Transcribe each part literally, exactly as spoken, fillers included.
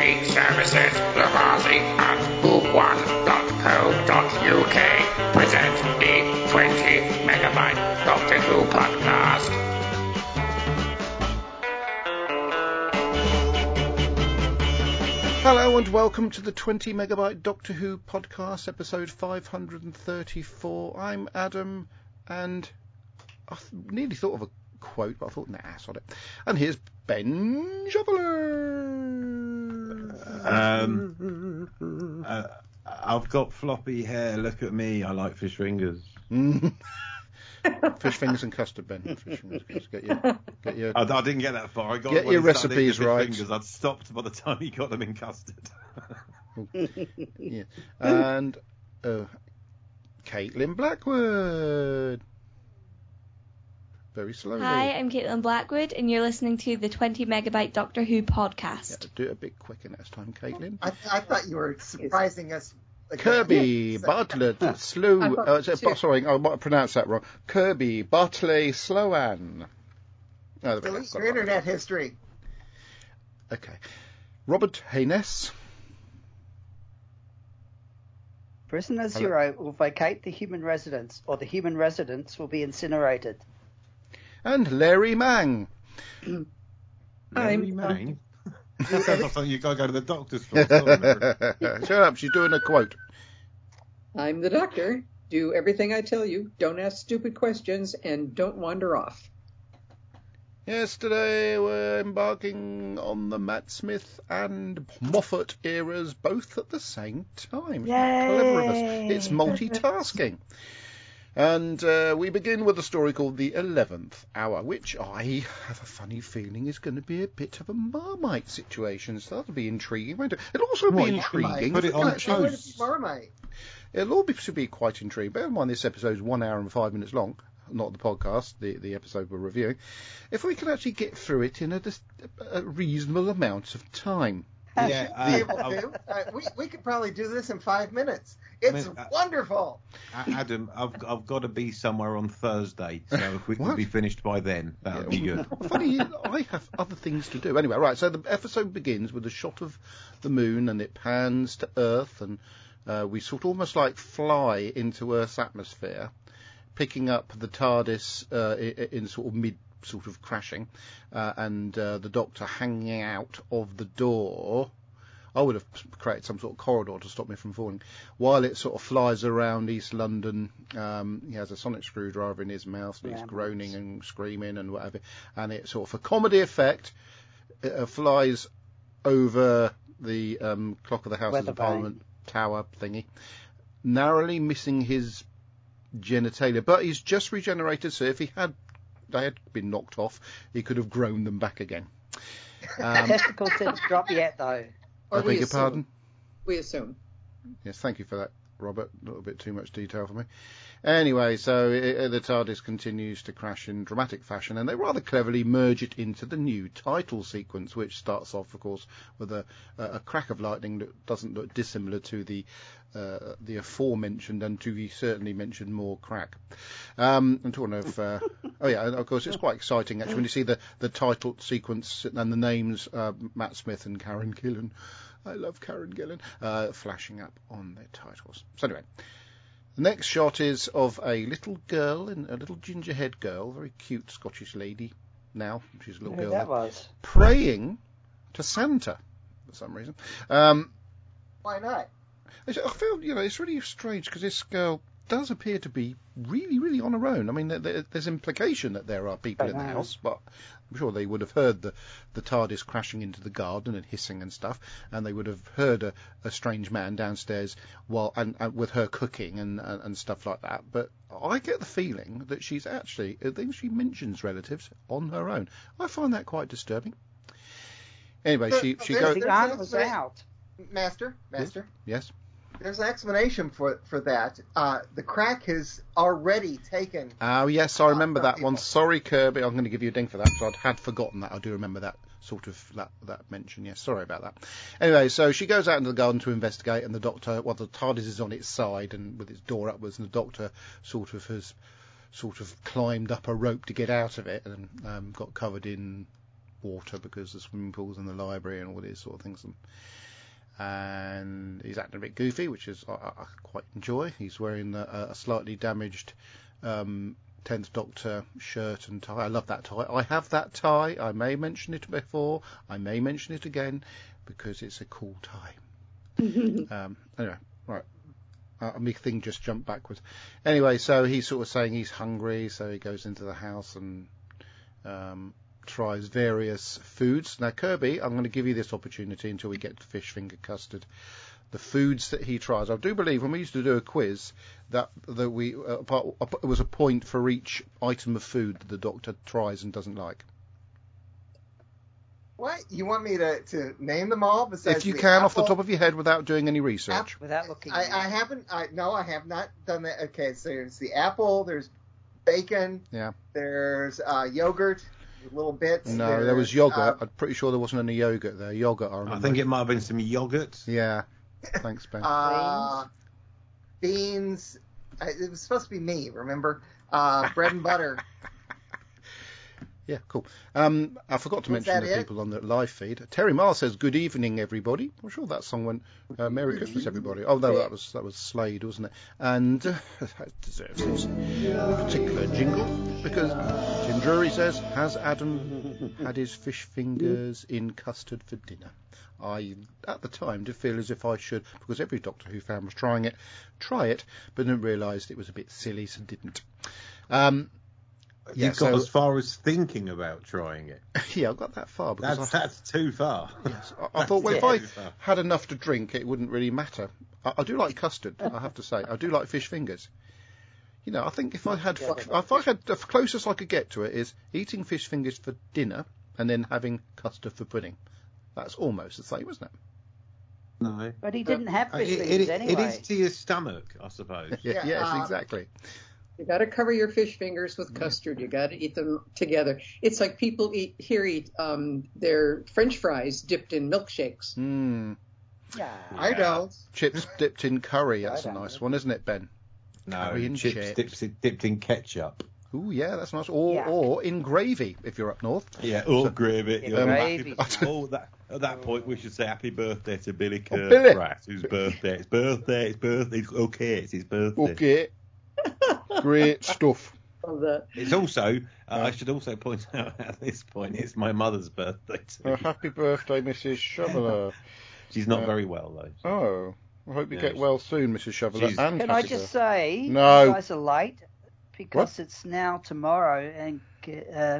Free services, Lavazi at who one dot co dot uk present the twenty megabyte Doctor Who podcast. Hello and welcome to the twenty megabyte Doctor Who podcast, episode five hundred thirty-four. I'm Adam, and I th- nearly thought of a quote, but I thought, nah, sod it. And here's Ben Shoveler. Um, uh, I've got floppy hair. Look at me. I like fish fingers. Fish fingers and custard, Ben. Fish fingers, custard. Get your, get your. I, I didn't get that far. I got Get when your he started eating recipes the fish right. Fingers. I'd stopped by the time he got them in custard. Yeah. And uh, Caitlin Blackwood. Very slowly. Hi, I'm Caitlin Blackwood, and you're listening to the twenty megabyte Doctor Who podcast. Yeah, do it a bit quicker next time, Caitlin. I, I thought you were surprising us. again. Kirby Bartlett Slow. I thought Uh, so- too. sorry, I might have pronounced that wrong. Kirby Bartley Sloan. Oh, there we go. Delete Got your it. internet history. Okay. Robert Haynes. Prisoner Hello. Zero will vacate the human residence, or the human residence will be incinerated. And Larry Mang. Larry Mang? That sounds like something you gotta go to the doctor's for. doesn't it? Shut up, she's doing a quote. I'm the doctor. Do everything I tell you. Don't ask stupid questions and don't wander off. Yesterday we're embarking on the Matt Smith and Moffat eras both at the same time. Clever of us. It's multitasking. And uh, we begin with a story called The Eleventh Hour, which I have a funny feeling is going to be a bit of a Marmite situation. So that'll be intriguing, won't it? It'll also What, be you intriguing. put it if we on can actually- toast? Marmite. It'll all be, should be quite intriguing. Bear in mind this episode's one hour and five minutes long. Not the podcast, the, the episode we're reviewing. If we can actually get through it in a, just a reasonable amount of time. Yeah, Be uh, able I've- to. Uh, we, we could probably do this in five minutes. It's mean, uh, wonderful. A- Adam, I've I've got to be somewhere on Thursday, so if we What? can be finished by then, that would be good. Funny, I have other things to do. Anyway, right, so the episode begins with a shot of the moon and it pans to Earth and uh, we sort of almost like fly into Earth's atmosphere, picking up the TARDIS uh, in, in sort of mid sort of crashing uh, and uh, the Doctor hanging out of the door. I would have created some sort of corridor to stop me from falling. While it sort of flies around East London, um, he has a sonic screwdriver in his mouth, and he's Yeah, groaning nice. and screaming and whatever. And it sort of, for comedy effect, it uh, flies over the um, clock of the House Weather of vane. Parliament tower thingy, narrowly missing his genitalia. But he's just regenerated, so if he had they had been knocked off, he could have grown them back again. Um, Testicles didn't drop yet, though. I Or we beg your assume. pardon? We assume. Yes, thank you for that, Robert. A little bit too much detail for me. Anyway, so it, the TARDIS continues to crash in dramatic fashion, and they rather cleverly merge it into the new title sequence, which starts off, of course, with a, a crack of lightning that doesn't look dissimilar to the uh, the aforementioned and to be certainly mentioned more crack. Um, I'm talking of, uh, oh yeah, and of course it's quite exciting actually when you see the, the title sequence and the names uh, Matt Smith and Karen Gillan. I love Karen Gillan, uh, flashing up on their titles. So anyway, the next shot is of a little girl, in a little ginger-haired girl, very cute Scottish lady. Now she's a little Who girl, that now, was? praying to Santa for some reason. Um, Why not? I feel, you know, it's really strange because this girl does appear to be really, really on her own. I mean, there, there, there's implication that there are people I in the know. house, but I'm sure they would have heard the, the TARDIS crashing into the garden and hissing and stuff, and they would have heard a, a strange man downstairs while and, and with her cooking and, and, and stuff like that. But I get the feeling that she's actually, I think she mentions relatives on her own. I find that quite disturbing. Anyway, The- she she the- goes. The There's aunt an was explanation. out. Master, Master. Yes. There's an explanation for for that. Uh, the crack has already taken. Oh, yes, I remember some that one. people. Sorry, Kirby, I'm going to give you a ding for that, because I had forgotten that. I do remember that sort of that, that mention, yes, sorry about that. Anyway, so she goes out into the garden to investigate, and the Doctor, well, the TARDIS is on its side and with its door upwards, and the Doctor sort of has sort of climbed up a rope to get out of it and um, got covered in water because the swimming pool's in the library and all these sort of things. And, and he's acting a bit goofy, which is I, I quite enjoy. He's wearing a, a slightly damaged um, tenth Doctor shirt and tie. I love that tie. I have that tie. I may mention it before. I may mention it again because it's a cool tie. um, anyway, right. Uh, my thing just jumped backwards. Anyway, so he's sort of saying he's hungry, so he goes into the house and um, tries various foods. Now, Kirby, I'm going to give you this opportunity until we get to fish finger custard. The foods that he tries. I do believe when we used to do a quiz that that we uh, part, it was a point for each item of food that the Doctor tries and doesn't like. What? You want me to, to name them all? Besides If you the can, apple? off the top of your head, without doing any research. App- Without looking. I, I haven't. I no, I have not done that. Okay, so there's the apple. There's bacon. Yeah. There's uh, yogurt, with little bits. No, there's, there was yogurt. Uh, I'm pretty sure there wasn't any yogurt there. Yogurt, I remember. I think it might have been some yogurt. Yeah. Thanks, Ben. uh, beans. I, it was supposed to be me. Remember? Uh, bread and butter. Yeah, cool. Um, I forgot to Was mention that the it? people on the live feed. Terry Marr says, "Good evening, everybody." I'm sure that song went, uh, "Merry Christmas, everybody." Oh no, that was that was Slade, wasn't it? And uh, that deserves its particular jingle because Tim Drury says, "Has Adam had his fish fingers in custard for dinner?" I, at the time, did feel as if I should, because every Doctor Who fan was trying it, try it, but then realised it was a bit silly, so didn't. Um, You Yeah, got so- as far as thinking about trying it. yeah, I got that far because That's I, that's too far. Yes, I, I thought, well, if Yeah. I had enough to drink, it wouldn't really matter. I, I do like custard, I have to say. I do like fish fingers. You know, I think if I had, if I had, the closest I could get to it is eating fish fingers for dinner and then having custard for pudding. That's almost the same, isn't it? No. But he didn't have Uh, fish it, fingers it, anyway. it is to your stomach, I suppose. Yeah, Yeah, yes, uh, exactly. You got to cover your fish fingers with custard. You got to eat them together. It's like people eat here eat um, their French fries dipped in milkshakes. Mm. Yeah. I don't. Chips dipped in curry, that's I a don't nice know. one, isn't it, Ben? No, Curry and chips chips. dipped, dipped in ketchup. Ooh, yeah, that's nice. Or, Yeah. or in gravy, if you're up north. Yeah, oh, gravy. Yeah, Yeah, gravy. happy- oh, that, at that point, we should say happy birthday to Billy Kirk Billy. Pratt, whose birthday. It's birthday, it's birthday. It's okay, it's his birthday. Okay. Great stuff. Of that. It's also, uh, I should also point out at this point, it's my mother's birthday too. Uh, happy birthday, Missus Shoveler. She's not uh, very well, though. Oh, I hope you Yeah, get she- well soon, Missus Shoveler. she's- And Can I happy just birthday. say, No. you guys are late because What? it's now tomorrow and uh,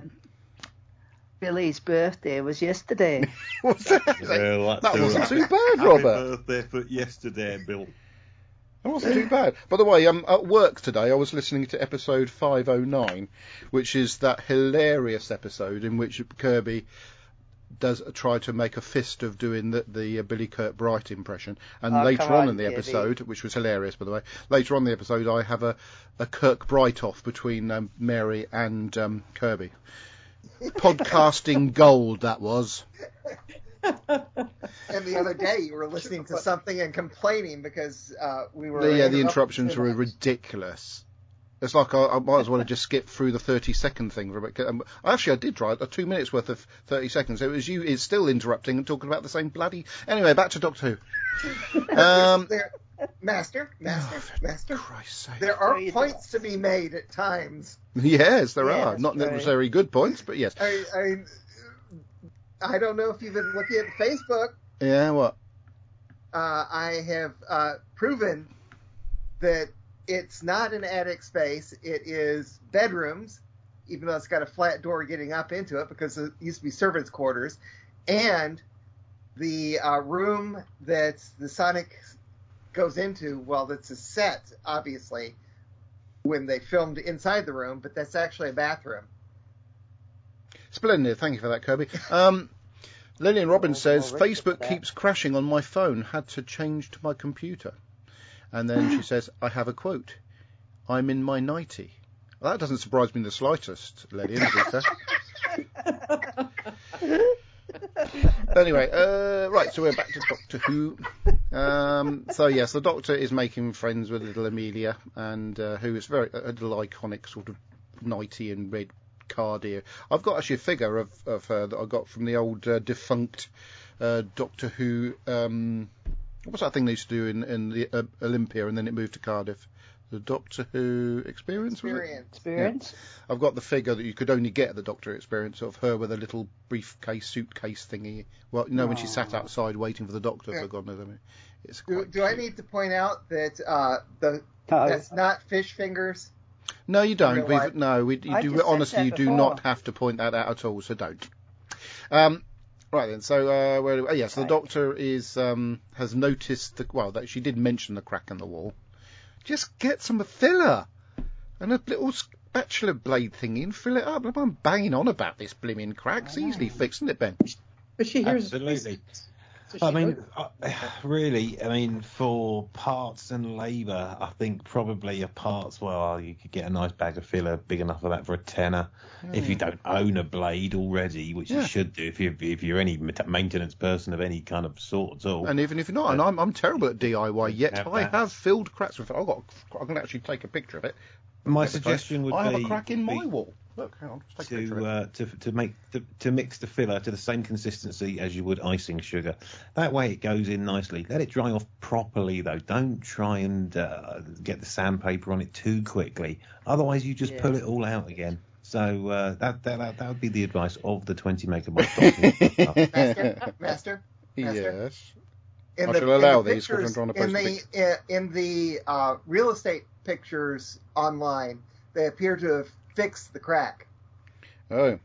Billy's birthday was yesterday. What's that? Well, that's That all wasn't right. too bad, Happy Robert. birthday for yesterday, Bill. That wasn't too bad. By the way, um, at work today, I was listening to episode five oh nine, which is that hilarious episode in which Kirby does try to make a fist of doing the, the uh, Billy Kirkbright impression. And Oh, later come on on, in the Kirby. episode, which was hilarious, by the way, later on in the episode, I have a, a Kirkbright off between um, Mary and um, Kirby. Podcasting gold, that was. And the other day, you were listening to something and complaining because uh, we were. The, yeah, the interrupted interruptions too were much. ridiculous. It's like I, I might as well have just skipped through the thirty second thing for a bit. Um, Actually, I did try it, uh, two minutes worth of thirty seconds. It was you. It's still interrupting and talking about the same bloody. Anyway, back to Doctor Who. Um, There, master, master, master. Christ's sake. There are Oh, you points to be made at times. Yes, there Yeah, are. that's Not right. necessarily good points, but yes. I, I, I don't know if you've been looking at Facebook. Yeah, what? Uh, I have uh, proven that it's not an attic space. It is bedrooms, even though it's got a flat door getting up into it because it used to be servants' quarters. And the uh, room that the Sonic goes into, well, that's a set, obviously, when they filmed inside the room, but that's actually a bathroom. Splendid. Thank you for that, Kirby. Um, Lillian Robbins Well, says, well, Richard, for Facebook that. keeps crashing on my phone. Had to change to my computer. And then she says, I have a quote. I'm in my nightie. Well, that doesn't surprise me in the slightest, Lillian, to be fair. Anyway, uh, right, so we're back to Doctor Who. Um, so, yes, the Doctor is making friends with little Amelia, and uh, who is very a little iconic sort of nightie and red card here. I've got actually a figure of, of her that I got from the old uh, defunct uh, Doctor Who. Um, what's that thing they used to do in, in the uh, Olympia, and then it moved to Cardiff? The Doctor Who Experience, was it? Experience. Experience. Yeah. I've got the figure that you could only get at the Doctor Experience of her with a little briefcase, suitcase thingy. Well, you know, when she sat Aw. outside waiting for the Doctor Yeah. for God knows. I mean, it's Do, quite do I cute. need to point out that uh, the No. that's not fish fingers? No, you don't. real We've, life? no, we, you I do. just said Honestly, that you do before. not have to point that out at all. So don't. Um, right then. So, uh, where? Do, oh, yes, the Right. Doctor is um, has noticed the. Well, that she did mention the crack in the wall. Just get some filler and a little spatula blade thingy and fill it up. I'm banging on about this blimmin' crack. It's I know. easily fixed, isn't it, Ben? But she hears Absolutely. So I she mean, knows- uh, really, I mean, for parts and labour, I think probably a parts, well, you could get a nice bag of filler big enough for that for a tenner. If you don't own a blade already, which Yeah. you should do if, you, if you're any ma- maintenance person of any kind of sort at all. And even if you're not, and I'm, I'm terrible at D I Y, yet Have I that. have filled cracks with. I've got. I can actually take a picture of it. My Get the suggestion close. would I have be a crack in be my wall. Look, hang on, just take a picture of to it. uh, to to make to, to mix the filler to the same consistency as you would icing sugar. That way it goes in nicely. Let it dry off properly though. Don't try and uh, get the sandpaper on it too quickly. Otherwise you just Yeah. pull it all out again. So uh, that, that that that would be the advice of the twenty megabyte doctor. Master, master, master. Yes. In I the, shall in allow the these 'cause I'm pictures, trying to in post the uh, in the uh, real estate pictures online, they appear to have fixed the crack. Oh.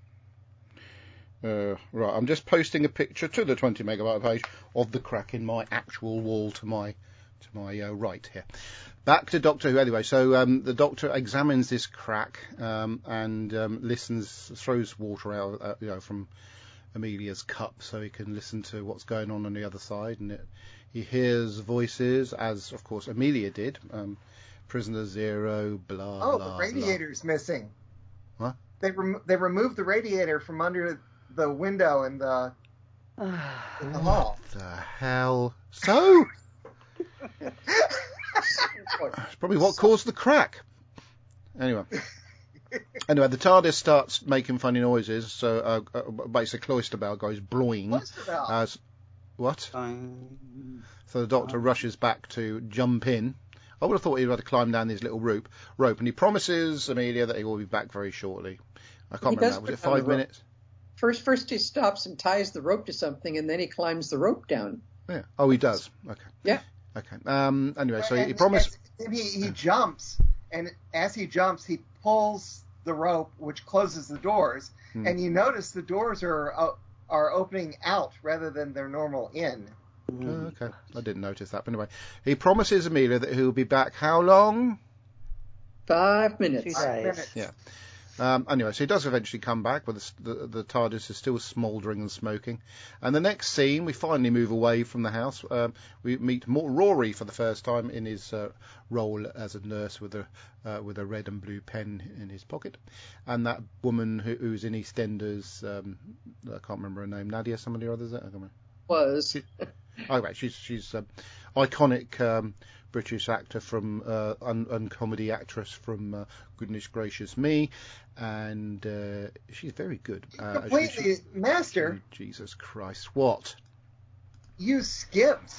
Uh, right, I'm just posting a picture to the twenty megabyte page of the crack in my actual wall to my to my uh, right here. Back to Doctor Who anyway. So um, the Doctor examines this crack um, and um, listens, throws water out, uh, you know, from Amelia's cup so he can listen to what's going on on the other side, and it, he hears voices, as of course Amelia did. Um, Prisoner Zero, blah Oh, blah. the radiator's missing. What? They rem- they removed the radiator from under the window in the in the hall. What the hell? So it's probably what caused the crack. Anyway. Anyway, the TARDIS starts making funny noises. So, uh, uh, basically, cloister bell goes bloing. Cloister bell. As what? Um, So the Doctor rushes back to jump in. I would have thought he would have to climb down this little rope, rope, and he promises Amelia that he will be back very shortly. I can't He remember does now. Was it put down the five rope. minutes? First, first he stops and ties the rope to something, and then he climbs the rope down. Yeah. Oh, he does. Okay. Yeah. Okay. Um. Anyway, so he, he And- promised. and Then he, he jumps, and as he jumps, he pulls the rope, which closes the doors. Hmm. And you notice the doors are uh, are opening out rather than their normal in. Oh, okay. I didn't notice that. But anyway, he promises Amelia that he'll be back. How long? Five two minutes. days. Five minutes. Yeah. Um, anyway, so he does eventually come back, but the, the, the TARDIS is still smouldering and smoking. And the next scene, we finally move away from the house. Um, we meet more Rory for the first time in his uh, role as a nurse with a uh, with a red and blue pen in his pocket, and that woman who, who's in EastEnders. Um, I can't remember her name. Nadia, somebody or other. Is it? I can't remember. Was. Oh, right, she's she's um, iconic um, British actor from uh, un, un comedy actress from uh, Goodness Gracious Me, and uh, she's very good. Uh, Completely, she- Master, Jesus Christ, what? you skipped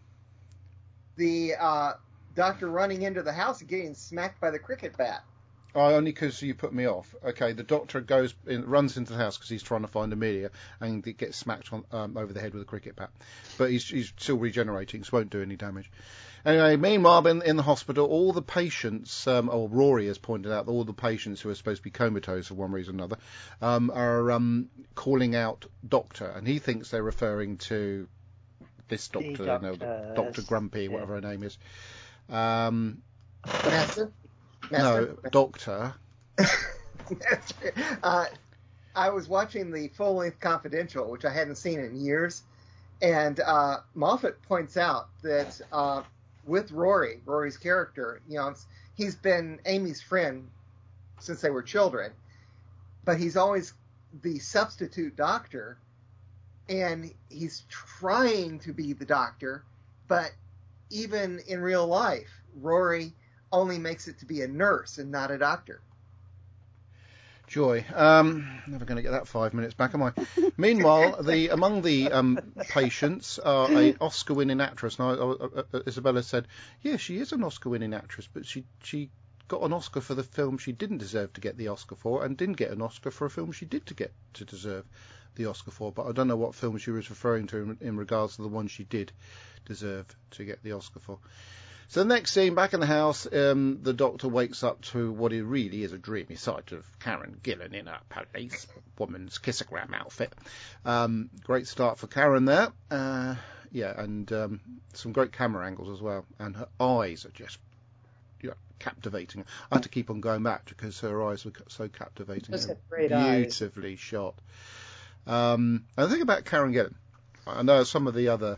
the uh, doctor running into the house and getting smacked by the cricket bat. Oh, only because you put me off. Okay, the Doctor goes in, runs into the house because he's trying to find Amelia, and he gets smacked on, um, over the head with a cricket bat. But he's, he's still regenerating, so won't do any damage. Anyway, meanwhile, in, in the hospital, all the patients, um, or Rory has pointed out, that all the patients who are supposed to be comatose for one reason or another, um, are um, calling out Doctor, and he thinks they're referring to this Doctor, you know, Doctor, Doctor Grumpy, yeah. whatever her name is. Um, Master, no, Master, Doctor. Master. Uh, I was watching the full length Confidential, which I hadn't seen in years, and uh, Moffat points out that uh, with Rory, Rory's character, you know, it's, he's been Amy's friend since they were children, but he's always the substitute doctor, and he's trying to be the doctor, but even in real life, Rory only makes it to be a nurse and not a doctor. Joy. Um, never going to get that five minutes back, am I? Meanwhile, the among the um, patients are a Oscar-winning actress. Now, uh, uh, Isabella said, "Yeah, she is an Oscar-winning actress, but she she got an Oscar for the film she didn't deserve to get the Oscar for, and didn't get an Oscar for a film she did to get to deserve the Oscar for." But I don't know what film she was referring to in, in regards to the one she did deserve to get the Oscar for. So the next scene, back in the house, um, the Doctor wakes up to what it really is a dreamy sight of Karen Gillan in a police woman's kissogram outfit. Um, great start for Karen there. Uh, yeah, and um, some great camera angles as well. And her eyes are just you know, captivating. I had to keep on going back because her eyes were so captivating. Those They were have great eyes. beautifully shot. Um, and the thing about Karen Gillan, I know some of the other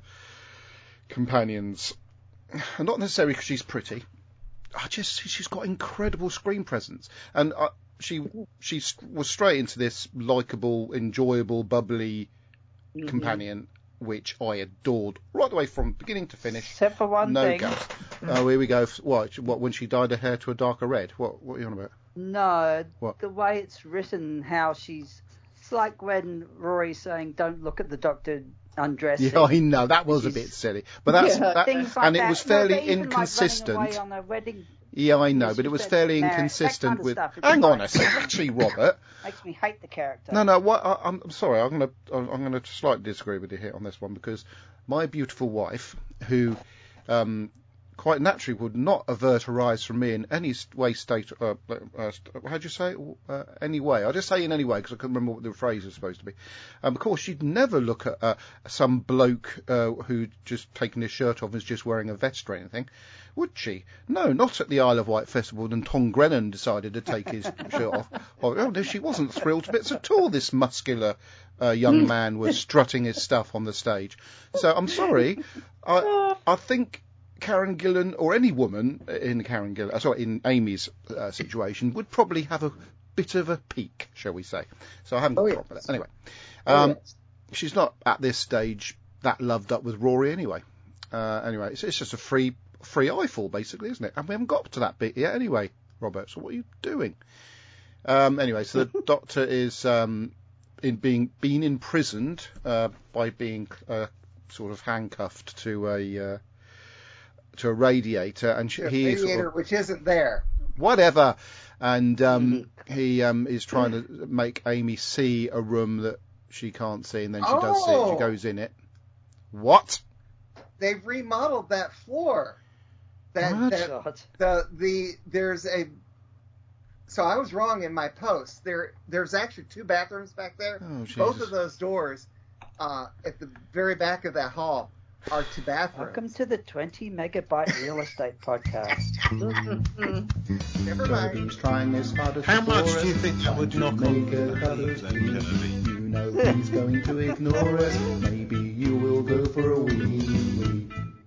companions, and not necessarily because she's pretty, I just she's got incredible screen presence, and uh, she she was straight into this likeable, enjoyable, bubbly Mm-hmm. companion, which I adored right the way from beginning to finish. Except for one no thing. gaps. Oh, here we go. What? What? When she dyed her hair to a darker red? What? What are you on about? No, What? the way it's written, how she's... It's like when Rory's saying, don't look at the Doctor undressing. Yeah, I know that was a She's- bit silly, but that's Yeah. that, Things like and that. it was No, fairly but even inconsistent. Like running away on a wedding Yeah, I know, Yes, but it you was said fairly marriage, that inconsistent kind of with. stuff. It's Hang on like- a sec, actually, Robert. makes me hate the character. No, no. What? I, I'm, I'm sorry. I'm gonna I'm gonna slightly disagree with you here on this one because my beautiful wife, who um, quite naturally would not avert her eyes from me in any way, state. Uh, uh, how do you say? It? Uh, any way. I'll just say in any way because I couldn't remember what the phrase was supposed to be. Um, of course, she'd never look at uh, some bloke uh, who'd just taken his shirt off and is just wearing a vest or anything. Would she? No, not at the Isle of Wight Festival when Tom Grennan decided to take his shirt off. Oh, oh, no, she wasn't thrilled to bits at all, this muscular uh, young man was strutting his stuff on the stage. So, I'm sorry. I, I think Karen Gillan, or any woman in Karen Gillan, uh, sorry, in Amy's uh, situation, would probably have a bit of a peak, shall we say. So I haven't got Oh, a yes. problem with that. Anyway, Oh, um, yes. she's not, at this stage, that loved up with Rory anyway. Uh, anyway, it's, it's just a free... free eyeful, basically, isn't it? And we haven't got to that bit yet anyway, Robert, so what are you doing? Um, anyway, so the Doctor is um, in being being imprisoned uh, by being uh, sort of handcuffed to a uh, to a radiator, and she, The he radiator, sort of, which isn't there. whatever, and um, he um, is trying to make Amy see a room that she can't see, and then she does see it. She Oh. goes in it. What? They've remodeled that floor. That, What? that God. the the there's a. So I was wrong in my post. There there's actually two bathrooms back there. Oh, Both Jesus. of those doors, uh, at the very back of that hall, are two bathrooms. Welcome to the twenty megabyte real estate podcast. Never mind. He's trying his hardest How to much bore do you us, think that would trying to knock on make it the others leaves, please. Kirby? You know he's going to ignore us. Maybe you will go for a wee wee.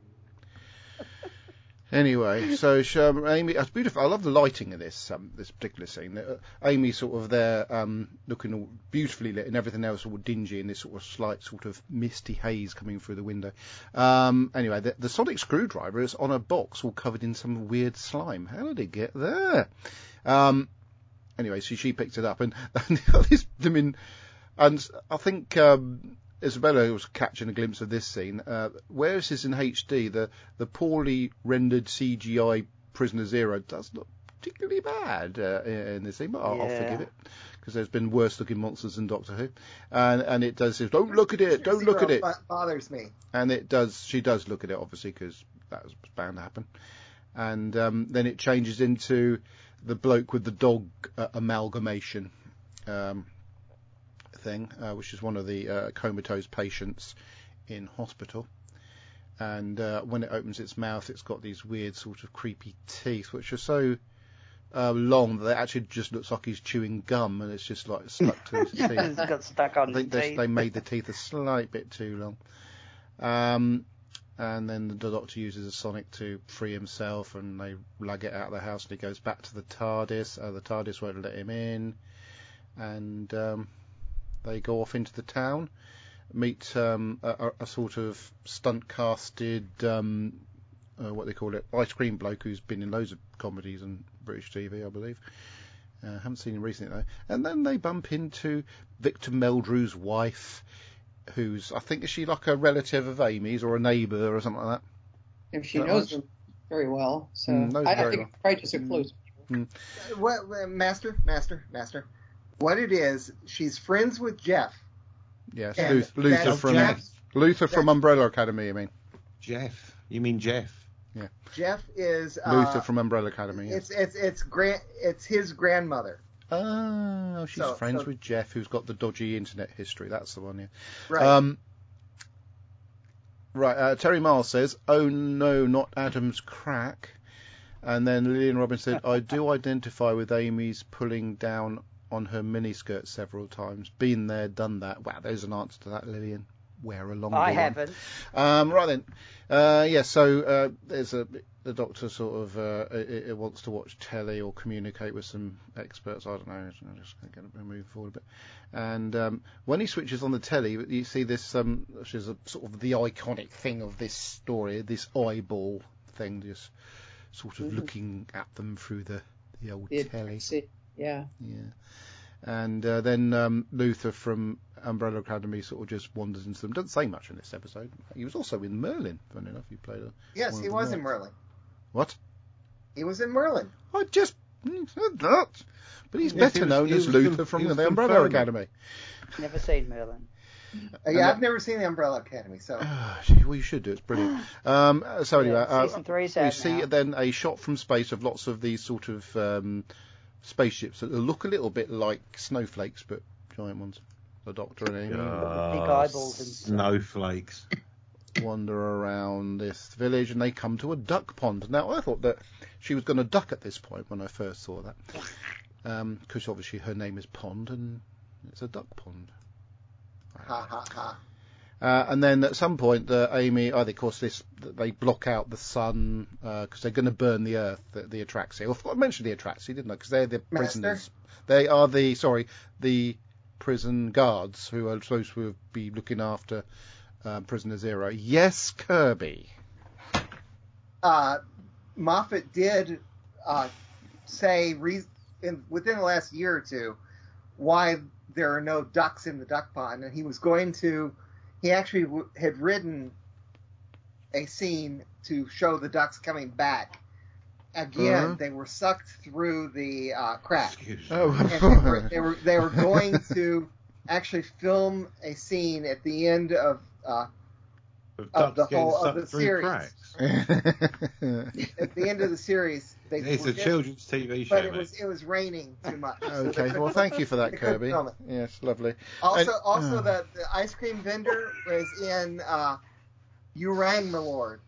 Anyway, so um, Amy, it's beautiful. I love the lighting of this um, this particular scene. Uh, Amy sort of there, um, looking all beautifully lit, and everything else all dingy, and this sort of slight sort of misty haze coming through the window. Um, anyway, the, the sonic screwdriver is on a box, all covered in some weird slime. How did it get there? Um, anyway, so she picked it up, and, and this, I mean, and I think. Um, Isabella was catching a glimpse of this scene. Uh, whereas this in H D, the, the poorly rendered C G I Prisoner Zero does look particularly bad uh, in this scene, but I'll, I'll Yeah. forgive it because there's been worse looking monsters than Doctor Who, and and it does. Say, don't look at it, don't look at it, Zero bo- bothers me. and it does. She does look at it obviously because that was bound to happen, and um, then it changes into the bloke with the dog uh, amalgamation. Um, thing, uh, which is one of the uh, comatose patients in hospital, and uh, when it opens its mouth, it's got these weird sort of creepy teeth, which are so uh, long that it actually just looks like he's chewing gum, and it's just like stuck to his teeth. It's got stuck on I think his they, teeth. they made the teeth a slight bit too long. Um, and then the Doctor uses a sonic to free himself, and they lug it out of the house, and he goes back to the TARDIS. Uh, the TARDIS won't let him in, and um, they go off into the town, meet um, a, a sort of stunt-casted, um, uh, what they call it, ice cream bloke who's been in loads of comedies and British T V, I believe. I uh, haven't seen him recently though. And then they bump into Victor Meldrew's wife, who's, I think, is she like a relative of Amy's or a neighbour or something like that? If she That knows much? them very well, so Mm, knows I, very I think well. it's probably just a close. Mm. What, uh, Master, Master, Master. What it is, she's friends with Jeff. Yes, And Luther, Luther that's from Jeff. Luther from That's- Umbrella Academy. You mean Jeff. You mean Jeff? Jeff is uh, Luther from Umbrella Academy? Yes. It's it's it's grand. It's his grandmother. Oh, she's So- friends so- with Jeff, who's got the dodgy internet history. That's the one. Yeah. Right. Um, right. Uh, Terry Miles says, "Oh no, not Adam's crack." And then Lillian Robbins said, "I do identify with Amy's pulling down on her miniskirt several times. Been there, done that." Wow, there's an answer to that, Lillian. Wear a longer I one. haven't. Um, right then. Uh, yeah, so uh, there's a the doctor sort of uh, it, it wants to watch telly or communicate with some experts. I don't know. I'm just going to move forward a bit. And um, when he switches on the telly, you see this, um, which is a, sort of the iconic thing of this story, this eyeball thing, just sort of Mhm. looking at them through the the old It- telly. see, yeah. Yeah. And uh, then um, Luther from Umbrella Academy sort of just wanders into them. Doesn't say much in this episode. He was also in Merlin, funny enough. He played a. yes, one he of the was in knights. Merlin. What? He was in Merlin. I just mm, said that. But he's Yes, better he was- known he as was Luther conf- from he was the Umbrella confirming. Academy. Never seen Merlin. Uh, And yeah, that- I've never seen the Umbrella Academy, so Ah, gee, well, you should do. It's brilliant. Um, uh, so anyway, Yeah, uh, season three's we out see now. then a shot from space of lots of these sort of um, spaceships that look a little bit like snowflakes, but giant ones. The Doctor and Amy Ah, eyeballs and stuff. snowflakes. wander around this village, and they come to a duck pond. Now, I thought that she was going to duck at this point when I first saw that, because obviously her name is Pond, and it's a duck pond. ha ha ha. Uh, and then at some point, uh, Amy, oh, of course, this they block out the sun because they're going to burn the Earth, the, the Atraxi. I forgot to mention the Atraxi, didn't I? Because they're the Master? prisoners. They are the sorry, the prison guards who are supposed to be looking after uh, Prisoner Zero. Yes, Kirby. Uh, Moffat did uh, say re- in, within the last year or two why there are no ducks in the duck pond, and he was going to. He actually w- had written a scene to show the ducks coming back. Again, Uh-huh. they were sucked through the uh, crack, Excuse Oh, me. and they were, they were they were going to actually film a scene at the end of uh, Of of the ducks getting whole- of sucked the through series. cracks. at the end of the series. They It's were a just- children's T V show, but it mate. was it was raining too much. so they Okay, couldn't- well, thank you for that, they couldn't Kirby. film it. Yes, lovely. Also, And- also oh. the, the ice cream vendor was in uh, You Rang, My Lord.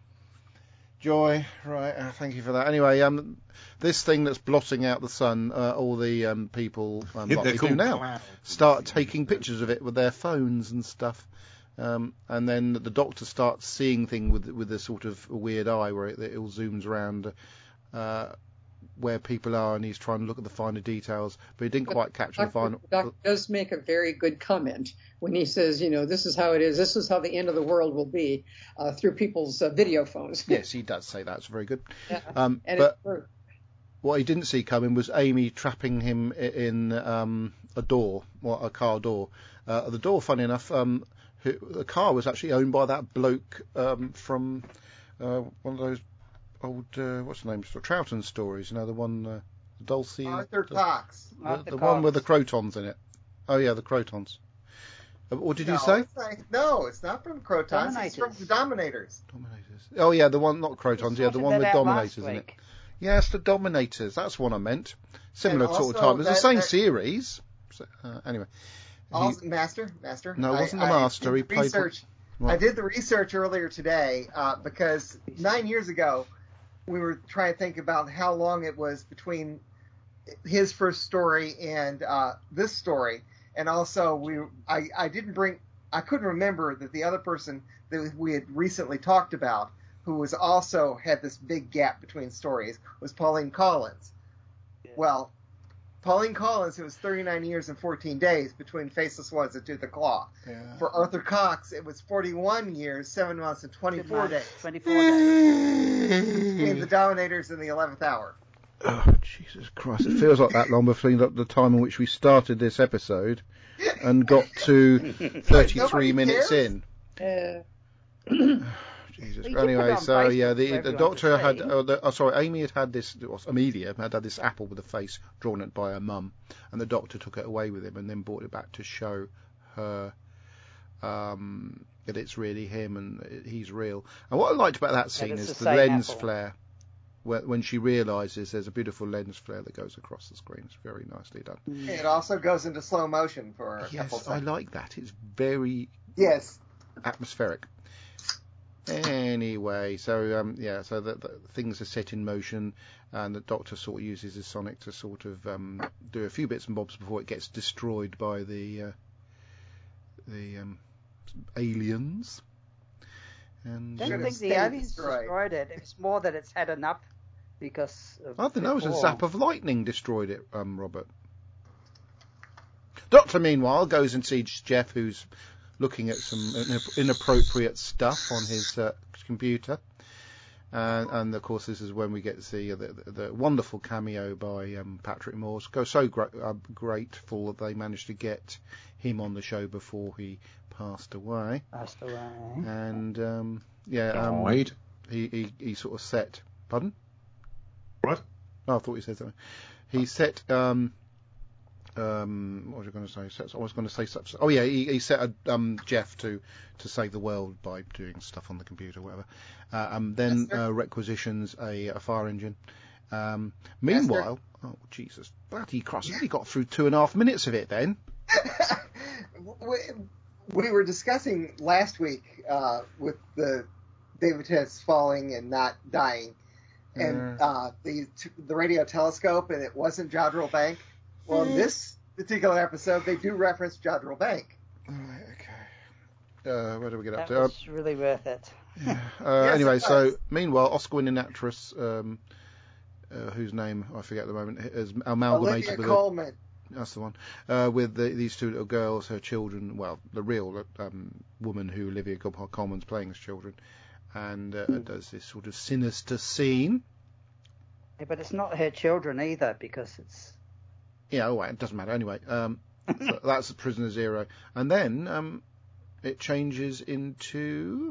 Joy, right, uh, thank you for that. Anyway, um, this thing that's blotting out the sun, uh, all the um, people, um, like They're we do called now, clouds. start taking pictures of it with their phones and stuff. Um, and then the Doctor starts seeing things with with a sort of weird eye where it, it all zooms around uh, where people are, and he's trying to look at the finer details, but he didn't quite capture the Doctor, final. Doctor does make a very good comment when he says, you know, this is how it is. This is how the end of the world will be uh, through people's uh, video phones. Yes, he does say that. It's very good. Yeah. Um, And but it's true. what he didn't see coming was Amy trapping him i- in um, a door, well, a car door. Uh, the door, funny enough, um, who, the car was actually owned by that bloke um, from uh, one of those old, uh, what's the name, Troughton stories, you know, the one, uh, Dulcie... Arthur the, Cox. the, Arthur the one with the Cox. Crotons in it. Oh, yeah, the Crotons. Uh, what did no, you say? It's not, no, it's not from Crotons. It's from Dominators. the Dominators. Dominators. Oh, yeah, the one, not Crotons, yeah, the Sorted one that with out last Dominators in it. week. Yes, the Dominators. That's what I meant. Similar And sort of also time. It's the that- same that- series. So, uh, anyway. He- Also, Master, Master. No, it I- wasn't the I Master. did He the played- research. What? I did the research earlier today uh, because nine years ago we were trying to think about how long it was between his first story and uh, this story, and also we I, I didn't bring I couldn't remember that the other person that we had recently talked about, who was also had this big gap between stories, was Pauline Collins. Yeah. Well, Pauline Collins, it was thirty-nine years and fourteen days between Faceless Ones and Tooth and Claw. Yeah. For Arthur Cox, it was forty-one years, seven months, and twenty-four days twenty-four days. between the Dominators and the eleventh Hour. Oh, Jesus Christ. It feels like that long between the time in which we started this episode and got to thirty-three minutes cares? in. Uh, Jesus. Well, you Anyway, put it on so Facebook yeah, for the, the everyone to doctor had, see. uh, the, oh, sorry, Amy had had this, or Amelia had had this apple with a face drawn it by her mum, and the doctor took it away with him and then brought it back to show her um, that it's really him and it, he's real. And what I liked about that scene it's is the the same lens apple. flare. Where, when she realises there's a beautiful lens flare that goes across the screen. It's very nicely done. It also goes into slow motion for a couple Yes, I seconds. like that. It's very Yes. atmospheric. Anyway, so um, yeah, so the, the things are set in motion, and the Doctor sort of uses his sonic to sort of um, do a few bits and bobs before it gets destroyed by the uh, the um, aliens. And I don't Should uh, think the stayed aliens destroyed. destroyed it. It's more that it's had enough because of I think that was a before. zap of lightning destroyed it, um, Robert. Doctor, meanwhile, goes and sees Jeff, who's looking at some inappropriate stuff on his uh, computer. Uh, and, of course, this is when we get to see the, the, the wonderful cameo by um, Patrick Morse. Go so gra- uh, grateful that they managed to get him on the show before he passed away. Passed away. And, um, yeah, um, Died. he, he, he sort of set... Pardon? What? Oh, I thought you said something. He set... Um, Um, what was I going to say? I was going to say such. Oh yeah, he, he set a, um, Jeff to, to save the world by doing stuff on the computer, or whatever. Uh, um, then Yes, uh, requisitions a, a fire engine. Um, meanwhile, oh Jesus, bloody Christ! We only got through two and a half minutes of it. Then we, we were discussing last week uh, with the David Tennant's falling and not dying, and uh, the the radio telescope, and it wasn't Jodrell Bank. Well, in this particular episode, they do reference Jodrell Bank. Right, okay. Uh, where do we get up That to? was really worth it. Yeah. Uh, Yes, anyway, it so was. meanwhile, Oscar-winning actress, um, uh, whose name I forget at the moment, is amalgamated Olivia with Colman. A, that's the one. Uh, with the, these two little girls, her children. Well, the real um, woman who Olivia Colman's playing as children, and uh, Hmm. does this sort of sinister scene. Yeah, but it's not her children either because it's. Yeah, oh, well, it doesn't matter anyway. Um, so that's Prisoner Zero, and then um, it changes into.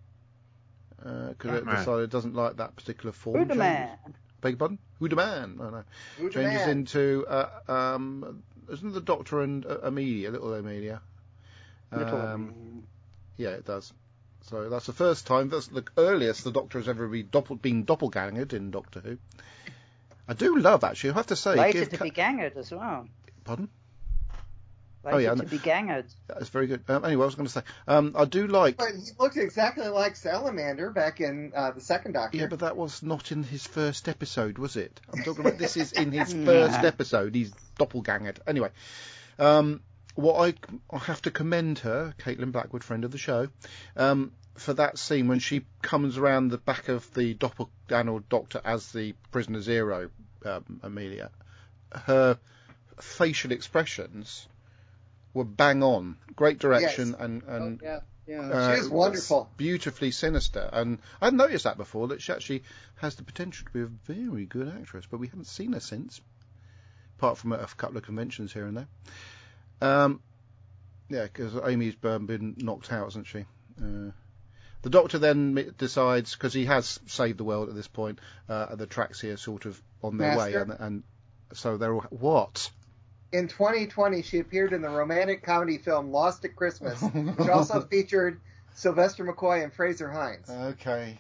Because it Batman. decided it doesn't like that particular form. Who the changes- man? Beg your pardon? Who the man? No, no. Who the Changes man? into, uh, um, isn't the Doctor and uh, Amelia, little Amelia? Little Um, man. yeah, it does. So that's the first time, that's the earliest the Doctor has ever been, doppel, been doppelgangered in Doctor Who. I do love, actually, I have to say... Later give to ca- be gangered as well. Pardon? Later Oh, yeah, to no. be gangered. That's very good. Um, anyway, I was going to say, um, I do like... But he looked exactly like Salamander back in uh, the second Doctor. Yeah, but that was not in his first episode, was it? I'm talking about this is in his first episode. He's doppelgangered. Anyway, um, what I, I have to commend her, Caitlin Blackwood, friend of the show, um, for that scene when she comes around the back of the doppelganger Doctor as the Prisoner Zero, um, Amelia. Her facial expressions were bang on. Great direction Yes. and... and oh, yeah, yeah. uh, She was wonderful. Beautifully sinister, and I hadn't noticed that before, that she actually has the potential to be a very good actress, but we haven't seen her since, apart from at a couple of conventions here and there. Um, yeah, because Amy's um, been knocked out, hasn't she? Uh, the Doctor then decides, because he has saved the world at this point, uh, the Traxia sort of on their way, Master? and, and so they're all... What? In twenty twenty, she appeared in the romantic comedy film Lost at Christmas, which also featured Sylvester McCoy and Fraser Hines. Okay.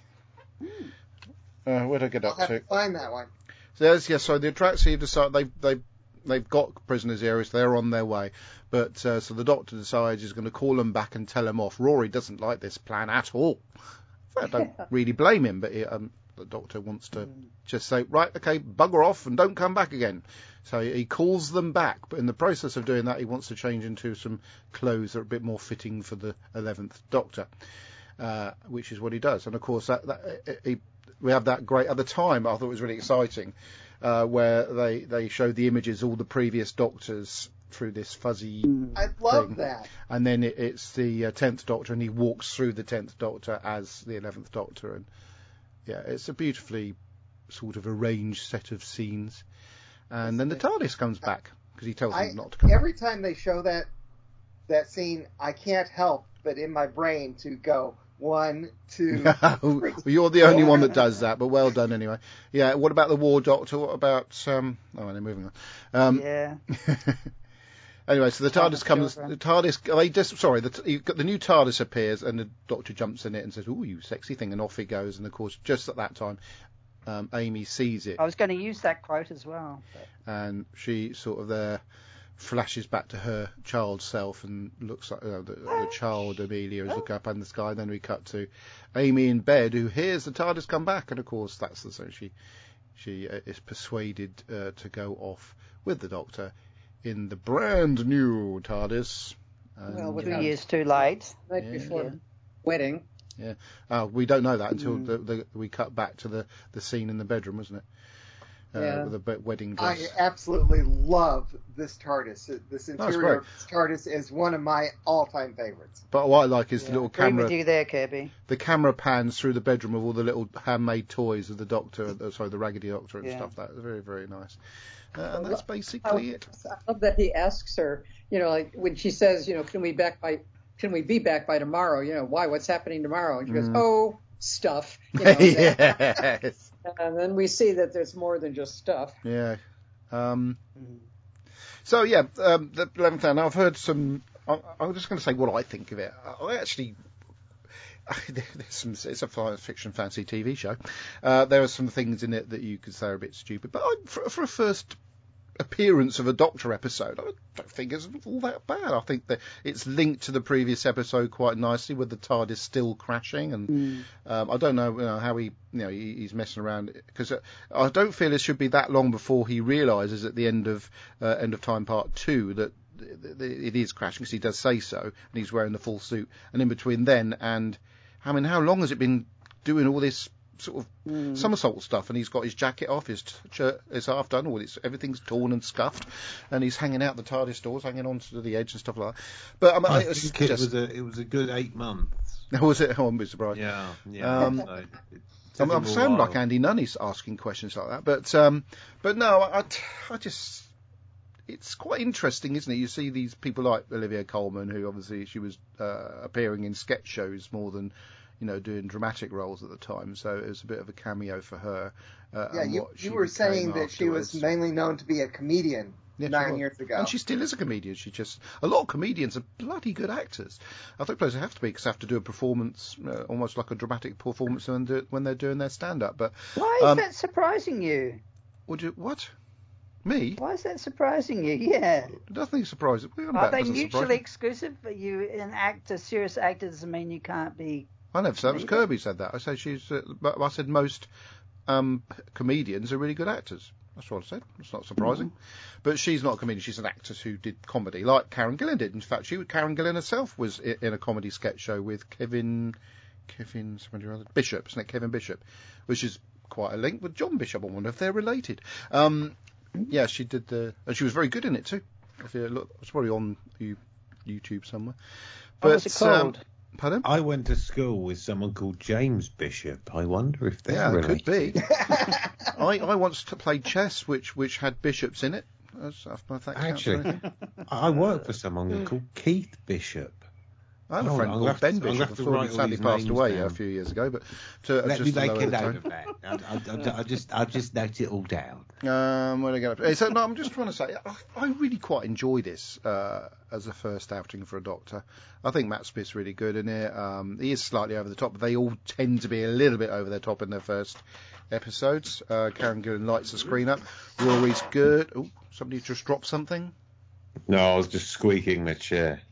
Uh, where'd I get I'll up have to? to find that one. So yes, yes. So the Atraxia decide they've they've they've got Prisoner Zeros. They're on their way, but uh, so the Doctor decides he's going to call them back and tell them off. Rory doesn't like this plan at all. I don't really blame him, but he, um, the Doctor wants to just say, right, okay, bugger off and don't come back again. So he calls them back, but in the process of doing that, he wants to change into some clothes that are a bit more fitting for the eleventh Doctor, uh, which is what he does. And of course, that, that he, we have that great, at the time, I thought it was really exciting, uh, where they, they showed the images, all the previous Doctors through this fuzzy I love thing. that. And then it, it's the uh, tenth Doctor, and he walks through the tenth Doctor as the eleventh Doctor. And yeah, it's a beautifully sort of arranged set of scenes. And then the TARDIS comes back because he tells I, them not to come every back. time they show that that scene, I can't help but in my brain to go one, two, three. Well, you're the only one that does that, but well done anyway. Yeah, what about the War Doctor? What about... Um, oh, they're moving on. Um, Yeah. Anyway, so the Time TARDIS of comes. children. The TARDIS. They just sorry. The, you've got the new TARDIS appears, and the Doctor jumps in it and says, "Ooh, you sexy thing," and off he goes. And of course, just at that time, um, Amy sees it, I was going to use that quote as well. But... and she sort of there flashes back to her child self and looks like, you know, the, the child Amelia is looking up in the sky. Then we cut to Amy in bed, who hears the TARDIS come back, and of course, that's the so she she uh, is persuaded uh, to go off with the Doctor in the brand new TARDIS. And, Well, with Two uh, years too late. Night Yeah. before Yeah. the wedding. Yeah, uh, we don't know that until Mm. the, the, we cut back to the, the scene in the bedroom, wasn't it? Uh, Yeah. With the be- wedding I dress. absolutely love this TARDIS. This great. interior of this TARDIS is one of my all-time favorites. But what I like is the Yeah. little Agree camera. with you there, Kirby. The camera pans through the bedroom of all the little handmade toys of the Doctor. Uh, sorry, the Raggedy Doctor and Yeah. stuff. That was very very nice. Uh, and that's I basically it. love that he asks her, you know, like when she says, you know, can we back by, can we be back by tomorrow? You know, why? What's happening tomorrow? And she goes, Mm. oh, stuff. You know, that- Yes. and then we see that there's more than just stuff. Yeah. Um, Mm. so yeah, um, the eleventh hour. Now I've heard some. I, I'm just going to say what I think of it. I actually. There's some, it's a science fiction fancy T V show. Uh, there are some things in it that you could say are a bit stupid, but I, for, for a first appearance of a Doctor episode, I don't think it's all that bad. I think that it's linked to the previous episode quite nicely, with the TARDIS still crashing, and Mm. um, I don't know, you know how he, you know, he, he's messing around, because I don't feel it should be that long before he realises at the end of uh, End of Time Part Two that it is crashing, because he does say so, and he's wearing the full suit. And in between then and, I mean, how long has it been doing all this sort of Mm. somersault stuff? And he's got his jacket off, his shirt is half done, all it's, everything's torn and scuffed, and he's hanging out the TARDIS doors, hanging onto the edge and stuff like that. But I mean, I it's think it just, was a it was a good eight months. was it? Oh, I'm a bit surprised. Yeah, yeah. Um, so it took I'm, I'm him a sound while. like Andy Nunny's asking questions like that, but um, but no, I, I just, it's quite interesting, isn't it? You see these people like Olivia Colman, who obviously she was uh, appearing in sketch shows more than, you know, doing dramatic roles at the time, so it was a bit of a cameo for her. Uh, Yeah, and you, what she you were became saying that she was afterwards. mainly known to be a comedian Yeah, she nine was. years ago. And she still is a comedian. She just, a lot of comedians are bloody good actors. I think they have to be, because they have to do a performance, uh, almost like a dramatic performance when, do, when they're doing their stand-up. But Why is Um, that surprising you? would you, what? Me? Why is that surprising you? Yeah. Nothing surprising. What are you on Are about? they Doesn't surprise mutually me. exclusive? Are you an actor, serious actor doesn't mean you can't be. I never said that. It was Neither. Kirby said that. I said she's. Uh, but I said most um, comedians are really good actors. That's what I said. It's not surprising. Mm-hmm. But she's not a comedian. She's an actress who did comedy, like Karen Gillan did. In fact, she Karen Gillan herself was i- in a comedy sketch show with Kevin, Kevin somebody or other, Bishop, isn't it? Kevin Bishop, which is quite a link with John Bishop. I wonder if they're related. Um, yeah, she did the, and she was very good in it too. If you look, it's probably on you, YouTube somewhere. What was it um, called? pardon? I went to school with someone called James Bishop. I wonder if they're Yeah, it related. could be. I, I once t- played chess, which which had bishops in it. That's, if that counts for Actually, anything. I worked for someone called Keith Bishop. I have a Hold friend on, called I'll have Ben to- I'll Bishop. have to I thought write he all sadly these passed names away down. a few years ago, but to, Let just me to make lower a the note tone. of that. I, I, I, I just, I just note it all down. Um, where do I get up to? So, no, I'm just trying to say, I, I really quite enjoy this uh, as a first outing for a Doctor. I think Matt Smith's really good in it. Um, he is slightly over the top, but they all tend to be a little bit over their top in their first episodes. Uh, Karen Gillan lights the screen up. Rory's good. Oh, somebody just dropped something. No, I was just squeaking the chair.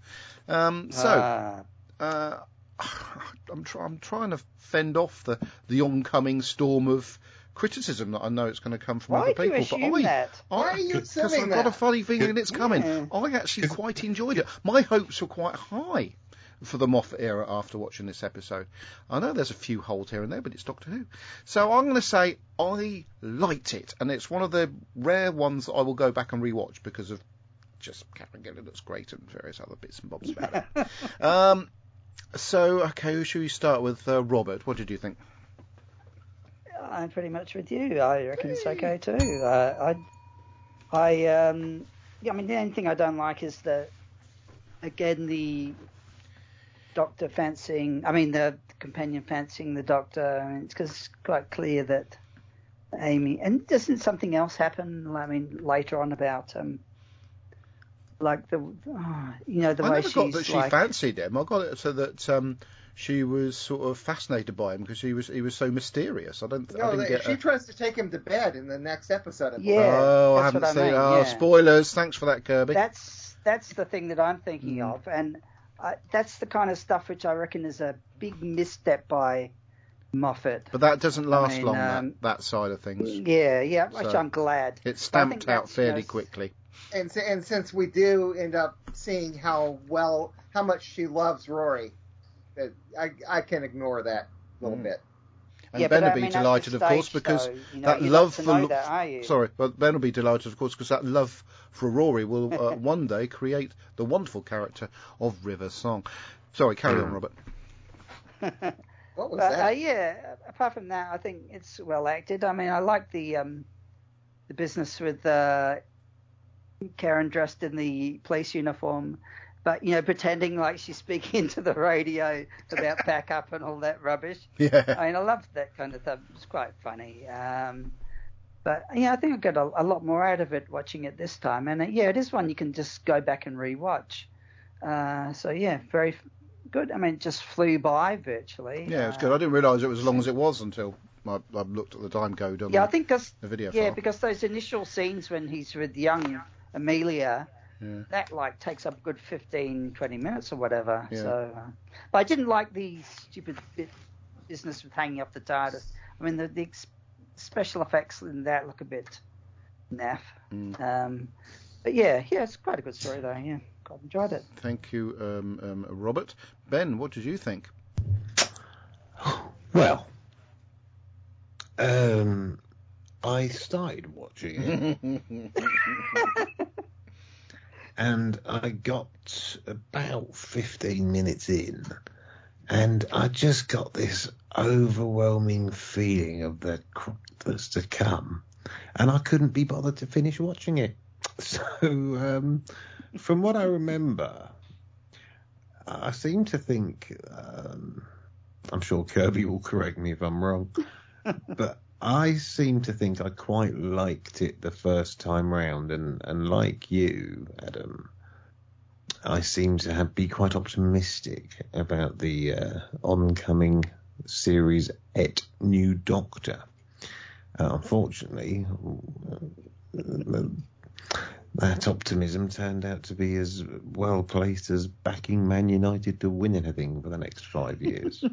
Um, so. Ah, Uh, I'm, try- I'm trying to fend off the, the oncoming storm of criticism that I know it's going to come from why other do you people. assume but I, that? Why are you Because assuming I've got a that? funny feeling it's coming. Yeah. I actually quite enjoyed it. My hopes were quite high for the Moffat era after watching this episode. I know there's a few holes here and there, but it's Doctor Who. So I'm going to say I liked it, and it's one of the rare ones that I will go back and rewatch because of just Karen Gillan looks great and various other bits and bobs about it. um, so, okay, who should we start with? Uh, Robert, what did you think? I'm pretty much with you. I reckon it's okay too. Uh, I, I, um, yeah, I mean, the only thing I don't like is the, again, the Doctor fancying. I mean, the companion fancying the Doctor. I mean, it's because it's quite clear that Amy. And doesn't something else happen? I mean, later on about um, like the, oh, you know, the I way never she's got that she like, fancied him. I got it so that um, she was sort of fascinated by him because he was he was so mysterious. I don't. I No, didn't they, get. she a... tries to take him to bed in the next episode. I believe. Yeah, Oh, I that's haven't what I seen. mean, Oh, yeah. spoilers! Thanks for that, Kirby. That's that's the thing that I'm thinking Mm. of, and I, that's the kind of stuff which I reckon is a big misstep by Moffat. But that doesn't last mean, long. um, that that side of things. Yeah, yeah, which So, I'm glad. It's But I think stamped out that's, you know, fairly quickly. And si- and since we do end up seeing how well, how much she loves Rory, that I I can ignore that a little Mm. bit. And Yeah, Ben but will I be mean, at delighted, this of course, stage, because though, you know, that you're love not to for know Lo- that, are you? sorry, but Ben will be delighted, of course, because that love for Rory will uh, one day create the wonderful character of River Song. Sorry, carry on, Robert. What was But that? uh, yeah, apart from that, I think it's well acted. I mean, I like the um, the business with uh, Karen dressed in the police uniform, but you know, pretending like she's speaking into the radio about pack up and all that rubbish. Yeah. I mean, I loved that kind of stuff. It was quite funny. Um, but yeah, I think I got a, a lot more out of it watching it this time. And uh, yeah, it is one you can just go back and rewatch. Uh, so yeah, very f- good. I mean, it just flew by virtually. Yeah, it was good. I didn't realise it was as long as it was until I, I looked at the time code on Yeah, the, I think because the video yeah, file. because those initial scenes when he's with young Amelia, Yeah. that like takes up a good fifteen, twenty minutes or whatever. Yeah. So, uh, but I didn't like the stupid bit business with hanging up the TARDIS. I mean, the, the ex- special effects in that look a bit naff. Mm. Um, but yeah, yeah, it's quite a good story though. Yeah, quite enjoyed it. Thank you, um, um, Robert. Ben, what did you think? Well, um, I started watching it and I got about fifteen minutes in and I just got this overwhelming feeling of the crap that's to come and I couldn't be bothered to finish watching it. So, um, from what I remember, I seem to think, um, I'm sure Kirby will correct me if I'm wrong, but I seem to think I quite liked it the first time round, and, and like you, Adam, I seem to have, be quite optimistic about the uh, oncoming series Et New Doctor. Uh, unfortunately, uh, that optimism turned out to be as well placed as backing Man United to win anything for the next five years.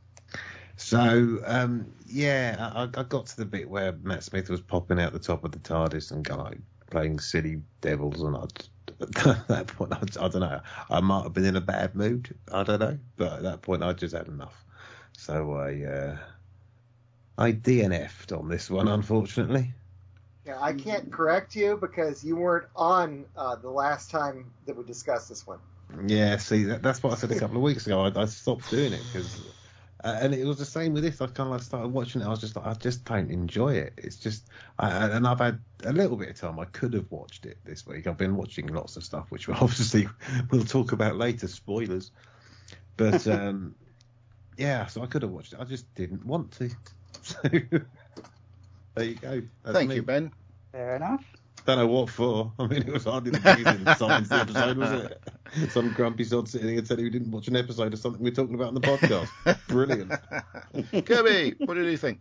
So, um, yeah, I, I got to the bit where Matt Smith was popping out the top of the TARDIS and like playing silly devils, and I'd, at that point, I, I don't know, I might have been in a bad mood, I don't know, but at that point, I just had enough. So I, uh, I D N F'd on this one, unfortunately. Yeah, I can't correct you because you weren't on uh, the last time that we discussed this one. Yeah, see, that, that's what I said a couple of weeks ago. I, I stopped doing it because, uh, and it was the same with this. I kind of like started watching it. I was just like, I just don't enjoy it. It's just, I, and I've had a little bit of time. I could have watched it this week. I've been watching lots of stuff, which obviously we'll talk about later. Spoilers, but um, yeah, so I could have watched it. I just didn't want to. So there you go. That's Thank me. you, Ben. Fair enough. Don't know what for. I mean, it was hardly the biggest science the episode, was it? Some grumpy sod sitting here and said he didn't watch an episode of something we're talking about on the podcast. Brilliant. Kirby, what did you think?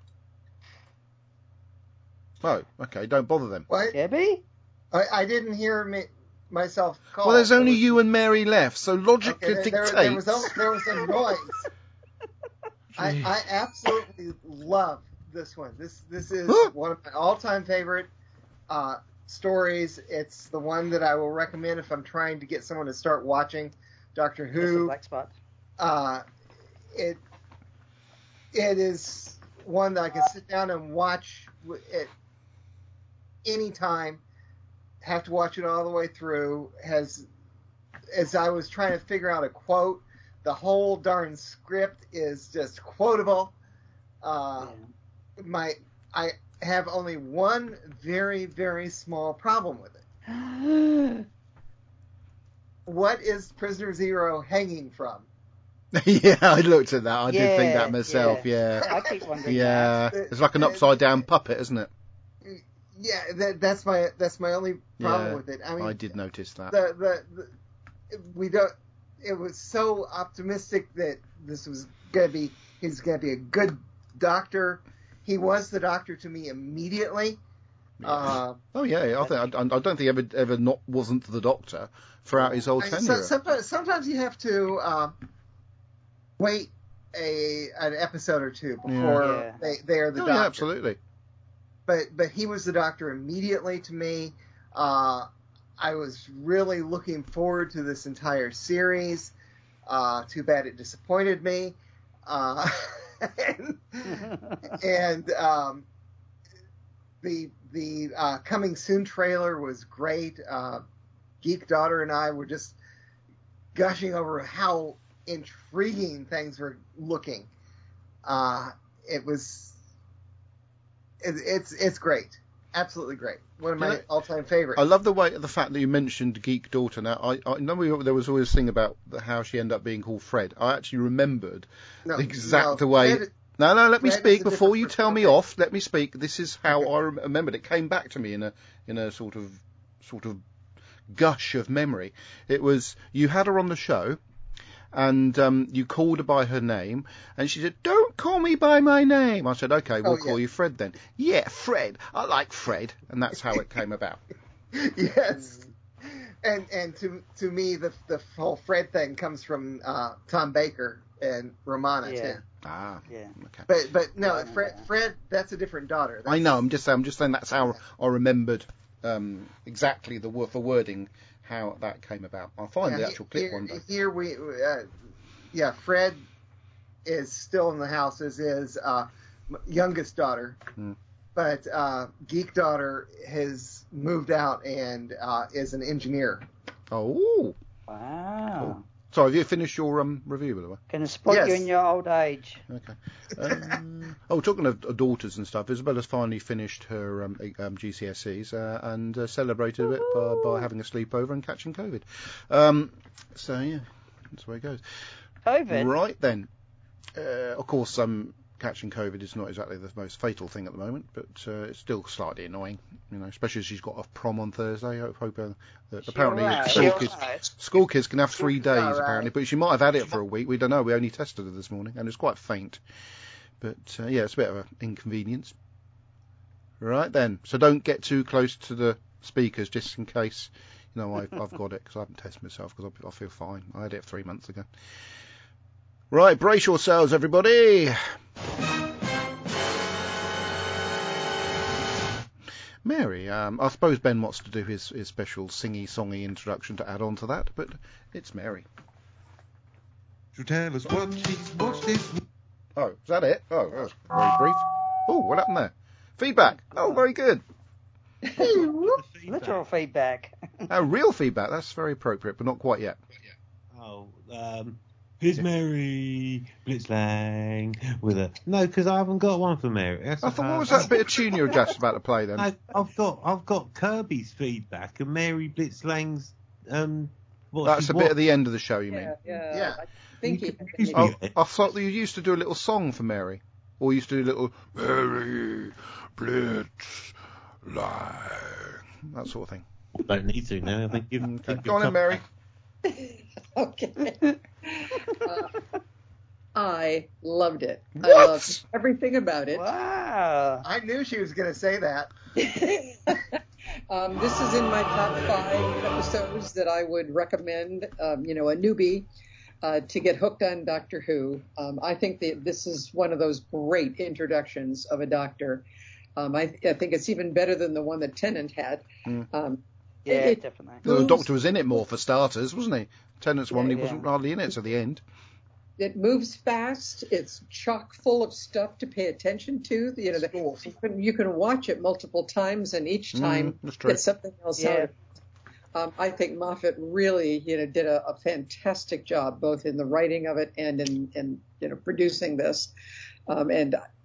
Oh, okay, don't bother them. What? Gabby? I, I didn't hear me, myself call. Well, there's only There was- you and Mary left, so logic Okay, there, dictates. there, there was a, there was a noise. I, I absolutely love this one. This this is one of my all-time favorite uh, stories. It's the one that I will recommend if I'm trying to get someone to start watching Doctor That's a Who. black spot. Uh, it it is one that I can sit down and watch at any time. Have to watch it all the way through. Has as I was trying to figure out a quote, the whole darn script is just quotable. Uh, Yeah. my I have only one very very small problem with it. What is Prisoner Zero hanging from? Yeah, I looked at that. I yeah, did think that myself. Yeah, I keep wondering yeah. that. It's like an upside down puppet, isn't it? Yeah, that, that's my that's my only problem Yeah, with it. I mean, I did notice that. The, the the we don't. It was so optimistic that this was gonna be he's gonna be a good doctor. He was the doctor to me immediately. Yeah. Uh, oh yeah, I think I, I don't think he ever ever not wasn't the doctor throughout his whole I mean, tenure. so, sometimes sometimes you have to uh, wait a an episode or two before Yeah. they they are the oh doctor. yeah, absolutely. But but he was the doctor immediately to me. Uh, I was really looking forward to this entire series. Uh, too bad it disappointed me. Uh, and and um, the the uh, coming soon trailer was great. Uh, Geek Daughter and I were just gushing over how intriguing things were looking. Uh, it was it, it's it's great, absolutely great. One of my Yeah. all-time favorites. I love the way the fact that you mentioned Geek Daughter. Now, I, I know we, there was always a thing about the, how she ended up being called Fred. I actually remembered no, the exact no, way. Fred- no, no, let me Fred is speak a before different you person. tell me Okay. off. Let me speak. This is how Okay. I rem- remembered. It came back to me in a in a sort of sort of gush of memory. It was you had her on the show. And um, you called her by her name, and she said, "Don't call me by my name." I said, "Okay, we'll Oh, call yeah. you Fred then." Yeah, Fred. I like Fred, and that's how it came about. Yes. And and to to me the the whole Fred thing comes from uh, Tom Baker and Romana Yeah. too. Ah, Yeah. okay. But but no, Yeah, I know Fred that. Fred that's a different daughter. That's, I know. I'm just. I'm just saying that's how I remembered um, exactly the word for wording how that came about. I'll find yeah, the actual clip here, one day. Here we uh, yeah Fred is still in the house as is uh, youngest daughter. Hmm. But uh, Geek Daughter has moved out and uh, is an engineer. Oh, Wow. Cool. Sorry, have you finished your um, review, by the way? Going to support you Yes. in your old age. Okay. Um, oh, talking of uh, daughters and stuff, Isabella's finally finished her um, e- um, G C S Es uh, and uh, celebrated it by, by having a sleepover and catching COVID. Um, so, yeah, that's the way it goes. COVID? Right then. Uh, of course, um, catching COVID is not exactly the most fatal thing at the moment, but uh, it's still slightly annoying, you know, especially as she's got a prom on Thursday. I hope uh, that apparently alright? school, She kids, alright? school kids can have three days, alright. apparently, but she might have had it for a week. We don't know. We only tested her this morning, and it's quite faint. But, uh, yeah, it's a bit of an inconvenience. Right then. So don't get too close to the speakers, just in case, you know, I've, I've got it, because I haven't tested myself, because I, I feel fine. I had it three months ago. Right, brace yourselves, everybody. Mary, um, I suppose Ben wants to do his, his special singy-songy introduction to add on to that, but it's Mary. To tell us what she's watched this week. Oh, is that it? Oh, that was very brief. Oh, what happened there? Feedback. Oh, very good. Literal feedback. Oh, real feedback. That's very appropriate, but not quite yet. Oh, um, here's Mary Blitzlang with a no, because I haven't got one for Mary. That's I a thought, what hard- was that bit of tune you were just about to play then? No, I've got I've got Kirby's feedback and Mary Blitzlang's um. What That's she's a bit watched. at the end of the show, you mean? Yeah, yeah. Yeah. I think You he can- maybe- Oh, Yeah. I thought that you used to do a little song for Mary. Or you used to do a little Mary Blitz Line. That sort of thing. Don't need to now. I think you've, Okay. think Go on you've then, Mary. Okay. Uh, I loved it. I What? loved everything about it. Wow. I knew she was going to say that. um, this is in my top five episodes that I would recommend, um, you know, a newbie uh, to get hooked on Doctor Who. Um, I think that this is one of those great introductions of a doctor. Um, I, I think it's even better than the one that Tennant had. Mm. Um, Yeah, it- definitely. The moves- Doctor was in it more for starters, wasn't he? Tennant's one, he Yeah, wasn't yeah. hardly in it to the end. It moves fast. It's chock full of stuff to pay attention to. You know, the, Schools. you, can, you can watch it multiple times, and each time Mm, that's true. get something else Yeah. out of it. Um, I think Moffat really, you know, did a, a fantastic job both in the writing of it and in, in you know, producing this. Um, and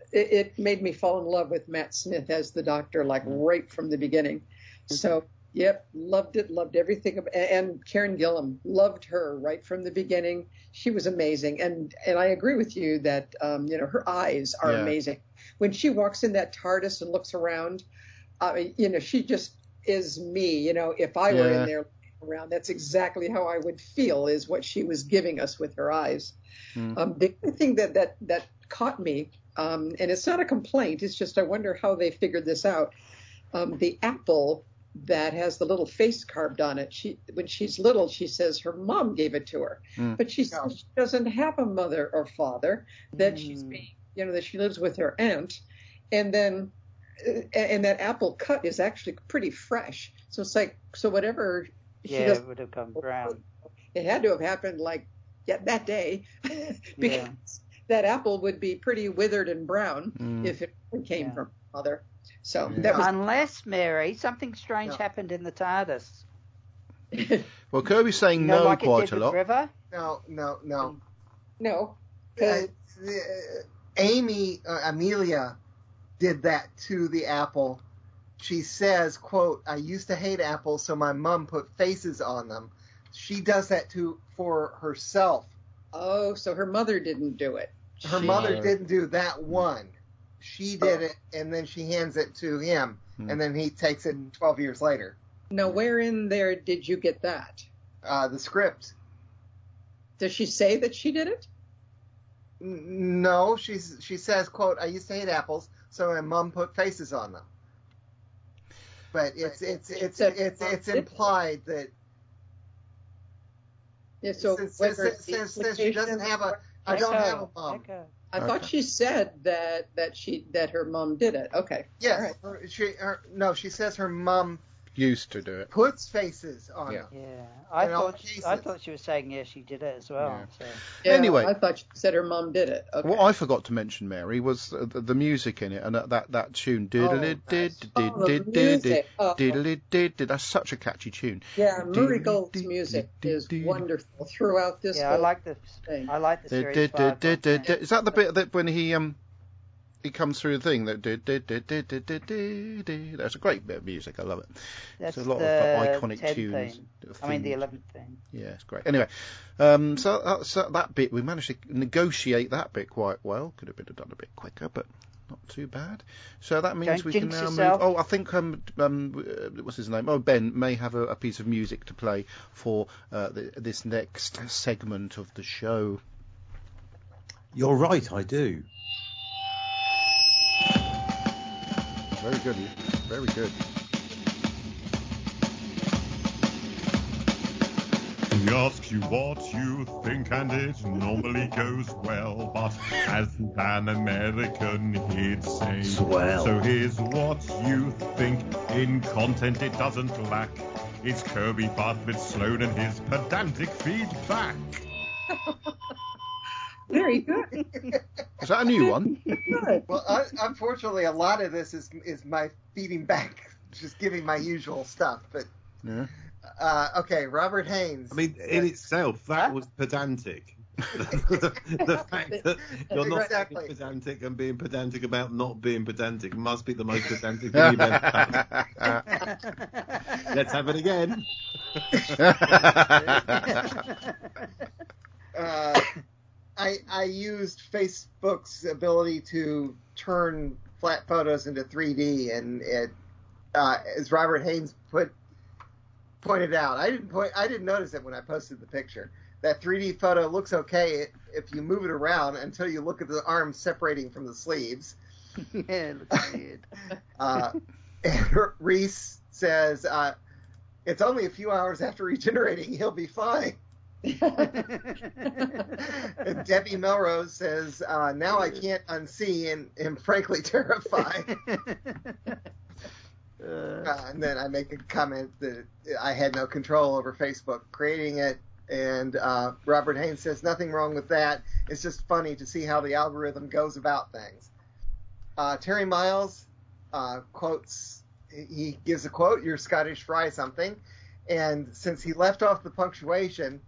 it, it made me fall in love with Matt Smith as the doctor, like right from the beginning. So, yep, loved it, loved everything. ab- And Karen Gillan, loved her right from the beginning. She was amazing. And and I agree with you that, um, you know, her eyes are Yeah. amazing. When she walks in that TARDIS and looks around, uh, you know, she just is me. You know, if I were Yeah. in there around, that's exactly how I would feel, is what she was giving us with her eyes. Mm. Um, the other thing that, that, that caught me, um, and it's not a complaint, it's just I wonder how they figured this out. Um, the apple that has the little face carved on it, she when she's little, she says her mom gave it to her. Mm. But she says she doesn't have a mother or father, that Mm. she's being, you know, that she lives with her aunt. And then, uh, and that apple cut is actually pretty fresh. So it's like, so whatever she Yeah, does, it would have gone brown. it had to have happened like yeah, that day, because Yeah. that apple would be pretty withered and brown Mm. if it came Yeah. from her mother. So Yeah. that was Unless, Mary, something strange No. happened in the TARDIS. Well, Kirby's saying You know, no like it quite did a with lot. River? No, no, no. no. Uh, 'cause- the- Amy, uh, Amelia did that to the apple. She says, quote, I used to hate apples, so my mom put faces on them. She does that to for herself. oh, so her mother didn't do it. Her She- mother No. didn't do that one. She did it, and then she hands it to him, Hmm. and then he takes it twelve years later. Now, where in there did you get that? Uh, the script. Does she say that she did it? N- No, she's she says, quote, I used to hate apples, so my mom put faces on them. But it's it's it's Said- it's it's implied that Yeah, so since, whether since, it's the since, since she doesn't implication- have a I don't have a Echo, mom. Echo. I thought Okay. she said that that she that her mom did it. Okay. Yes, All right. her, she her, no, she says her mom Used to do it. puts faces on Yeah. them. Yeah, I In all thought cases. I thought she was saying yeah, she did it as well. So. Yeah, Anyway. I thought she said her mom did it. Okay. What I forgot to mention, Mary, was the, the music in it, and that that, that tune. Diddly did did Oh, the did did music. Oh. diddly did did. That's such a catchy tune. Yeah, Murray Dee, Gold's dee, music dee, is dee. wonderful throughout this Yeah, I whole like the thing. I like the Did, series did, five did, one, did, yeah. did. Is that the bit that when he um he comes through the thing that did did did did did did did did. That's a great bit of music. I love it. That's There's a lot the of iconic ten tunes. theme. themes. I mean the eleventh theme. Yeah, it's great. Anyway, um, so, uh, so that bit we managed to negotiate that bit quite well. Could have been done a bit quicker, but not too bad. So that means Don't we can jinx now yourself. move. Oh, I think um, um uh, what's his name? Oh, Ben may have a, a piece of music to play for uh, the, this next segment of the show. You're right, I do. Very good, very good. He asks you what you think, and it normally goes well. But as an American, he'd say, Swell. So here's what you think. In content, it doesn't lack. It's Kirby Bartlett Sloan and his pedantic feedback. Very good. Is that a new one? Good. Well, un- unfortunately, a lot of this is is my feeding back, just giving my usual stuff. But Yeah. uh, okay, Robert Haynes. I mean, in itself, that Huh? was pedantic. the, the fact that you're not Exactly. being pedantic and being pedantic about not being pedantic must be the most pedantic thing you've ever done. Let's have it again. uh, I I used Facebook's ability to turn flat photos into three D, and it, uh, as Robert Haynes put pointed out, I didn't point, I didn't notice it when I posted the picture. That three D photo looks okay if you move it around until you look at the arms separating from the sleeves. Yeah, it looks weird. Uh, and Reese says uh, it's only a few hours after regenerating, he'll be fine. And Debbie Melrose says, uh, now I can't unsee and am frankly terrified. Uh, Uh, and then I make a comment that I had no control over Facebook creating it. And uh, Robert Haynes says, nothing wrong with that. It's just funny to see how the algorithm goes about things. Uh, Terry Miles uh, quotes, he gives a quote, you're Scottish fry something. And since he left off the punctuation,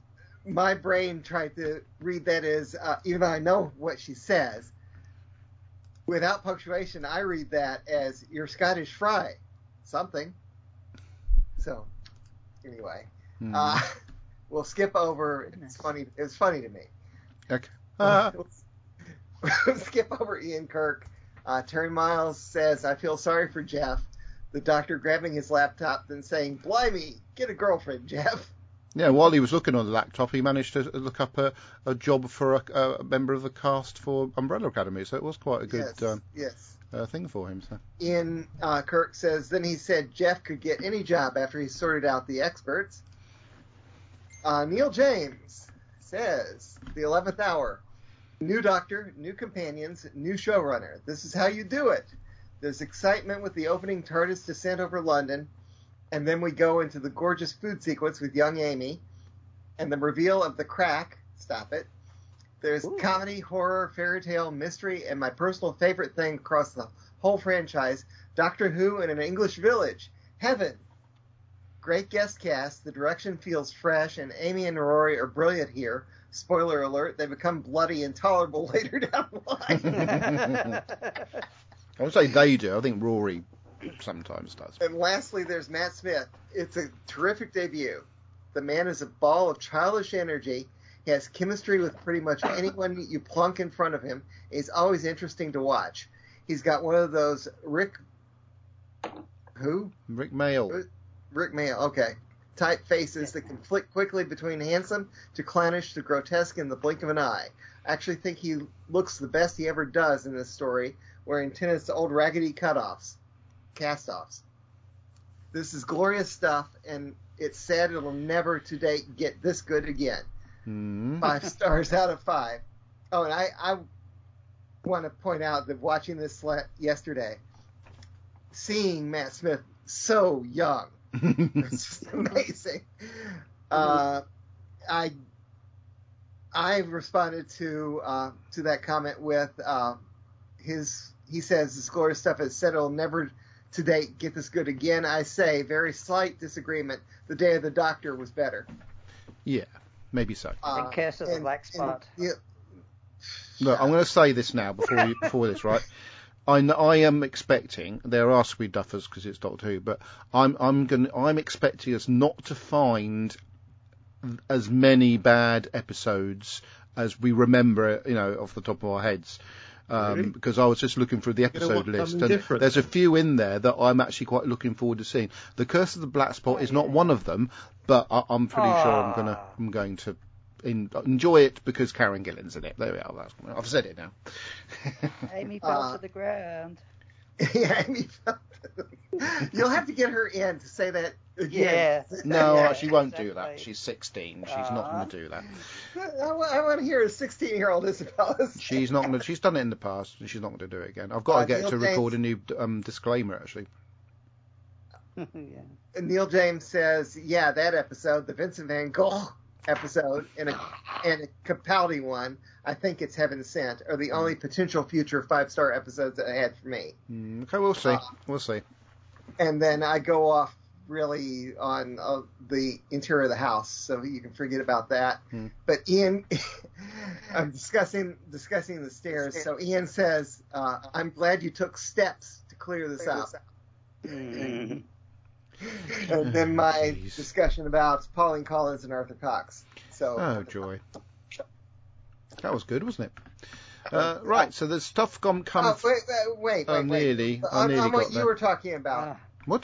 my brain tried to read that as, uh, even though I know what she says, without punctuation, I read that as your Scottish fry, something. So, anyway, Hmm. uh, we'll skip over. It's funny. It's funny to me. Okay. Uh, We'll skip over Ian Kirk. Uh, Terry Miles says, "I feel sorry for Jeff." The doctor grabbing his laptop, then saying, "Blimey, get a girlfriend, Jeff." yeah, while he was looking on the laptop, he managed to look up a, a job for a, a member of the cast for Umbrella Academy, so it was quite a good Yes, um, yes. uh, thing for him. So. Ian uh, Kirk says, then he said Jeff could get any job after he sorted out the experts. Uh, Neil James says, the eleventh hour, new doctor, new companions, new showrunner. This is how you do it. There's excitement with the opening TARDIS descent over London, and then we go into the gorgeous food sequence with young Amy, and the reveal of the crack. Stop it. There's Ooh. comedy, horror, fairy tale, mystery, and my personal favorite thing across the whole franchise, Doctor Who in an English village. Heaven. Great guest cast. The direction feels fresh, and Amy and Rory are brilliant here. Spoiler alert, they become bloody intolerable later down the line. I would say they do. I think Rory sometimes does. And lastly, there's Matt Smith. It's a terrific debut. The man is a ball of childish energy. He has chemistry with pretty much anyone you plunk in front of him. He's always interesting to watch. He's got one of those Rick... Who? Rick Mail. Rick Mail, okay. Type faces that can flick quickly between handsome to clownish to grotesque in the blink of an eye. I actually think he looks the best he ever does in this story, wearing tennis old raggedy cutoffs, cast-offs. This is glorious stuff, and it's sad it'll never to date get this good again. Mm. Five stars out of five. Oh, and I, I want to point out that watching this yesterday, seeing Matt Smith so young, it's just amazing. Uh, I I responded to uh, to that comment with uh, his. He says this glorious stuff has said it'll never to date get this good again. I say very slight disagreement. The Day of the Doctor was better. Yeah, maybe so. Uh, And Curse of the Black Spot. And, yeah, Look, I'm going to say this now before you, before this, right? I, kn- I am expecting there are Squid Duffers because it's Doctor Who, but I'm I'm going I'm expecting us not to find as many bad episodes as we remember, you know, off the top of our heads. Um, Really? Because I was just looking through the You know episode what, list, something and different. there's a few in there that I'm actually quite looking forward to seeing. The Curse of the Black Spot Oh, is not yeah. one of them, but I, I'm pretty sure I'm gonna Ah. I'm going to in, enjoy it because Karen Gillan's in it. There we are. That's, I've said it now. Amy fell Uh, to the ground. yeah, Amy felt you'll have to get her in to say that again. Yeah. No, Yeah, she won't do that. exactly. She's sixteen. She's not Ah. going to do that. I, wa- I want to hear a sixteen-year-old Isabella. say She's not that. going to. She's done it in the past, and she's not going to do it again. I've got Uh, to get Neil to James- record a new um, disclaimer actually. yeah. And Neil James says, yeah, that episode, the Vincent Van Gogh episode, and a, and a Capaldi one, I think it's Heaven Sent, are the only potential future five-star episodes that I had for me. Mm, okay, we'll see. Uh, we'll see. And then I go off really on uh, the interior of the house, so you can forget about that. Hmm. But Ian, I'm discussing discussing the stairs. So Ian says, uh, "I'm glad you took steps to clear this out." Mm. And then my Jeez. discussion about Pauline Collins and Arthur Cox. So Oh joy. That was good, wasn't it? Uh, right. So there's stuff come. come Oh, wait, wait, wait, Oh, wait, wait. nearly. I On, nearly on what got you there. were talking about. Ah. What?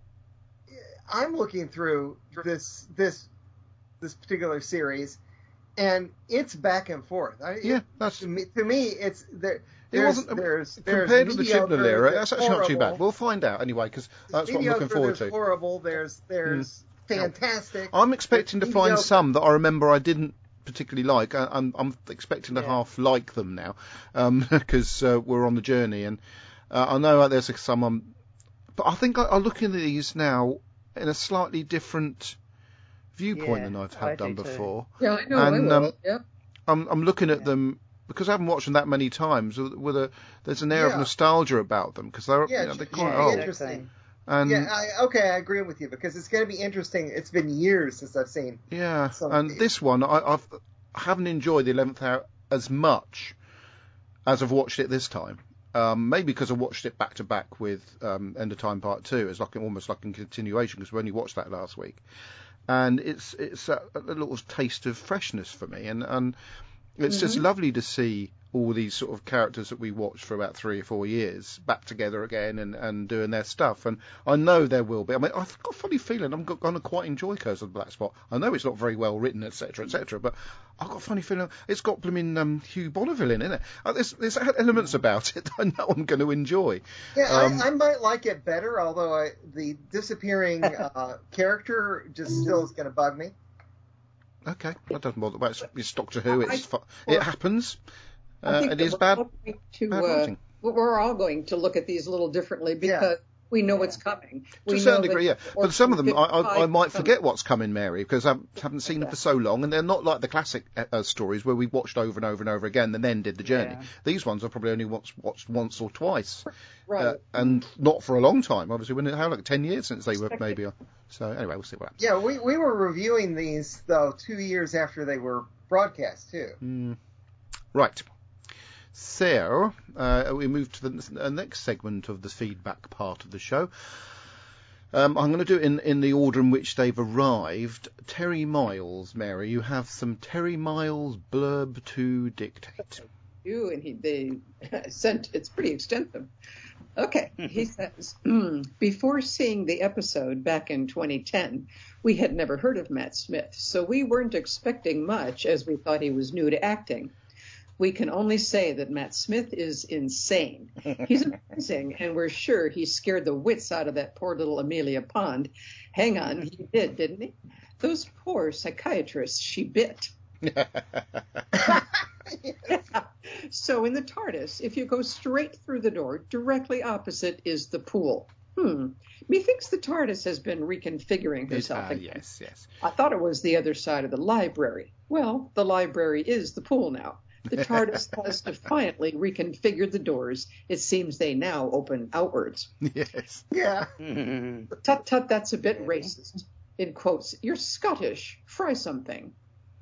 I'm looking through this this this particular series, and it's back and forth. I, Yeah, it, that's. to me, to me, it's there. It There's, wasn't there's, there's compared with the mediocre, Chibnall era. there's That's actually not too bad. horrible. We'll find out anyway, because that's what I'm Mediocre, looking forward there's to. horrible. There's there's fantastic. I'm expecting to there's find mediocre. some that I remember I didn't particularly like. I, I'm, I'm expecting to Yeah. half like them now, because uh, we're on the journey, and uh, I know there's some. Um, but I think I, I'm looking at these now in a slightly different viewpoint Yeah, than I've I had done do too. before. Yeah, I know. I And, will. um, Yep. I'm, I'm looking at Yeah. them because I haven't watched them that many times. With, with a there's an air of Yeah. nostalgia about them because they're Yeah, you know, they're it's quite yeah, old. interesting. exactly. And Yeah, I, okay, I agree with you because it's going to be interesting. It's been years since I've seen. Yeah, So and it- this one I I've, I haven't enjoyed the eleventh hour as much as I've watched it this time. Um, maybe because I watched it back to back with um, End of Time Part Two. It's like almost like a continuation because we only watched that last week, and it's it's a, a little taste of freshness for me, and and it's mm-hmm. just lovely to see all these sort of characters that we watched for about three or four years back together again and, and doing their stuff. And I know there will be. I mean, I've got a funny feeling I'm going to quite enjoy Curse of the Black Spot. I know it's not very well written, et cetera, et cetera, but I've got a funny feeling it's got blooming um, Hugh Bonneville in it. Uh, there's, there's elements about it that I know I'm going to enjoy. Yeah, um, I, I might like it better, although I, the disappearing uh, character just still is going to bug me. Okay, that doesn't bother. Well, it's, it's Doctor Who. It's I, fu- it happens. I think Uh, it is bad. To, bad uh, writing. we're all going to look at these a little differently because Yeah. we know what's coming. We To a certain know degree, yeah. that But some of them, I, I, I might fifty-five forget what's coming, Mary, because I haven't seen them for so long, and they're not like the classic uh, stories where we watched over and over and over again and then did the journey. Yeah. These ones I've probably only watched, watched once or twice, Right. uh, and not for a long time. Obviously, when how like ten years since they were maybe. Uh, so anyway, we'll see what happens. Yeah, we, we were reviewing these, though, two years after they were broadcast, too. Mm. Right. So, uh, we move to the uh, next segment of the feedback part of the show. Um, I'm going to do it in, in the order in which they've arrived. Terry Miles, Mary, you have some Terry Miles blurb to dictate. You and he they sent it's pretty extensive. Okay, he says, before seeing the episode back in twenty ten, we had never heard of Matt Smith, so we weren't expecting much as we thought he was new to acting. We can only say that Matt Smith is insane. He's amazing, and we're sure he scared the wits out of that poor little Amelia Pond. Hang on, he did, didn't he? Those poor psychiatrists she bit. Yeah. So in the TARDIS, if you go straight through the door, directly opposite is the pool. Hmm. Methinks the TARDIS has been reconfiguring herself. Uh, again. yes, yes. I thought it was the other side of the library. Well, the library is the pool now. The TARDIS has defiantly reconfigured the doors. It seems they now open outwards. Yes. Yeah. Tut tut, that's a bit racist. In quotes, you're Scottish. Fry something.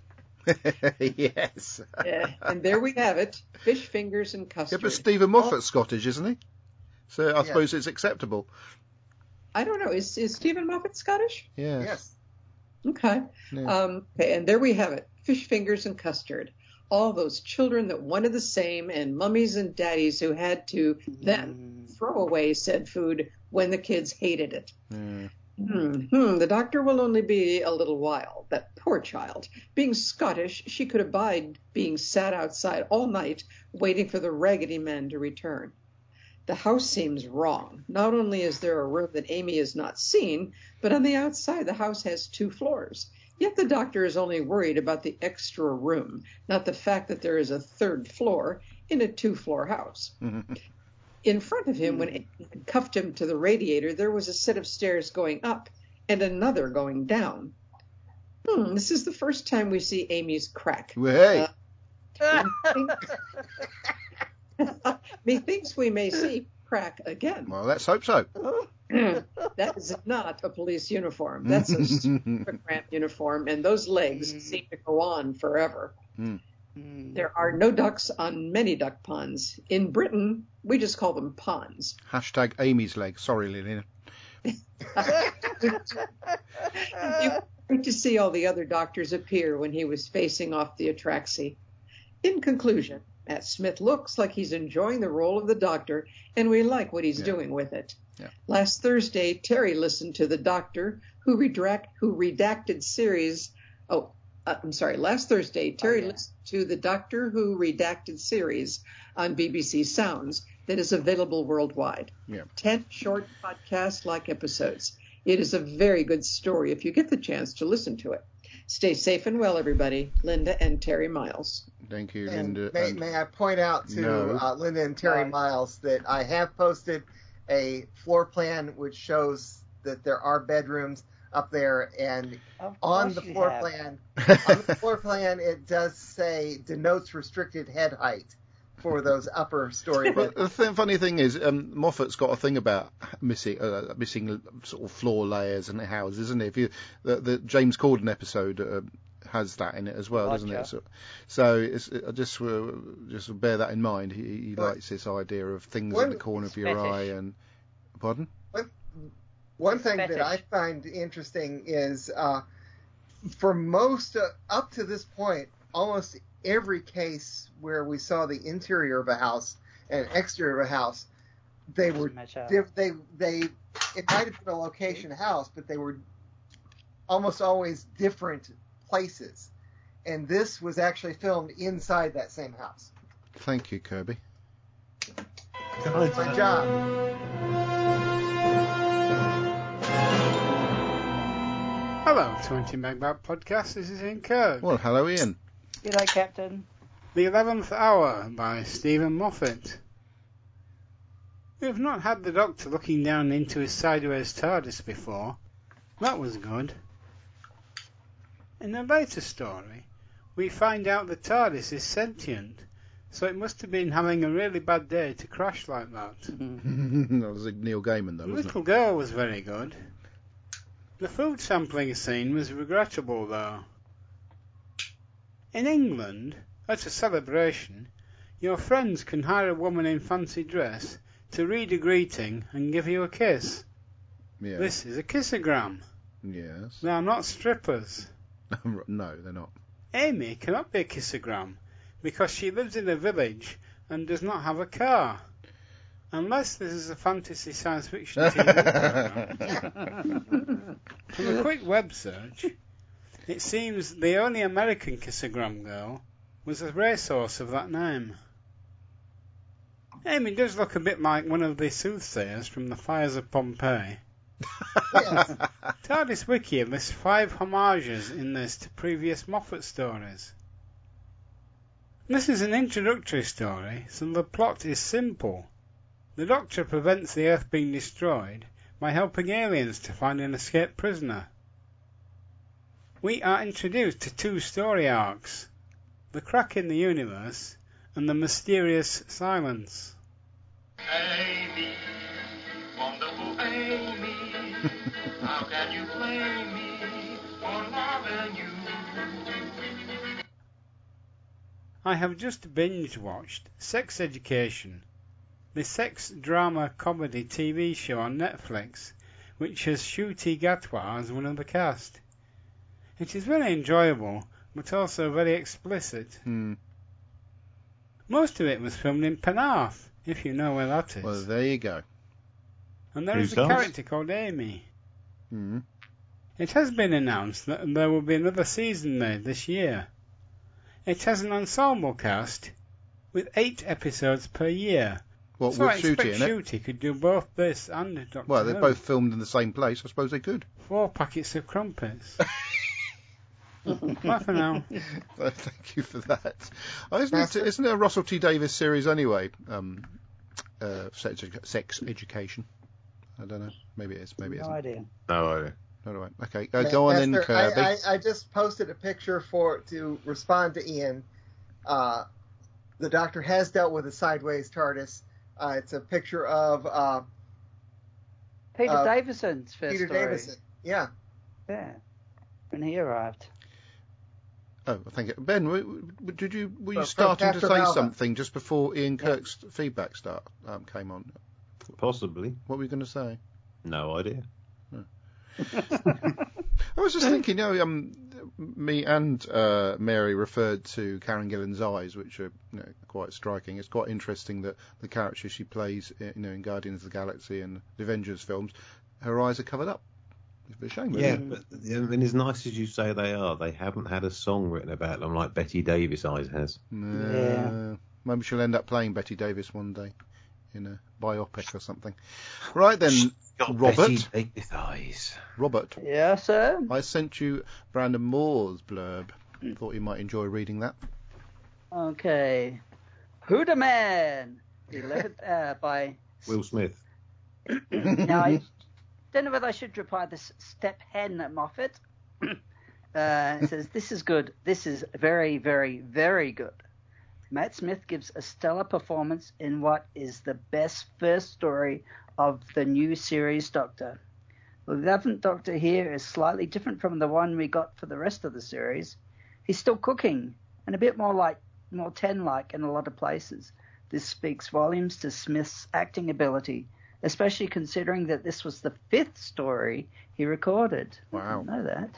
Yes. Yeah, and there we have it. Fish fingers and Yeah, custard. but Stephen Moffat's Scottish, isn't he? So I Yeah. suppose it's acceptable. I don't know. Is is Stephen Moffat Scottish? Yes. Yes. Okay. Yeah. Um, okay, and there we have it. Fish fingers and custard. All those children that wanted the same, and mummies and daddies who had to then throw away said food when the kids hated it. Yeah. Hmm, hmm, the doctor will only be a little while. That poor child. Being Scottish, she could abide being sat outside all night waiting for the Raggedy Men to return. The house seems wrong. Not only is there a room that Amy has not seen, but on the outside the house has two floors. Yet the doctor is only worried about the extra room, not the fact that there is a third floor in a two-floor house. In front of him, when Amy had cuffed him to the radiator, there was a set of stairs going up and another going down. Hmm, this is the first time we see Amy's crack. Well, hey. Uh, methinks we may see crack again. Well, let's hope so. That is not a police uniform. That's a super cramp uniform, and those legs seem to go on forever. Mm. There are no ducks on many duck ponds. In Britain, we just call them ponds. Hashtag Amy's leg. Sorry, Lillian. You wait to see all the other doctors appear when he was facing off the Atraxi. In conclusion, Matt Smith looks like he's enjoying the role of the doctor, and we like what he's Yeah. doing with it. Yeah. Last Thursday, Terry listened to the doctor who, redact, who redacted series. Oh, uh, I'm sorry. Last Thursday, Terry Oh, yeah. listened to the Doctor Who redacted series on B B C Sounds that is available worldwide. Yeah. Ten short podcast-like episodes. It is a very good story if you get the chance to listen to it. Stay safe and well, everybody. Linda and Terry Miles. Thank you, And Linda. may, and- may I point out to No. uh, Linda and Terry No. Miles that I have posted a floor plan which shows that there are bedrooms up there, and Of on course the you floor have. plan, on the floor plan, it does say denotes restricted head height for those upper story Well, bedrooms. the th- funny thing is, um, Moffat's got a thing about missing, uh, missing sort of floor layers and houses, isn't it? If you the, the James Corden episode, uh, has that in it as well, doesn't it? Gotcha. So, so it's, I just uh, just bear that in mind. He, he Well, likes this idea of things one- in the corner of your fetish. eye and. Pardon? One, one It's thing that fetish. I find interesting is uh, for most, uh, up to this point, almost every case where we saw the interior of a house and exterior of a house, they were Match up. diff- they they it might have been a location house, but they were almost always different places. And this was actually filmed inside that same house. Thank you, Kirby. Guys, My uh, job. Hello, twenty Megabyte Podcast. This is Ian Kirk. Well, hello, Ian. G'day, Captain. The eleventh Hour by Stephen Moffat. We have not had the Doctor looking down into his sideways TARDIS before. That was good. In the later story, we find out the TARDIS is sentient, so it must have been having a really bad day to crash like that. That was Neil Gaiman, though, The wasn't little girl was very good. The food sampling scene was regrettable, though. In England, at a celebration, your friends can hire a woman in fancy dress to read a greeting and give you a kiss. it? Yeah. This is a kissogram. Yes. They are not strippers. No, they're not. Amy cannot be a kissogram because she lives in a village and does not have a car. Unless this is a fantasy science fiction T V program. From a quick web search, it seems the only American kissogram girl was a racehorse of that name. Amy does look a bit like one of the soothsayers from the fires of Pompeii. Yes. TARDIS Wiki lists five homages in this to previous Moffat stories. This is an introductory story, so the plot is simple. The Doctor prevents the Earth being destroyed by helping aliens to find an escaped prisoner. We are introduced to two story arcs, the crack in the universe and the mysterious silence. Amy, wonderful Amy, how can you blame me for loving you? I have just binge watched Sex Education, the sex drama comedy T V show on Netflix, which has Ncuti Gatwa as one of the cast. It is very enjoyable, but also very explicit. Hmm. Most of it was filmed in Penarth, if you know where that is. Well, there you go. And there Who is a stars? character called Amy. Hmm. It has been announced that there will be another season made this year. It has an ensemble cast with eight episodes per year. What, so I with Ncuti expect in it? Ncuti could do both this and Doctor Well, they're Who. both filmed in the same place. I suppose they could. Four packets of crumpets. Bye for now. Well, thank you for that. Oh, isn't, it, isn't it a Russell T Davies series anyway? Um, uh, sex, edu- sex education. I don't know. Maybe it is. Maybe it No isn't. idea. No idea. All right. Okay. Uh, go on then, Master, Kirby. I, I, I just posted a picture for to respond to Ian. Uh, the Doctor has dealt with a sideways TARDIS. Uh, it's a picture of uh, Peter Uh, Davison's first Peter story. Davison. Yeah. Yeah. When he arrived. Oh, thank you, Ben. w- w- Did you were you From starting to Pastor say Malva. something just before Ian Kirk's feedback start um, came on? Possibly. What were you going to say? No idea. I was just thinking, you know, um, me and uh, Mary referred to Karen Gillan's eyes, which are you know, quite striking. It's quite interesting that the character she plays, you know, in Guardians of the Galaxy and the Avengers films, her eyes are covered up. It's a shame, Yeah, isn't it? but I mean, as nice as you say they are, they haven't had a song written about them like Betty Davis eyes has. Uh, maybe she'll end up playing Betty Davis one day in a biopic or something. Right then, Got Robert. Betty Davis eyes. Robert, Yeah, sir. I sent you Brandon Moore's blurb. Thought you might enjoy reading that. Okay. Huda Man, the eleventh hour by. Will Smith. Now, I don't know whether I should reply this Step Hen at Moffat. uh, it says, this is good. This is very, very, very good. Matt Smith gives a stellar performance in what is the best first story of the new series Doctor. The eleventh Doctor here is slightly different from the one we got for the rest of the series. He's still cooking, and a bit more like more ten-like in a lot of places. This speaks volumes to Smith's acting ability, especially considering that this was the fifth story he recorded. Wow. I didn't know that.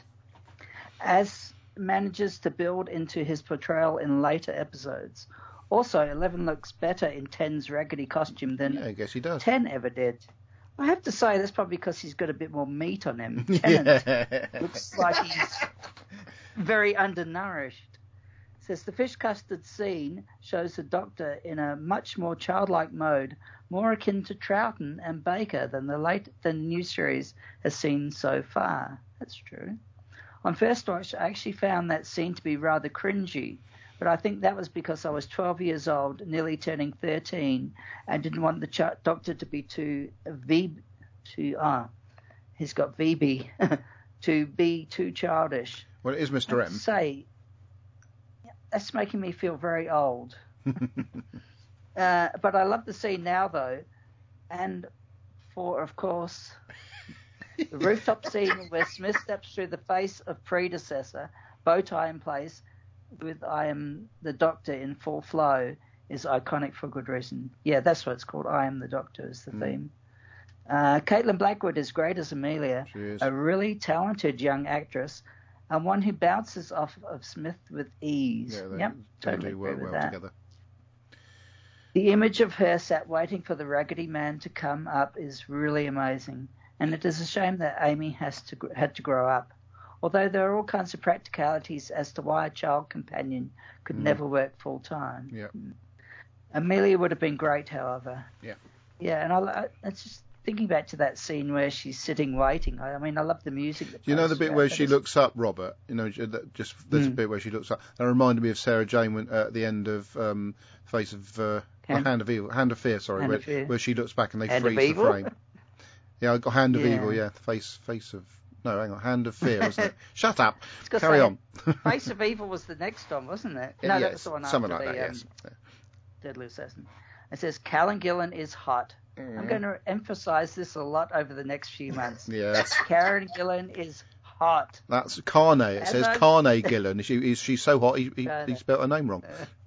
As manages to build into his portrayal in later episodes. Also, Eleven looks better in ten's raggedy costume than Yeah, I guess he does. ten ever did. I have to say that's probably because he's got a bit more meat on him. Tennant Yeah. looks like he's very undernourished. Says the fish custard scene shows the Doctor in a much more childlike mode, more akin to Troughton and Baker than the late than the new series has seen so far. That's true. On first watch, I actually found that scene to be rather cringy, but I think that was because I was twelve years old, nearly turning thirteen, and didn't want the ch- Doctor to be too v too ah, he's got V B to be too childish. Well, it is Mister I have M. to say, that's making me feel very old. uh, but I love the scene now, though, and for, of course, the rooftop scene where Smith steps through the face of predecessor, bow tie in place, with I Am the Doctor in full flow, is iconic for good reason. Yeah, that's what it's called. I Am the Doctor is the mm. theme. Uh, Caitlin Blackwood is great as Amelia, She is. a really talented young actress, and one who bounces off of Smith with ease. Yeah, they, yep, they totally do work agree with well that. together. The image of her sat waiting for the Raggedy Man to come up is really amazing, and it is a shame that Amy has to had to grow up. Although there are all kinds of practicalities as to why a child companion could Mm. never work full time. Yeah. Amelia would have been great, however. Yeah. Yeah, and I, I it's just thinking back to that scene where she's sitting waiting. I, I mean, I love the music. That You know plays the bit throughout, where but she it's- looks up, Robert? You know, that- just there's a Mm. bit where she looks up. That reminded me of Sarah Jane when, uh, at the end of um, Face of uh, Hand- Hand of Evil, Hand of Fear, sorry, Hand where, of Fear. where she looks back and they Hand of freeze the Evil? frame. Yeah, I got Hand of Yeah. Evil. Yeah, face face of no, hang on, Hand of Fear, wasn't it? Shut up. It's 'cause Carry they- on. Face of Evil was the next one, wasn't it? Yeah, No, that yes, was the one after something like the that. um, Yes. Yeah. Deadly Assassin. It says Callan Gillan is hot. Mm. I'm going to emphasise this a lot over the next few months. Yes. Karen Gillan is hot. That's Carne. It As says I- Carne Gillan. She, is she's so hot, he, he, Carne. he spelled her name wrong.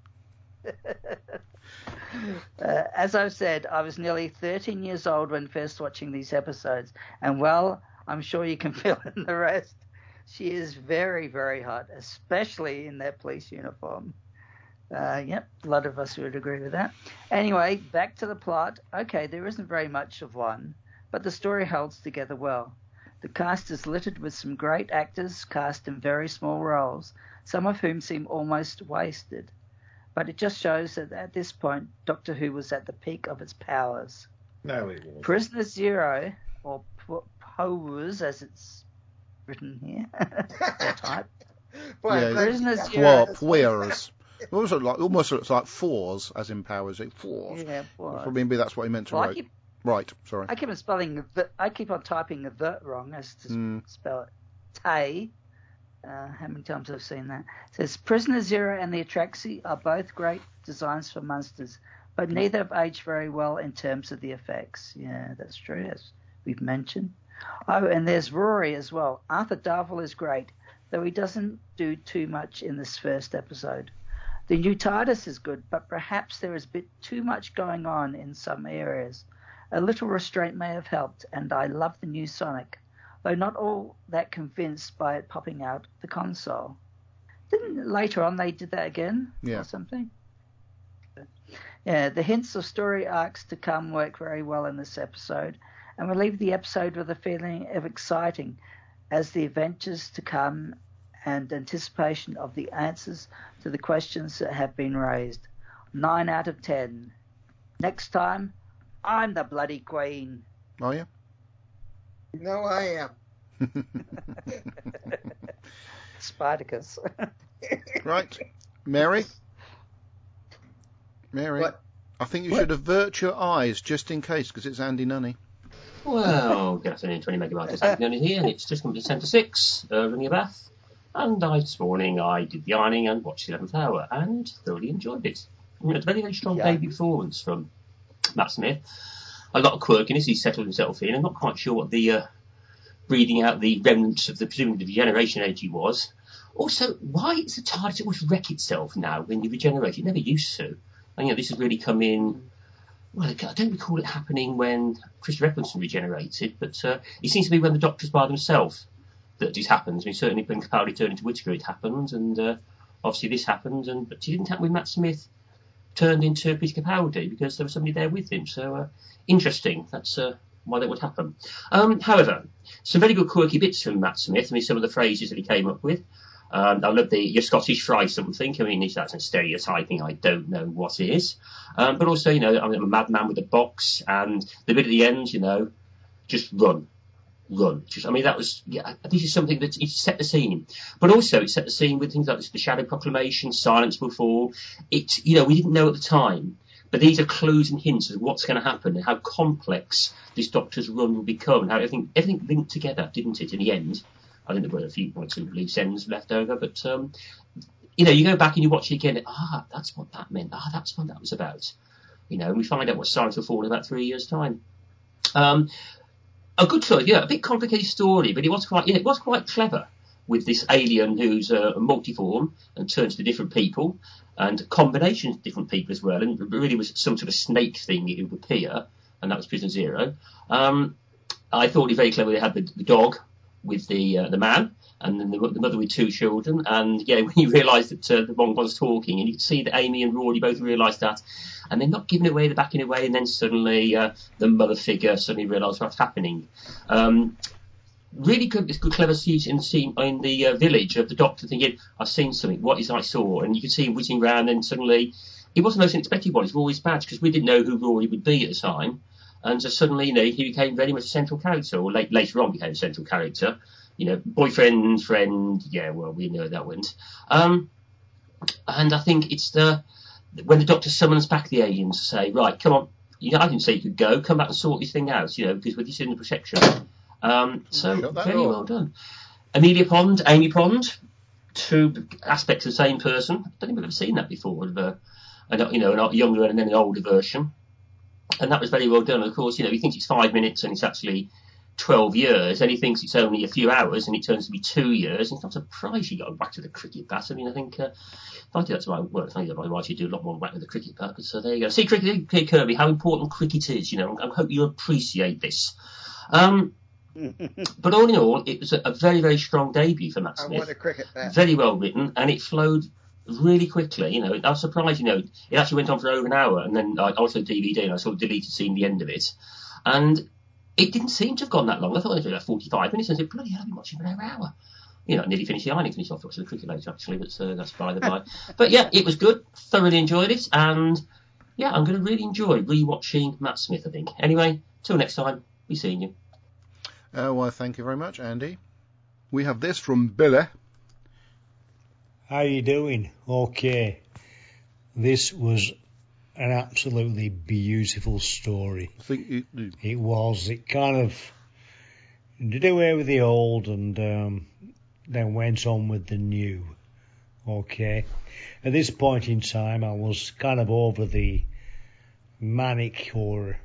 Uh, as I've said, I was nearly thirteen years old when first watching these episodes, and well, I'm sure you can fill in the rest. She is very, very hot, especially in that police uniform. Uh, yep, a lot of us would agree with that. Anyway, back to the plot. Okay, there isn't very much of one, but the story holds together well. The cast is littered with some great actors cast in very small roles, some of whom seem almost wasted. But it just shows that at this point, Doctor Who was at the peak of its powers. No, it was. Prisoner Zero, or P- Pose as it's written here, or type. Boy, Yeah, I'm glad Prisoner you got Zero. that. Poires. Also like almost looks like fours as in powers. It fours. Yeah, Pose. Well, maybe that's what he meant to Well, I write. keep, Right. Sorry. I keep on spelling the, I keep on typing the wrong as to Mm. spell it. Tay. Uh, how many times I've seen that? It says Prisoner Zero and the Atraxi are both great designs for monsters, but neither have aged very well in terms of the effects. Yeah, that's true, as we've mentioned. Oh, and there's Rory as well. Arthur Darvill is great, though he doesn't do too much in this first episode. The new TARDIS is good, but perhaps there is a bit too much going on in some areas. A little restraint may have helped, and I love the new Sonic, though not all that convinced by it popping out the console. Didn't later on they did that again Yeah. or something? Yeah, the hints of story arcs to come work very well in this episode, and we leave the episode with a feeling of exciting as the adventures to come and anticipation of the answers to the questions that have been raised. Nine out of ten. Next time, I'm the bloody queen. Are you? No, I am. Spartacus. Right. Mary? Mary? What? I think you What? should avert your eyes just in case, because it's Andy Nunny. Well, good afternoon, twenty megabytes. Andy here, and it's just going to be ten to six, uh, ringing a bath. And I, this morning, I did the ironing and watched the eleventh hour, and thoroughly enjoyed it. You know, it's a very, very strong Yeah. debut performance from Matt Smith. A lot of quirkiness he's settled himself in. I'm not quite sure what the uh, breathing out the remnants of the presumably the regeneration age he was. Also, why is the TARDIS always wreck itself now when you regenerate? It never used to. And, you know, this has really come in. Well, I don't recall it happening when Christopher Eccleston regenerated, but uh, it seems to be when the Doctor's by themselves that this happens. I mean, certainly when Capaldi turned into Whittaker, it happened, and uh, obviously this happened, and but it didn't happen when Matt Smith turned into Peter Capaldi because there was somebody there with him. So uh, interesting. That's uh, why that would happen. Um, however, some very good quirky bits from Matt Smith. I mean, some of the phrases that he came up with. Um, I love the "you're Scottish fry" something. I mean, if that's a stereotyping, I don't know what it is. Um, but also, you know, I'm a madman with a box, and the bit at the end, you know, just run, run. Just, I mean, that was, yeah, this is something that it set the scene. But also, it set the scene with things like the Shadow Proclamation, Silence Will Fall. It, you know, we didn't know at the time, but these are clues and hints of what's going to happen and how complex this Doctor's run will become, and how everything, everything linked together, didn't it, in the end? I think there were a few, one or two loose ends left over, but, um, you know, you go back and you watch it again, ah, that's what that meant, ah, that's what that was about. You know, and we find out what Silence Will Fall in about three years' time. Um, a good story, yeah, a bit complicated story, but it was quite, yeah, it was quite clever with this alien who's uh, multiform and turns to different people, and combinations of different people as well, and it really was some sort of snake thing it would appear, and that was Prison Zero. Um, I thought it very clever they had the, the dog with the uh, the man, and then the, the mother with two children, and yeah, when you realise that uh, the wrong one's talking, and you can see that Amy and Rory both realise that, and they're not giving it away, they're backing it away, and then suddenly uh, the mother figure suddenly realises what's happening. Um, really good, this good clever scene in the scene in the uh, village of the Doctor thinking, I've seen something, what is I saw? And you can see him whizzing around, and suddenly it wasn't the most unexpected one, it's Rory's badge, because we didn't know who Rory would be at the time. And just suddenly, you know, he became very much a central character, or late, later on became a central character. You know, boyfriend, friend, yeah, well, we know that went. Um, and I think it's the, when the Doctor summons back the aliens to say, right, come on, you know, I didn't say you could go, come back and sort this thing out, you know, because we're just in the protection. Um, so, very door. well done. Amelia Pond, Amy Pond, two aspects of the same person. I don't think we've ever seen that before, of a, a, you know, a younger and then an older version. And that was very well done. Of course, you know, he thinks it's five minutes and it's actually twelve years, and he thinks it's only a few hours and it turns to be two years. And it's not surprised he got back to the cricket bat. I mean, I think, uh, if I do that to my work, I think I might do a lot more back with the cricket bat. But so there you go. See, cricket, Kirby, how important cricket is, you know. I hope you appreciate this. Um, but all in all, it was a, a very, very strong debut for Matt Smith. I want a cricket bat. Very well written, and it flowed really quickly, you know. I was surprised, you know, it actually went on for over an hour, and then I also D V D, and I saw a deleted scene the end of it, and it didn't seem to have gone that long. I thought it was about forty-five minutes, and I said, bloody hell, I've been watching for an hour. You know, I nearly finished the ironing, finished off watching the cricket later, actually, but uh, that's by the by. But yeah, it was good, thoroughly enjoyed it, and yeah, I'm going to really enjoy rewatching Matt Smith, I think. Anyway, till next time, be seeing you. Uh, well, thank you very much, Andy. We have this from Billy. How you doing? Okay. This was an absolutely beautiful story. I think it, it, it was. It kind of did away with the old and um, then went on with the new. Okay. At this point in time, I was kind of over the manic or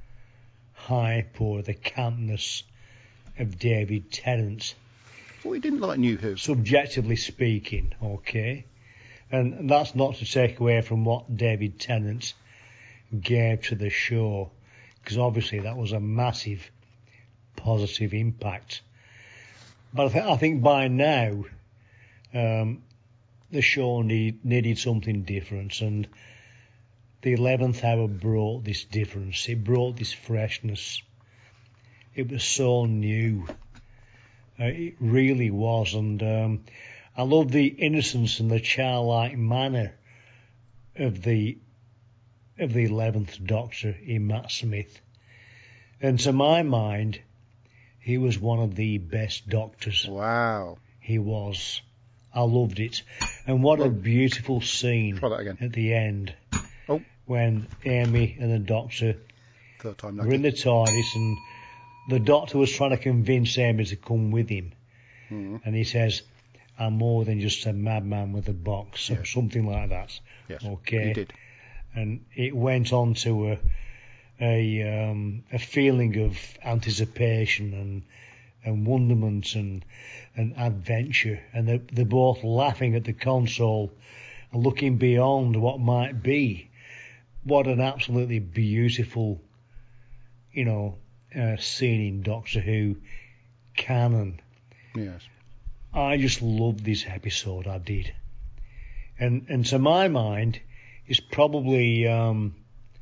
hype or the campness of David Tennant. Well, he didn't like New Who. Subjectively speaking, okay? And that's not to take away from what David Tennant gave to the show, because obviously that was a massive positive impact. But I, th- I think by now um, the show need, needed something different, and the eleventh hour brought this difference. It brought this freshness. It was so new. Uh, it really was, and um, I love the innocence and the childlike manner of the of the eleventh Doctor in Matt Smith. And to my mind, he was one of the best Doctors. Wow. He was. I loved it. And what well, a beautiful scene try that again. At the end. Oh. When Amy and the Doctor Third time were in the TARDIS, and the Doctor was trying to convince Amy to come with him. Mm-hmm. And he says, I'm more than just a madman with a box, or yes. something like that. Yes, okay. he did. And it went on to a a, um, a feeling of anticipation and and wonderment and and adventure, and they're, they're both laughing at the console and looking beyond what might be. What an absolutely beautiful, you know, uh, scene in Doctor Who canon. Yes. I just loved this episode, I did. And and to my mind, it's probably um,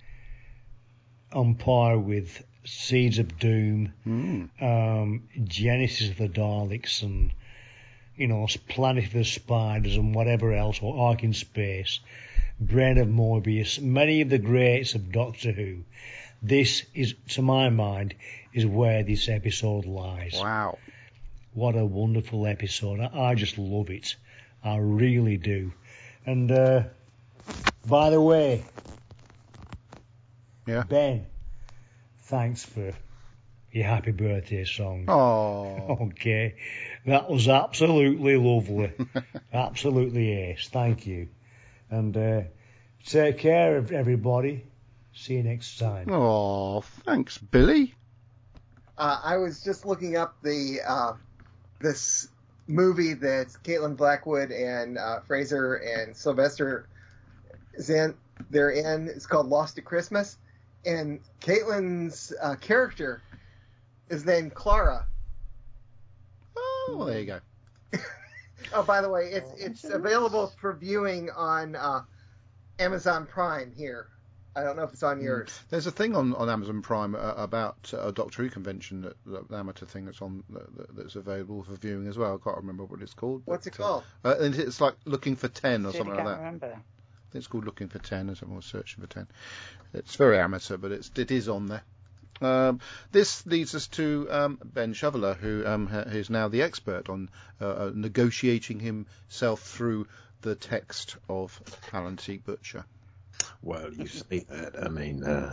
on par with Seeds of Doom, Mm. um, Genesis of the Daleks, and, you know, Planet of the Spiders and whatever else, or Ark in Space, Brain of Morbius, many of the greats of Doctor Who. This is, to my mind, is where this episode lies. Wow. What a wonderful episode. I, I just love it. I really do. And, uh, by the way, Yeah. Ben, thanks for your happy birthday song. Oh. Okay. That was absolutely lovely. Absolutely ace. Thank you. And uh, take care of everybody. See you next time. Oh, thanks, Billy. Uh, I was just looking up the uh, this movie that Caitlin Blackwood and uh, Fraser and Sylvester is in. They're in. It's called Lost at Christmas, and Caitlin's uh, character is named Clara. Oh, well, there you go. Oh, by the way, it's it's available for viewing on uh, Amazon Prime here. I don't know if it's on yours. There's a thing on, on Amazon Prime uh, about a Doctor Who convention, that, that the amateur thing that's on that, that's available for viewing as well. I can't remember what it's called. What's it but, called? Uh, and it's like Looking for Ten or See, something I like can't that. remember. I think it's called Looking for Ten or something, or Searching for Ten. It's very amateur, but it's it is on there. Um, this leads us to um, Ben Shoveler, who um, ha- is now the expert on uh, uh, negotiating himself through the text of Alan T. Butcher. Well, you say that. I mean, uh,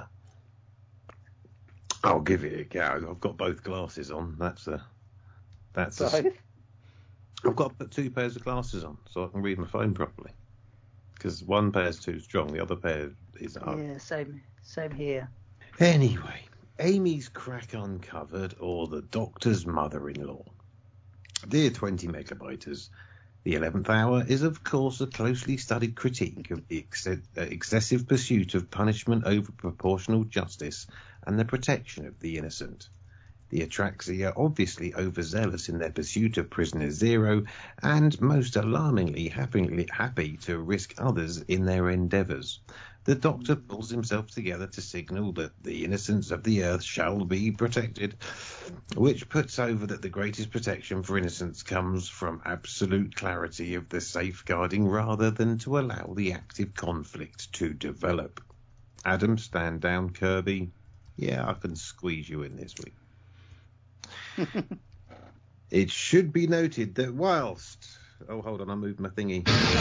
I'll give it a go. I've got both glasses on. That's a. That's a. So, I've got to put two pairs of glasses on so I can read my phone properly. Because one pair's too strong, the other pair is up. yeah, same, same here. Anyway, Amy's crack uncovered, or the Doctor's mother-in-law. Dear twenty megabyters, the eleventh hour is, of course, a closely studied critique of the ex- uh, excessive pursuit of punishment over proportional justice and the protection of the innocent. The Atraxi are obviously overzealous in their pursuit of Prisoner Zero, and most alarmingly happily happy to risk others in their endeavours. The Doctor pulls himself together to signal that the innocents of the earth shall be protected, which puts over that the greatest protection for innocents comes from absolute clarity of the safeguarding rather than to allow the active conflict to develop. Adam, stand down. Kirby, yeah, I can squeeze you in this week. It should be noted that whilst... Oh, hold on, I moved my thingy.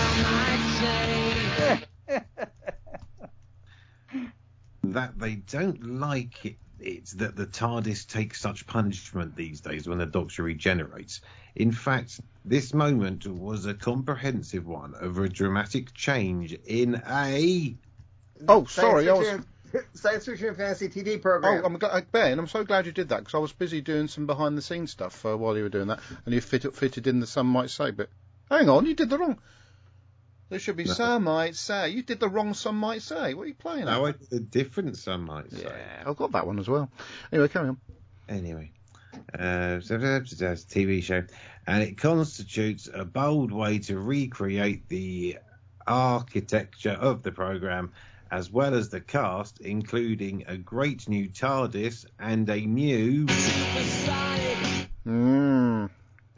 that they don't like it, it that the TARDIS takes such punishment these days when the Doctor regenerates. In fact, this moment was a comprehensive one of a dramatic change in a... Oh, sorry, I was... Fiction, Science Fiction and Fantasy T V program. Oh, I'm glad, Ben, I'm so glad you did that, because I was busy doing some behind-the-scenes stuff uh, while you were doing that, and you fit, fitted in the Some Might Say bit. Hang on, you did the wrong... There should be no. Some Might Say. You did the wrong Some Might Say. What are you playing at? No, I did a different Some Might Say. Yeah, I've got that one as well. Anyway, carry on. Anyway. Uh, so it's a T V show, and it constitutes a bold way to recreate the architecture of the programme, as well as the cast, including a great new TARDIS and a new... Mm.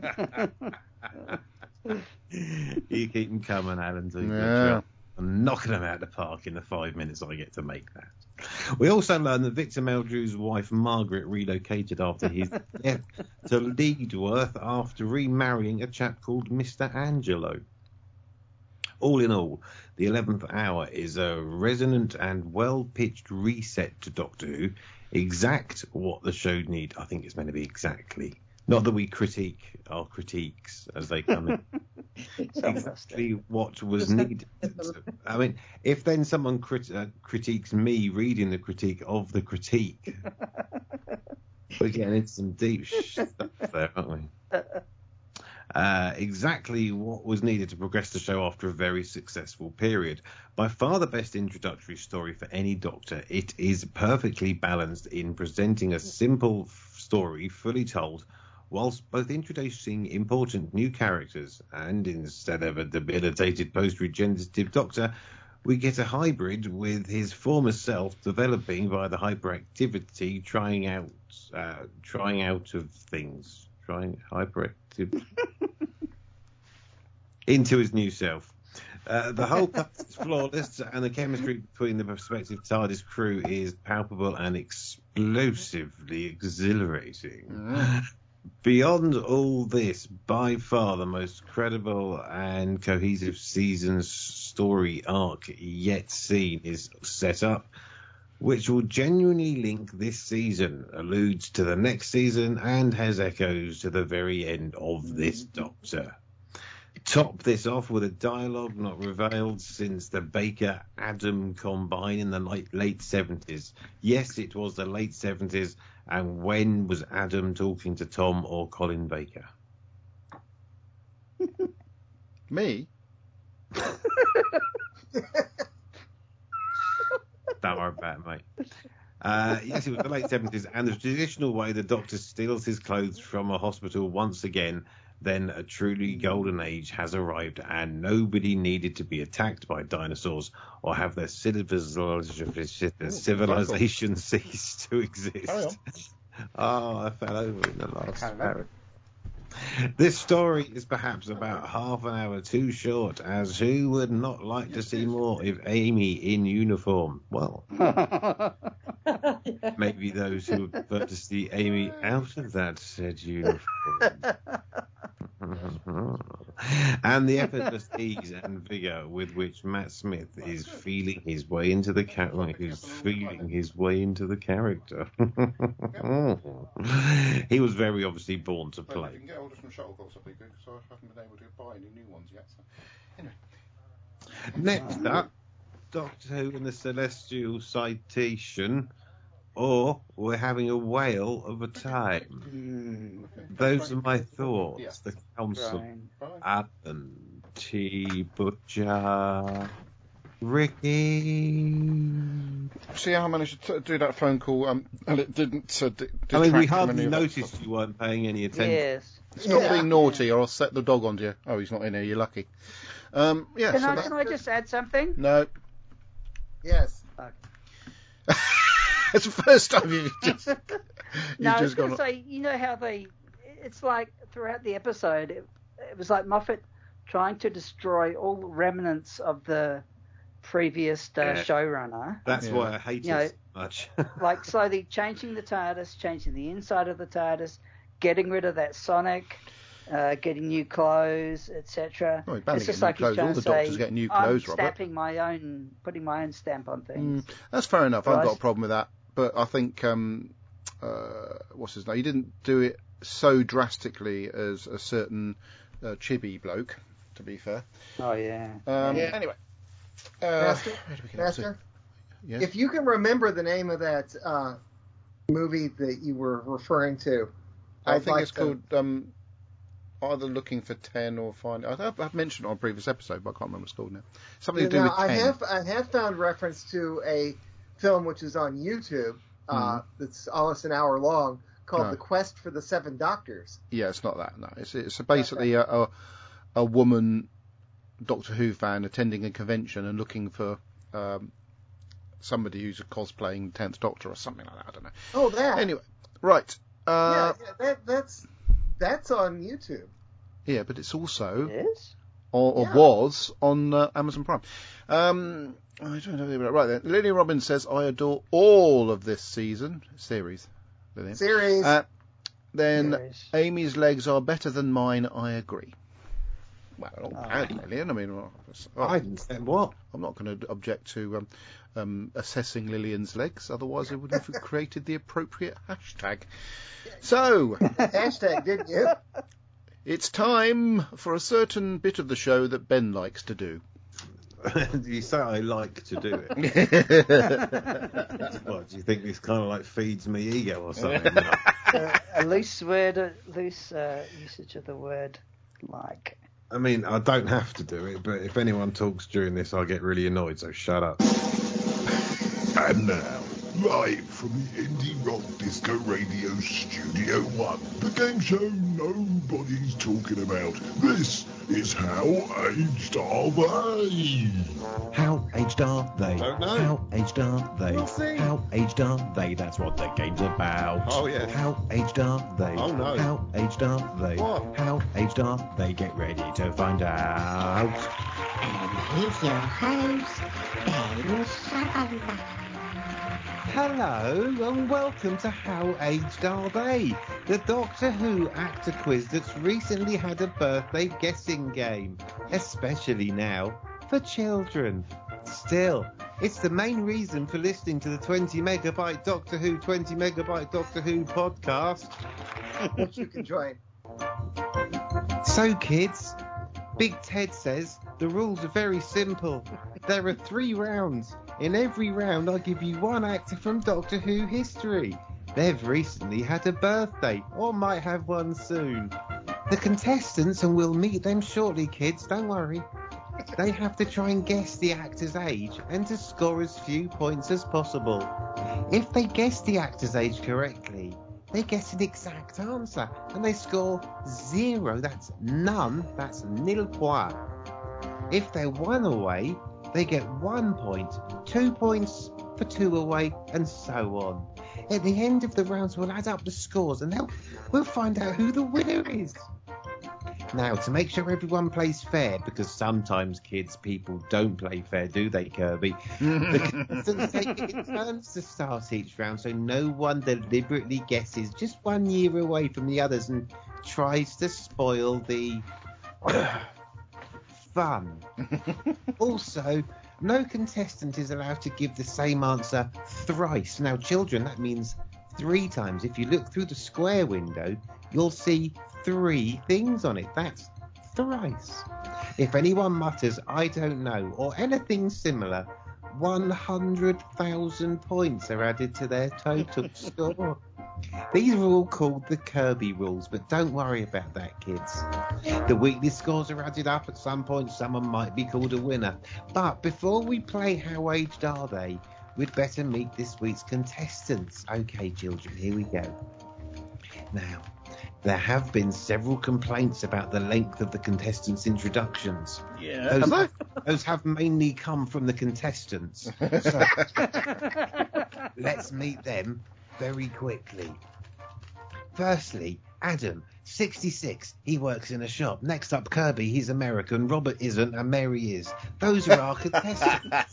You keep them coming, Alan. Yeah. I'm knocking them out of the park in the five minutes I get to make that. We also learned that Victor Meldrew's wife Margaret relocated after his death to Leedworth after remarrying a chap called Mister Angelo. All in all, the eleventh hour is a resonant and well-pitched reset to Doctor Who. Exact what the show need. I think it's meant to be exactly. Not that we critique our critiques as they come in. Exactly what was needed. I mean, if then someone crit- uh, critiques me reading the critique of the critique, we're getting into some deep stuff there, aren't we? Uh, exactly what was needed to progress the show after a very successful period. By far the best introductory story for any Doctor. It is perfectly balanced in presenting a simple f- story, fully told, whilst both introducing important new characters, and instead of a debilitated post-regenerative Doctor, we get a hybrid with his former self developing via the hyperactivity, trying out, uh, trying out of things, trying hyperactive into his new self. Uh, the whole cast is flawless, and the chemistry between the prospective TARDIS crew is palpable and explosively exhilarating. Mm. Beyond all this, by far the most credible and cohesive season's story arc yet seen is set up, which will genuinely link this season, alludes to the next season, and has echoes to the very end of this Doctor. Top this off with a dialogue not revealed since the Baker-Adam combine in the late, late seventies. Yes, it was the late seventies, and when was Adam talking to Tom or Colin Baker? Me? Don't worry about it, mate. Uh, yes, it was the late seventies, and the traditional way the Doctor steals his clothes from a hospital once again. Then a truly golden age has arrived, and nobody needed to be attacked by dinosaurs or have their civilization, civilization cease to exist. Oh, I fell over in the last paragraph. This story is perhaps about half an hour too short, as who would not like to see more of Amy in uniform? Well, maybe those who would prefer to see Amy out of that said uniform. And the effortless ease and vigour with which Matt Smith is feeling his way into the character, he's feeling his way into the character. He was very obviously born to play. Well, you can get hold of some shuttlecocks, I think, because I haven't been able to buy any new ones yet. So. Anyway. Next up, Doctor Who and the Celestial Citation, or we're having a whale of a time. Mm. Those are my thoughts. Yeah. The Council, Alan, T. Butcher, Ricky. See how I managed to do that phone call, um, and it didn't. Uh, d- I mean, we hardly noticed you weren't paying any attention. Yes. Stop yeah. being naughty, or I'll set the dog onto you. Oh, he's not in here. You're lucky. Um, yeah. Can, so I, that... can I just add something? No. Yes. Okay. It's the first time you've just. You've no, just I was going gone... to say, you know how they. It's like throughout the episode, it, it was like Moffat trying to destroy all the remnants of the previous uh, yeah. showrunner. That's yeah. why I hate you it know, so much. Like slowly changing the TARDIS, changing the inside of the TARDIS, getting rid of that Sonic, uh, getting new clothes, et cetera. Oh, it's just like he's trying all the to doctors say, get new clothes, I'm Robert. stamping my own, putting my own stamp on things. Mm, that's fair enough. Right? I've got a problem with that, but I think um, uh, what's his name? He didn't do it so drastically as a certain uh, chibi bloke. To be fair. Oh yeah. Um, yeah. Anyway. Uh, Master, where do we get Master, yes? If you can remember the name of that uh, movie that you were referring to, I I'd think like it's to... called um, either Looking for Ten or Finding. I've, I've mentioned it on a previous episode, but I can't remember what it's called now. Something yeah, to do now, with I ten. have I have found reference to a film which is on YouTube uh, mm. that's almost an hour long called no. The Quest for the Seven Doctors. Yeah, it's not that. No, it's it's basically a, a a woman Doctor Who fan attending a convention and looking for um, somebody who's cosplaying tenth Doctor or something like that. I don't know. Oh, that. Anyway, right. Uh, yeah, yeah, that that's that's on YouTube. Yeah, but it's also it is? or, or yeah. was on uh, Amazon Prime. Um, I don't know. Right then, Lily Robbins says I adore all of this season series. Lillian. Series. Uh, then series. Amy's legs are better than mine. I agree. Well, not oh. bad, Lillian. I mean, well, I didn't say what. I'm not going to object to um, um, assessing Lillian's legs. Otherwise, I wouldn't have created the appropriate hashtag. So, hashtag, didn't you? It's time for a certain bit of the show that Ben likes to do. You say I like to do it. What, do you think this kind of like feeds me ego or something? No. uh, a loose word, a loose uh, usage of the word like. I mean, I don't have to do it, but if anyone talks during this, I get really annoyed, so shut up. And now, live from the Indie Rock Disco Radio Studio One, the game show nobody's talking about. This is How Aged Are They? How aged are they? Don't know. How aged are they? We'll see. How aged are they? That's what the game's about. Oh, yeah. How aged are they? Oh, no. How aged are they? What? How aged are they? Get ready to find out. And here's your host, Ben Sutherland. Hello and welcome to How Aged Are They? The Doctor Who actor quiz that's recently had a birthday guessing game, especially now for children. Still, it's the main reason for listening to the twenty megabyte Doctor Who twenty megabyte Doctor Who podcast. Which you can join. So kids, Big Ted says the rules are very simple. There are three rounds. In every round I give you one actor from Doctor Who history. They've recently had a birthday or might have one soon. The contestants, and we'll meet them shortly kids, don't worry. They have to try and guess the actor's age and to score as few points as possible. If they guess the actor's age correctly, they get an exact answer and they score zero. That's none. That's nil point. If they're one away, they get one point, two points for two away, and so on. At the end of the rounds, we'll add up the scores and then we'll find out who the winner is. Now, to make sure everyone plays fair, because sometimes kids, people don't play fair, do they, Kirby? The contestants take it in turns to start each round, so no one deliberately guesses just one year away from the others and tries to spoil the fun. Also, no contestant is allowed to give the same answer thrice. Now, children, that means three times. If you look through the square window, you'll see three things on it. That's thrice. If anyone mutters, I don't know, or anything similar, one hundred thousand points are added to their total score. These are all called the Kirby rules, but don't worry about that, kids. The weekly scores are added up at some point. Someone might be called a winner. But before we play How Aged Are They, we'd better meet this week's contestants. Okay, children, here we go. Now, there have been several complaints about the length of the contestants' introductions. Yeah. Those, Have have, those have mainly come from the contestants. So, let's meet them very quickly. Firstly, Adam, sixty-six. He works in a shop. Next up, Kirby. He's American. Robert isn't, and Mary is. Those are our contestants.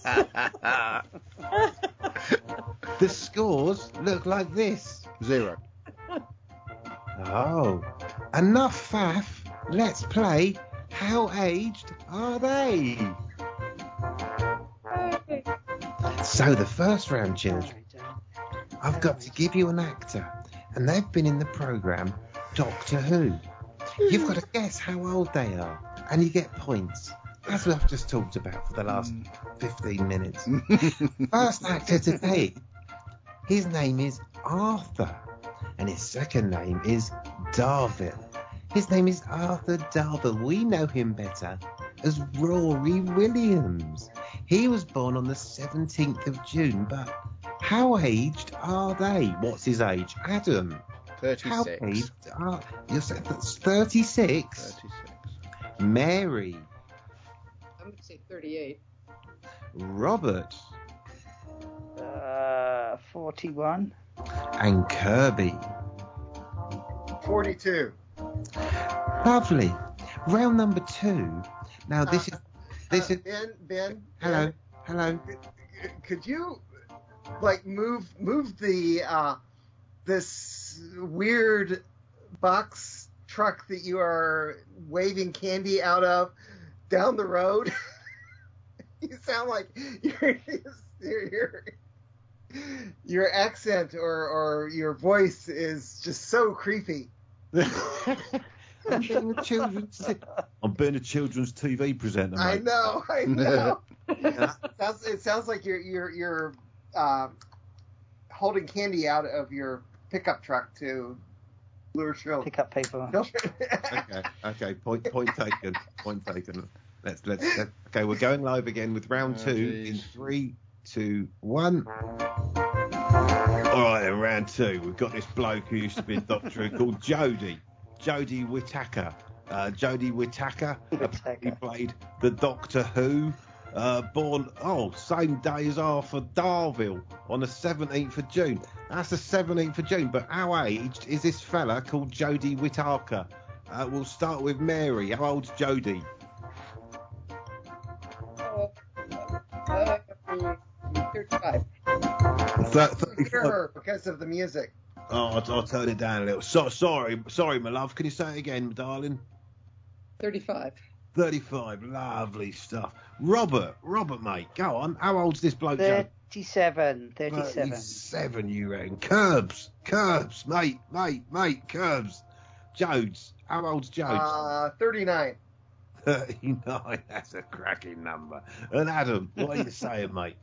The scores look like this. Zero. Oh, enough faff. Let's play How Aged Are They? So the first round, children, I've got to give you an actor, and they've been in the programme Doctor Who. You've got to guess how old they are, and you get points, as I've just talked about for the last fifteen minutes. First actor today, his name is Arthur, and his second name is Darville. His name is Arthur Darville. We know him better as Rory Williams. He was born on the seventeenth of June, but how aged are they? What's his age? Adam. thirty-six. How aged are... You're saying that's thirty-six? thirty-six. Mary. I'm going to say thirty-eight. Robert. Uh, forty-one. And Kirby. forty-two. Lovely. Round number two. Now this Uh, is this uh, is Ben, Ben. hello, Ben, hello. Could you like move move the uh, this weird box truck that you are waving candy out of down the road? You sound like your your your accent or or your voice is just so creepy. I'm being a children's. I'm being a children's T V presenter, mate. I know, I know. sounds, it sounds like you're you're you're uh, holding candy out of your pickup truck to lure children. Pick up people. okay, okay. Point, point taken. Point taken. Let's, let's let's. Okay, we're going live again with round Oh, two geez. in three, two, one. All right, then, round two. We've got this bloke who used to be a doctor called Jodie, Jodie Whittaker. Uh, Jodie Whittaker. He played the Doctor Who. Uh, born, oh, same day as Arthur Darvill on the seventeenth of June. That's the seventeenth of June. But how aged is this fella called Jodie Whittaker? Uh, we'll start with Mary. How old's Jodie? Uh, thirty-five. Hear her because of the music. Oh, I'll, I'll turn it down a little. So, sorry, sorry, my love. Can you say it again, darling? thirty-five. thirty-five. Lovely stuff. Robert, Robert, mate, go on. How old's this bloke? Joe? thirty-seven. thirty-seven. thirty-seven, you reckon? Curbs, Curbs, mate, mate, mate, Curbs. Jodes, how old's Jodes? Uh, thirty-nine. thirty-nine. That's a cracking number. And Adam, what are you saying, mate?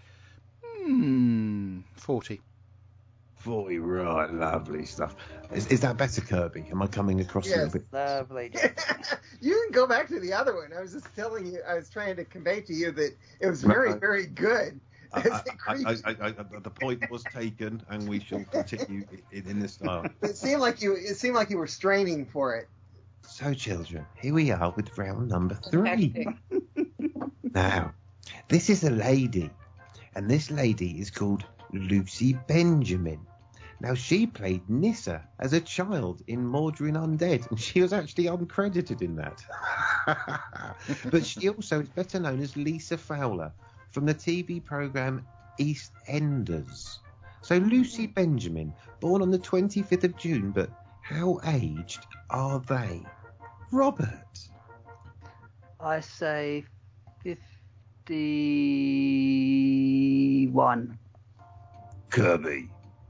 Hmm, forty. forty, right, lovely stuff. Is, is that better, Kirby? Am I coming across a Yes. little bit? Lovely. You can go back to the other one. I was just telling you, I was trying to convey to you that it was very, Right. very good. I, I, I, I, I, the point was taken, and we shall continue in, in this style. It seemed like you, it seemed like you were straining for it. So, children, here we are with round number three. Now, this is a lady, and this lady is called Lucy Benjamin. Now, she played Nyssa as a child in Mordrin Undead, and she was actually uncredited in that. But she also is better known as Lisa Fowler from the T V programme EastEnders. So, Lucy Benjamin, born on the twenty-fifth of June, but how aged are they? Robert. I say fifty-one. Kirby.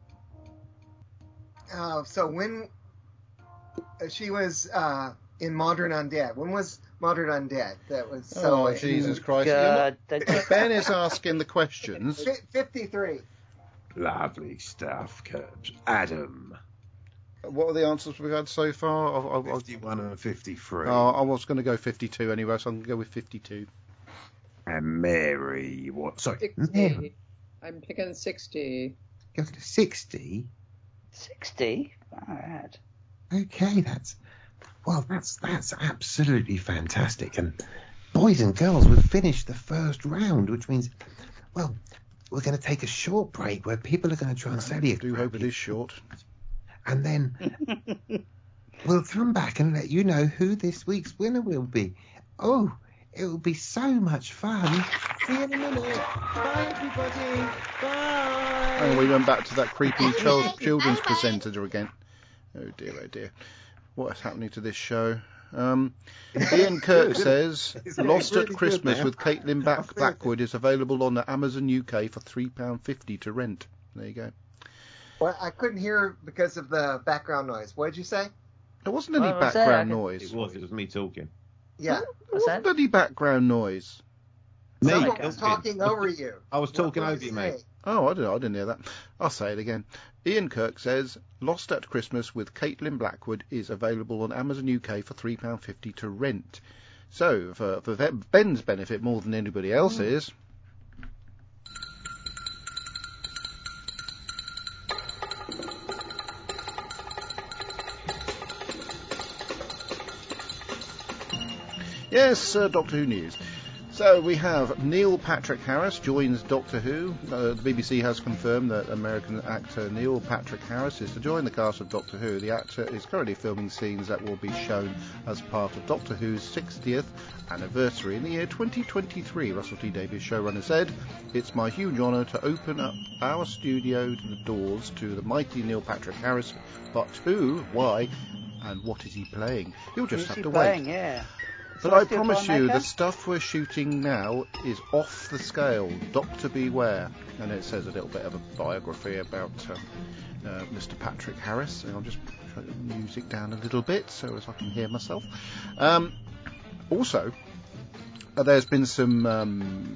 Oh, so when she was uh, in Modern Undead, when was Modern Undead? That was so. Oh, Jesus Christ. God. Ben is asking the questions. Fi- fifty-three. Lovely stuff, Curbs. Adam. What are the answers we've had so far? I, I, I, fifty-one and fifty-three. oh, I was going to go fifty-two anyway, so I'm going to go with fifty-two. And Mary, what? Sorry, sixty. Mary. I'm picking sixty. Go to sixty. sixty? All right. Okay, that's well, that's that's absolutely fantastic. And boys and girls, we've finished the first round, which means, well, we're going to take a short break where people are going to try and sell you. I do hope it is short. And then we'll come back and let you know who this week's winner will be. Oh, it will be so much fun. See you in a minute. Bye, everybody. Bye. And we went back to that creepy child, children's presenter again. Oh dear, oh dear. What is happening to this show? Um, Ian Kirk says, Lost really at Christmas good now. with Caitlin Back- Blackwood is available on the Amazon U K for three pounds fifty to rent. There you go. Well, I couldn't hear because of the background noise. What did you say? There wasn't any What was that? background It noise. was, it was me talking. Yeah. There What's wasn't that? any background noise. Me Someone was talking. talking over you. I was talking What over did you, say? mate. Oh, I didn't, I didn't hear that. I'll say it again. Ian Kirk says, Lost at Christmas with Caitlin Blackwood is available on Amazon U K for three pounds fifty to rent. So, for, for Ben's benefit more than anybody else's, yes, uh, Doctor Who news. So we have Neil Patrick Harris joins Doctor Who. Uh, the B B C has confirmed that American actor Neil Patrick Harris is to join the cast of Doctor Who. The actor is currently filming scenes that will be shown as part of Doctor Who's sixtieth anniversary in the year twenty twenty-three. Russell T Davies, showrunner, said, "It's my huge honour to open up our studio to the doors to the mighty Neil Patrick Harris. But who, why, and what is he playing? You'll just Who's have he to playing? wait." Yeah. But I Celestial promise you, Playmaker? the stuff we're shooting now is off the scale. Doctor Beware. And it says a little bit of a biography about um, uh, Mister Patrick Harris. And I'll just try the music down a little bit so as I can hear myself. Um, also, uh, there's been some um,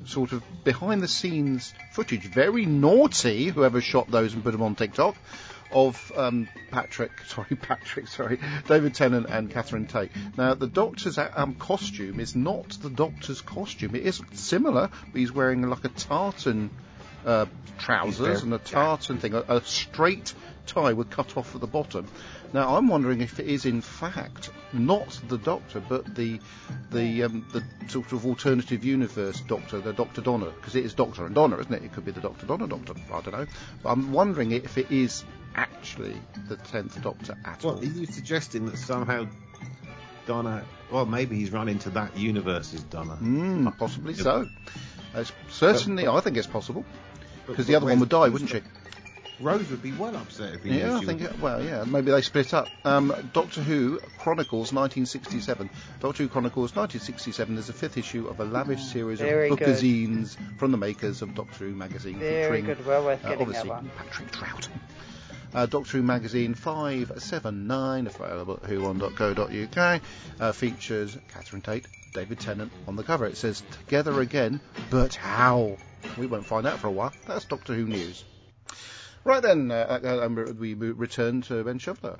sort of behind the scenes footage, very naughty, whoever shot those and put them on TikTok, of um, Patrick, sorry, Patrick, sorry, David Tennant and Catherine Tate. Now, the Doctor's um, costume is not the Doctor's costume. It is similar, but he's wearing like a tartan uh, trousers and a tartan thing, a, a straight tie with cut off at the bottom. Now, I'm wondering if it is in fact not the Doctor, but the the um, the sort of alternative universe Doctor, the Doctor Donna, because it is Doctor and Donna, isn't it? It could be the Doctor Donna Doctor. I don't know. But I'm wondering if it is actually the tenth Doctor at well, all. Are you suggesting that somehow Donna, well, maybe he's run into that universe's Donna? Mm, possibly so. It's certainly, but, I think it's possible. Because the other one would die, wouldn't she? Rose would be well upset if he Yeah, knew I she think, was... it, well, yeah, maybe they split up. Um, Doctor Who Chronicles nineteen sixty-seven. Doctor Who Chronicles nineteen sixty-seven is the fifth issue of a lavish series Very of good. bookazines from the makers of Doctor Who magazine. Very featuring, good, well worth uh, getting obviously, that one. Patrick Troughton. Uh, Doctor Who magazine five seventy-nine, available at who one dot co dot uk, uh, features Catherine Tate, David Tennant on the cover. It says, together again, but how? We won't find out for a while. That's Doctor Who news. Right then, uh, uh, um, we return to Ben Shoveler.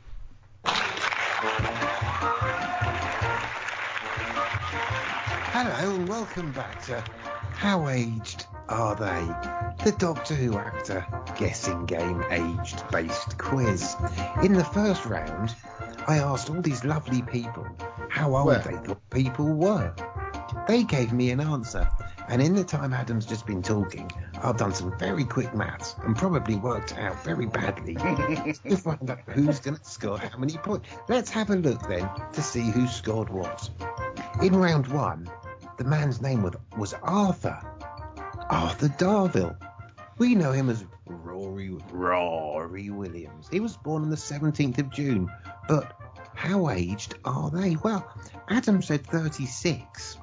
Hello and welcome back to How Aged Are They? The Doctor Who actor guessing game aged based quiz. In the first round, I asked all these lovely people how old Where? they thought people were. They gave me an answer, and in the time Adam's just been talking, I've done some very quick maths and probably worked out very badly to find out who's going to score how many points. Let's have a look then to see who scored what. In round one, the man's name was, was Arthur. Arthur Darvill. We know him as Rory, Rory Williams. He was born on the seventeenth of June, but how aged are they? Well, Adam said thirty-six.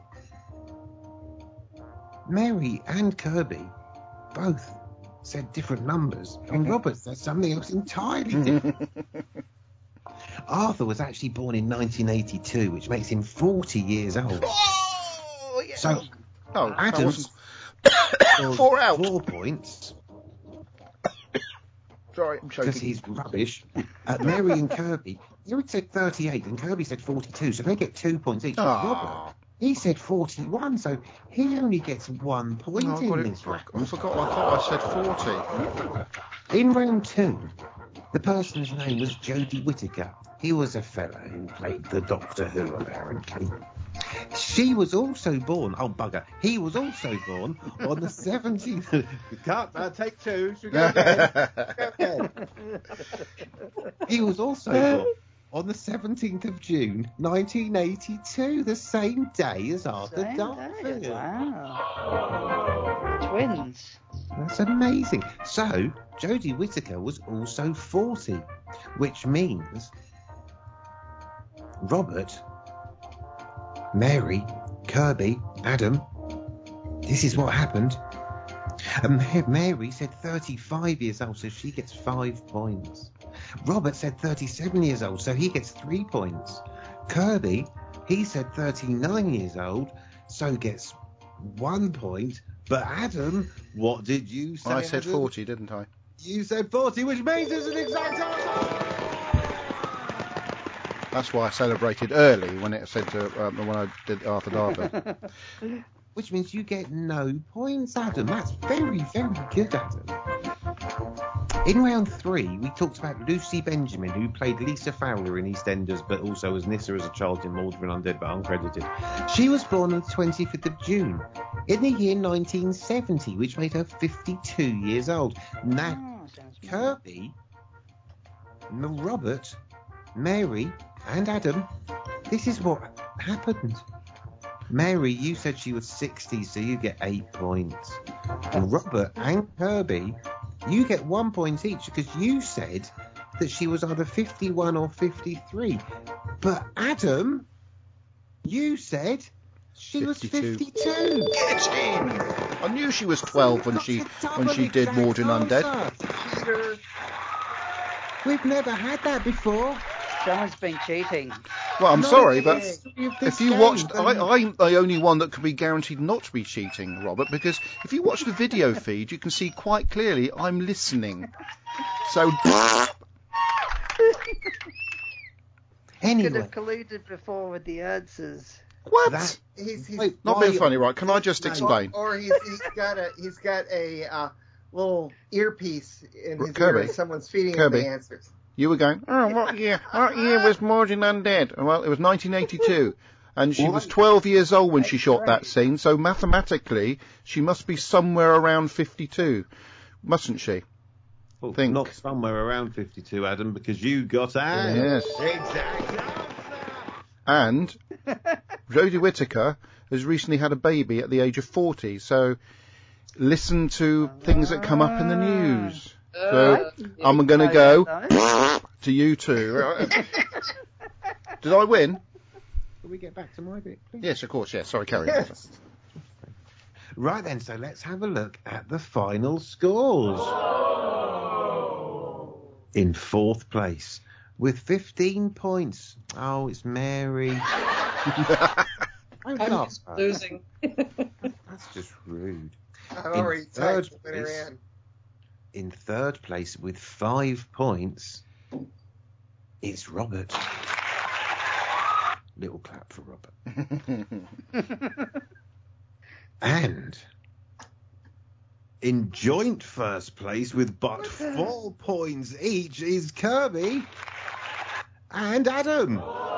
Mary and Kirby both said different numbers, and Robert said something else entirely different. Arthur was actually born in nineteen eighty-two, which makes him forty years old. Oh, yeah. So, oh, Adam's four out. Four points. Sorry, I'm choking. Because he's rubbish. Uh, Mary and Kirby, Mary said thirty-eight and Kirby said forty-two, so they get two points each. Aww. Robert, he said forty-one, so he only gets one point Oh, I, in got this it. round. I forgot. I thought I said forty. In round two, the person's name was Jodie Whittaker. He was a fellow who played the Doctor Who, apparently. She was also born, oh bugger, he was also born on the seventeenth. Cut, uh, take two, should we go again? Go again. He was also born on the seventeenth of June, nineteen eighty-two, the same day as Arthur Darvill. Wow. Twins. That's amazing. So, Jodie Whittaker was also forty, which means Robert, Mary, Kirby, Adam, this is what happened. Um, Mary said thirty-five years old, so she gets five points. Robert said thirty-seven years old, so he gets three points. Kirby, he said thirty-nine years old, so gets one point. But Adam, what did you say? I said Adam? forty, didn't I? You said forty, which means it's an exact answer. That's why I celebrated early when it said to, um, when I did Arthur Darvill. Which means you get no points, Adam. That's very, very good, Adam. In round three, we talked about Lucy Benjamin, who played Lisa Fowler in EastEnders, but also was Nyssa as a child in Maldron Undead, but uncredited. She was born on the twenty-fifth of June in the year nineteen seventy, which made her fifty-two years old. Now, Oh, Kirby, Robert, Mary, and Adam, this is what happened. Mary, you said she was sixty, so you get eight points. And Robert and Kirby, you get one point each because you said that she was either fifty-one or fifty-three. But Adam, you said she was fifty-two. Get in! I knew she was twelve when she when she did Mordrin Undead. We've never had that before. Someone's been cheating. Well, I'm Not sorry, in but the history of this if you game, watched, then- I, I'm the only one that can be guaranteed not to be cheating, Robert, because if you watch the video feed, you can see quite clearly I'm listening. So, Anyway. Could have colluded before with the answers. what? That- He's, he's Wait, Not why- being funny, right? Can I just No. explain? Or he's, he's got a he's got a uh, little earpiece in his Kirby. ear and someone's feeding Kirby. him the answers. You were going, oh, what year? What year was Mordrin Undead? Well, it was nineteen eighty-two. And she was twelve years old when she shot that scene, so mathematically, she must be somewhere around fifty-two, mustn't she? Well, Think. not somewhere around fifty-two, Adam, because you got out. Yes. Exactly. And Jodie Whittaker has recently had a baby at the age of forty, so listen to things that come up in the news. So I'm going to go to you two. Did I win? Can we get back to my bit, please? Yes, of course, yes. Sorry, carry on. Right then, so let's have a look at the final scores. In fourth place, with fifteen points. Oh, it's Mary. I'm just losing. That's just rude. I've already In third typed the winner place- in. In third place with five points, it's Robert. Little clap for Robert. And in joint first place with but four points each is Kirby and Adam.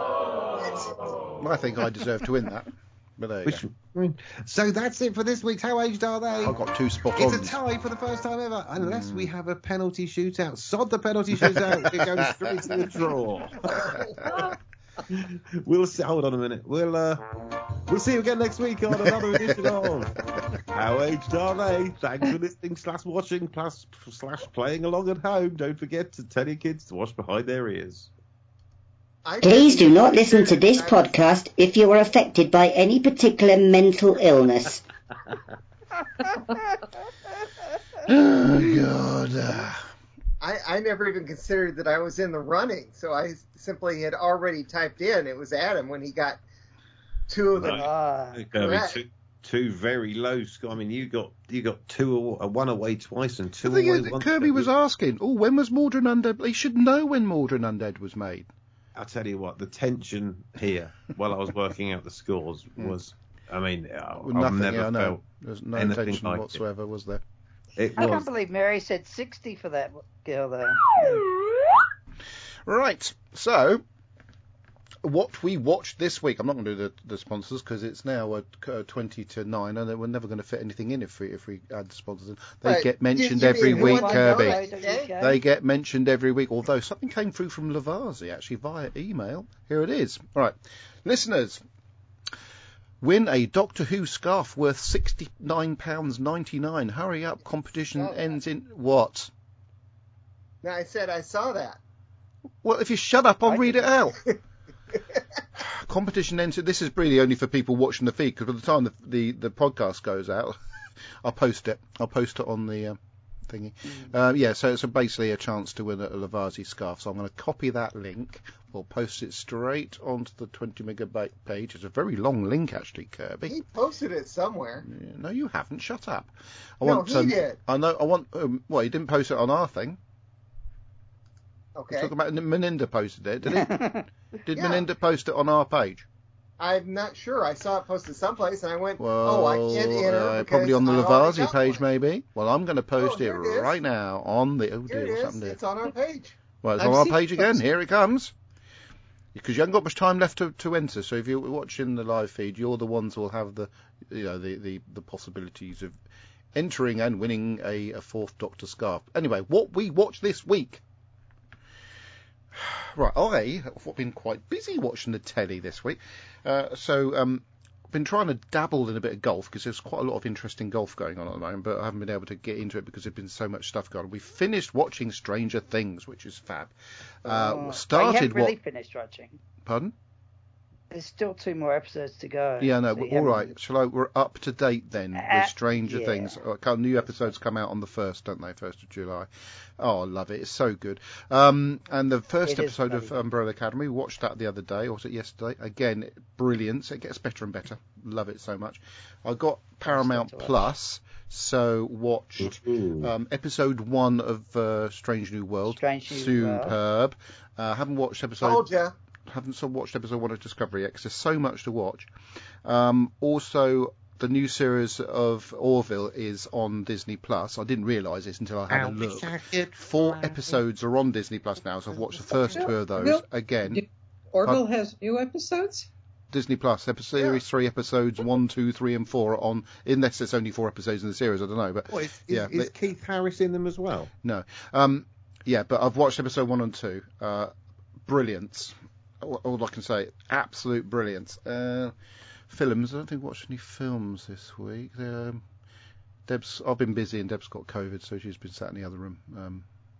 I think I deserve to win that. But there you Which, go. so that's it for this week's How Aged Are They? I've got two spot It's ons. a tie for the first time ever, unless we have a penalty shootout. Sod the penalty shootout. It goes straight to the draw. We'll see. Hold on a minute. We'll uh, we'll see you again next week on another edition of How Aged Are They? Thanks for listening slash watching plus slash playing along at home. Don't forget to tell your kids to wash behind their ears. Please do not listen to this podcast if you are affected by any particular mental illness. Oh, God. Uh, I, I never even considered that I was in the running, so I simply had already typed in it was Adam when he got two of them. Ah. Kirby, correct. two, two very low score. I mean, you got you got two aw- uh, one away twice and two the thing away is, once. Kirby was asking, oh, when was Mordrin Undead? He should know when Mordrin Undead was made. I'll tell you what, the tension here while I was working out the scores was, I mean, I- Well, I've nothing, never yeah, I know. felt There's no anything tension like whatsoever, was there? it. It I was. can't believe Mary said sixty for that girl, though. Right, so what we watched this week. I'm not going to do the, the sponsors because it's now at uh, twenty to nine, and we're never going to fit anything in if we if we add the sponsors in. They Right. get mentioned You- you every mean week, one Kirby. dollar, okay? They get mentioned every week. Although something came through from Lavazi actually via email. Here it is. All right, listeners. Win a Doctor Who scarf worth sixty-nine pounds ninety-nine. Hurry up, competition Oh. ends in what? No, I said I saw that. Well, if you shut up, I'll I read it didn't. out. Competition ends. This is really only for people watching the feed, because by the time the, the, the podcast goes out, I'll post it. I'll post it on the uh, thingy. Uh, yeah, so it's a, basically a chance to win a, a Lavazi scarf. So I'm going to copy that link. We'll post it straight onto the twenty megabyte page. It's a very long link, actually, Kirby. He posted it somewhere. Yeah, no, you haven't. Shut up. I No, want. he um, did. I know. I want. Um, well, he didn't post it on our thing. Okay. Talk about Meninda posted it, did he? Did Yeah. Meninda post it on our page? I'm not sure. I saw it posted someplace, and I went, Well, "Oh, I can't enter uh, because probably on the I already Lavazi got page, one." maybe. Well, I'm going to post Oh, it here it is. right now on the. Oh Here dear, it what's is. happened here? It's on our page. Well, it's I've on our seen page it again. posted. Here it comes. Because you haven't got much time left to, to enter. So if you're watching the live feed, you're the ones who will have the, you know, the, the, the possibilities of entering and winning a, a fourth Doctor scarf. Anyway, what we watched this week. Right, I have been quite busy watching the telly this week. Uh, so, um, I've been trying to dabble in a bit of golf because there's quite a lot of interesting golf going on at the moment, but I haven't been able to get into it because there's been so much stuff going on. We finished watching Stranger Things, which is fab. Uh, Oh, started you haven't really what? finished watching. Pardon? There's still two more episodes to go. Yeah, no, so you all haven't- right. Shall I? We're up to date then Uh, with Stranger yeah. Things. Uh, New episodes come out on the first, don't they? First of July. Oh, I love it. It's so good. Um, and the first It is episode of bloody good. Umbrella Academy, we watched that the other day, or was it yesterday? Again, brilliant. It gets better and better. Love it so much. I got Paramount to watch. Plus, so watched um, episode one of uh, Strange New World. Strange New World. Superb. Uh, haven't watched episode. Told ya. Haven't so watched episode one of Discovery X. There's so much to watch. Um, also, the new series of Orville is on Disney Plus. I didn't realise this until I had a look. Four episodes are on Disney Plus now, so I've watched the first two of those. No. Again, Orville has new episodes? Disney Plus, episode, series three, episodes one, two, three, and four are on. Unless there's only four episodes in the series, I don't know. But What, is, is, yeah, is they- Keith Harris in them as well? no. Um, yeah, but I've watched episode one and two. Uh, brilliant. All, all I can say, absolute brilliance. Uh, films. I don't think I've watched any films this week. Um, Deb's. I've been busy and Deb's got COVID, so she's been sat in the other room, um,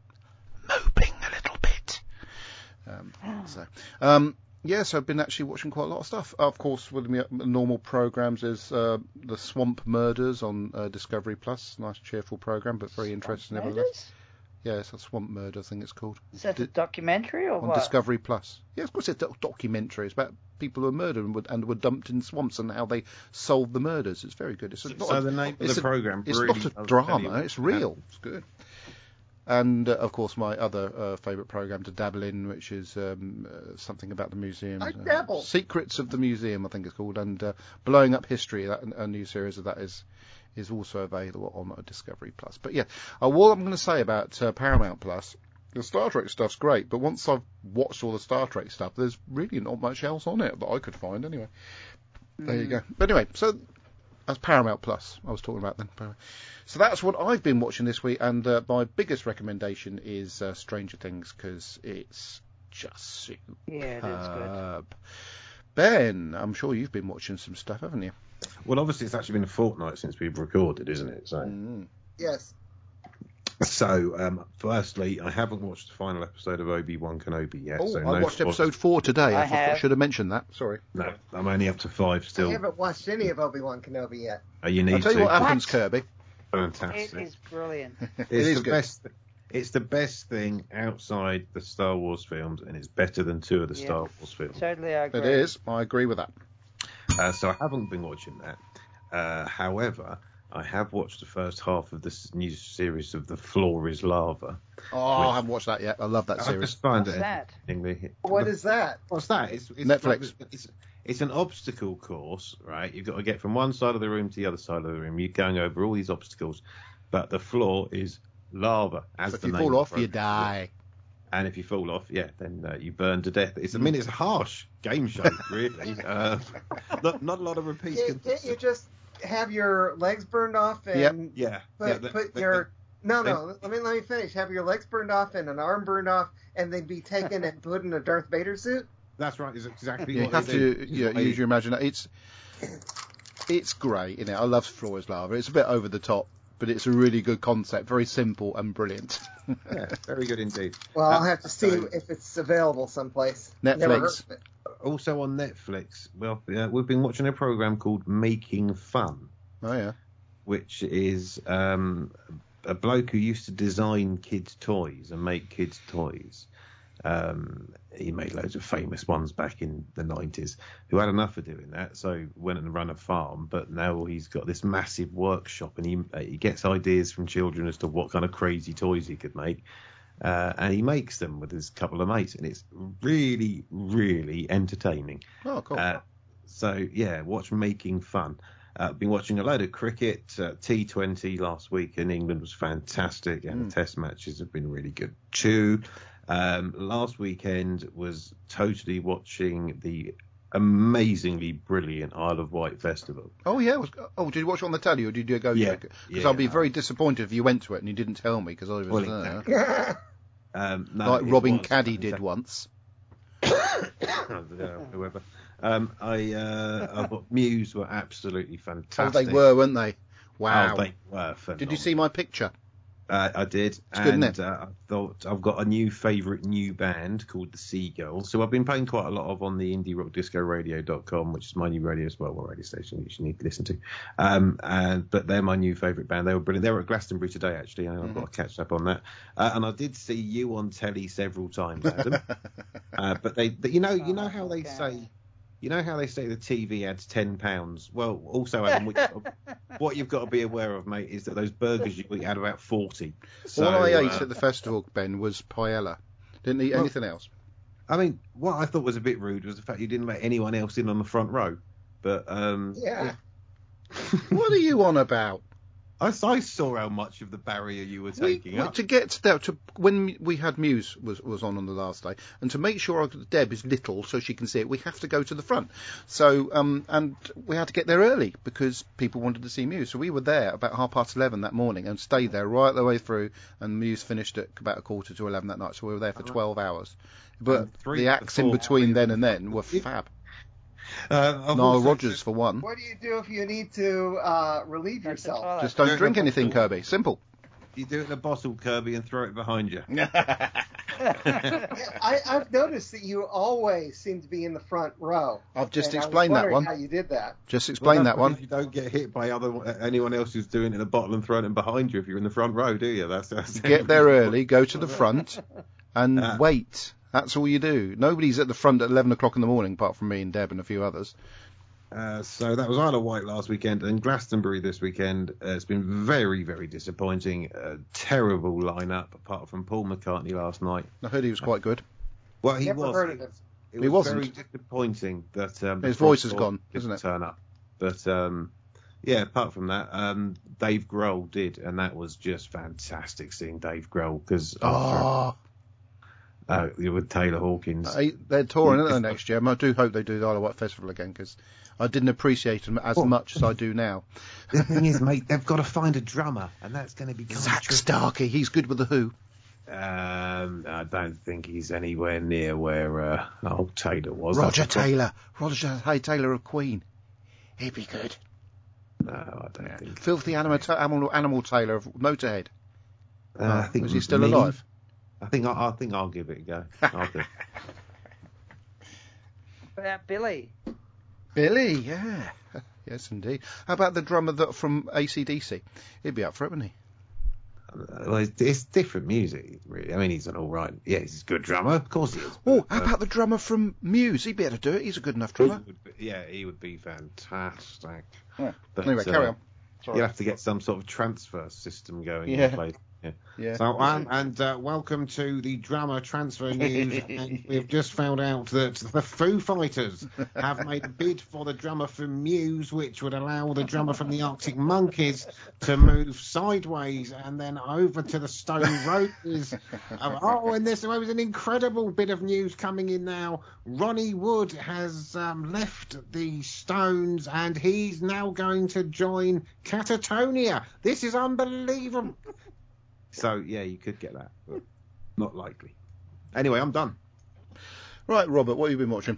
moping a little bit. Um, so, um, yeah, so I've been actually watching quite a lot of stuff. Of course, with the normal programs is uh, the Swamp Murders on uh, Discovery Plus. Nice, cheerful program, but very interesting nevertheless. Murders? Yeah, it's a Swamp Murder, I think it's called. Is that a Di- documentary or on what? Discovery Plus. Yeah, of course it's a documentary. It's about people who were murdered and were, and were dumped in swamps and how they solved the murders. It's very good. It's a, not So a- the name of it's the a- programme It's really not does a tell drama. you- It's real. It's good. And, uh, of course, my other uh, favourite programme to dabble in, which is um, uh, something about the museum. I uh, dabble. Secrets of the Museum, I think it's called. And uh, Blowing Up History, that, a new series of that is is also available on uh, Discovery Plus. But, yeah, uh, what I'm going to say about uh, Paramount Plus, the Star Trek stuff's great, but once I've watched all the Star Trek stuff, there's really not much else on it that I could find anyway. There you go. But anyway, so that's Paramount Plus I was talking about then. So that's what I've been watching this week, and uh, my biggest recommendation is uh, Stranger Things, because it's just superb. Yeah, it is good. Ben, I'm sure you've been watching some stuff, haven't you? Well, obviously, it's actually been a fortnight since we've recorded, isn't it? So, Mm. Yes. so um, firstly, I haven't watched the final episode of Obi-Wan Kenobi yet. Oh, so I no watched spoilers. episode four today. I, I thought- have. should have mentioned that. Sorry. No, I'm only up to five I still. haven't watched any of Obi-Wan Kenobi yet. Oh, you need I'll tell you to. what happens, What? Kirby. Fantastic. It is brilliant. It It's is the good. best. It's the best thing outside the Star Wars films, and it's better than two of the Yeah. Star Wars films. Totally agree. It is. I agree with that. Uh, so I haven't been watching that. Uh, however, I have watched the first half of this new series of The Floor is Lava. Oh, I haven't watched that yet. I love that I series. just find What's it that? entertaining. What is that? What's that? It's, it's Netflix. like- it's, it's an obstacle course, right? You've got to get from one side of the room to the other side of the room. You're going over all these obstacles, but the floor is lava. As So if the you name fall of off, the you program. die. And if you fall off, yeah, then uh, you burn to death. It's I mean, it's a harsh game show, really. uh, not, not a lot of repeat. Can't, can't you just have your legs burned off and Yep. Yeah, put, yeah. the- put the- your no they- no let me let me finish. Have your legs burned off and an arm burned off, and then be taken and put in a Darth Vader suit. That's right. Is exactly You what have they do. to yeah, use your imagination. It's it's great, you know. I love Floor is Lava. It's a bit over the top, but it's a really good concept. Very simple and brilliant. Yeah, very good indeed. Well, I'll Uh, have to see so- if it's available someplace. Netflix. Never heard of it. Also on Netflix, well, uh, we've been watching a program called Making Fun, Oh yeah. which is um, a bloke who used to design kids' toys and make kids' toys. Um, he made loads of famous ones back in the nineties, who had enough of doing that, so went and run a farm. But now he's got this massive workshop, and he uh, he gets ideas from children as to what kind of crazy toys he could make. Uh, and he makes them with his couple of mates, and it's really, really entertaining. Oh, cool. Uh, so, yeah, watch Making Fun. Uh, been watching a load of cricket. Uh, T twenty last week in England was fantastic, and Mm. the test matches have been really good too. Um, last weekend was totally watching the amazingly brilliant Isle of Wight Festival. Oh yeah. it Was, oh, did you watch it on the telly or did you go? Yeah, Because yeah. I'd be very disappointed if you went to it and you didn't tell me because I was Well, there. exactly. Um, no, Like it Robin was Caddy did fantastic. once. Yeah, whoever. Um, I, uh, I thought Muse were absolutely Oh, fantastic. they were, weren't they? Wow. Oh, they were phenomenal. Did you see my picture? Uh, I did, It's good, and isn't it? uh, I thought I've got a new favourite new band called the Seagulls, who I've been playing quite a lot of on the indie rock disco radio dot com, which is my new radio as well, well, radio station which you need to listen to. Um, and but they're my new favourite band. They were brilliant. They were at Glastonbury today, actually, and I've Mm-hmm. got to catch up on that. Uh, and I did see you on telly several times, Adam. uh, but they, but you know, you know how they say. You know how they say the T V adds ten pounds? Well, also, Adam, what, what you've got to be aware of, mate, is that those burgers you eat add about forty. So, All I ate uh, at the festival, Ben, was paella. Didn't eat Well- anything else. I mean, what I thought was a bit rude was the fact you didn't let anyone else in on the front row. But um, Yeah. What are you on about? I, I saw how much of the barrier you were We, taking we- up. to get to, that- to when we had Muse was, was on on the last day, and to make sure Deb is little so she can see it, we have to go to the front. So um, and we had to get there early because people wanted to see Muse. So we were there about half past eleven that morning and stayed there right the way through. And Muse finished at about a quarter to eleven that night. So we were there for twelve hours. But And three the of acts the in four between hours then in and the then were fab. Uh, I've Nile also- Rodgers for one. What do you do if you need to uh, relieve yourself? Just don't Doing drink a anything, bottle. Kirby. Simple. You do it in a bottle, Kirby, and throw it behind you. Yeah, I, I've noticed that you always seem to be in the front row. I've just and I was explained that wondering one. How you did that? Just Well, explain that's that one. because you don't get hit by other anyone else who's doing it in a bottle and throwing it behind you if you're in the front row, do you? That's, that's Get there early, go to the front, and Ah. wait. That's all you do. Nobody's at the front at eleven o'clock in the morning, apart from me and Deb and a few others. Uh, so that was Isle of Wight last weekend, and Glastonbury this weekend. Uh, it's been very, very disappointing. Uh, terrible lineup, apart from Paul McCartney last night. I heard he was quite good. Well, he Never was. heard of him. It He was wasn't. very disappointing that um, His the front voice has door gone, didn't isn't it? Turn up, but um, yeah. Apart from that, um, Dave Grohl did, and that was just fantastic seeing Dave Grohl because Oh, uh, with Taylor Hawkins. I- they're touring, aren't they, next year? I do hope they do the Isle of Wight Festival again, because I didn't appreciate them as Oh. much as I do now. The thing is, mate, they've got to find a drummer, and that's going to be kind Zach of tricky. Starkey, he's good with the Who. Um, I don't think he's anywhere near where uh, old Taylor was. Roger That's the pro- Taylor. Roger Hey Taylor of Queen. He'd be good. No, I don't think. Filthy animal, animal, animal Taylor of Motorhead. Uh, I think Was he still me- alive? I think I, I think I'll give it a go. I'll do. What about Billy? Billy, yeah. Yes, indeed. How about the drummer that from A C D C? He'd be up for it, wouldn't he? Well, it's, it's different music, really. I mean, he's an all right. Yeah, he's a good drummer. Of course he is. Oh, but, how uh, about the drummer from Muse? He'd be able to do it. He's a good enough he drummer. would be- yeah, he would be fantastic. Yeah. But, Anyway, carry uh, on. Sorry. You'll have to get some sort of transfer system going Yeah. in place. Yeah. Yeah. So, um, and uh, welcome to the drummer transfer news. And we've just found out that the Foo Fighters have made a bid for the drummer from Muse, which would allow the drummer from the Arctic Monkeys to move sideways and then over to the Stone Roses. Uh, oh, and this was an incredible bit of news coming in now. Ronnie Wood has um, left the Stones and he's now going to join Catatonia. This is unbelievable. So, yeah, you could get that, but not likely. Anyway, I'm done. Right, Robert, what have you been watching?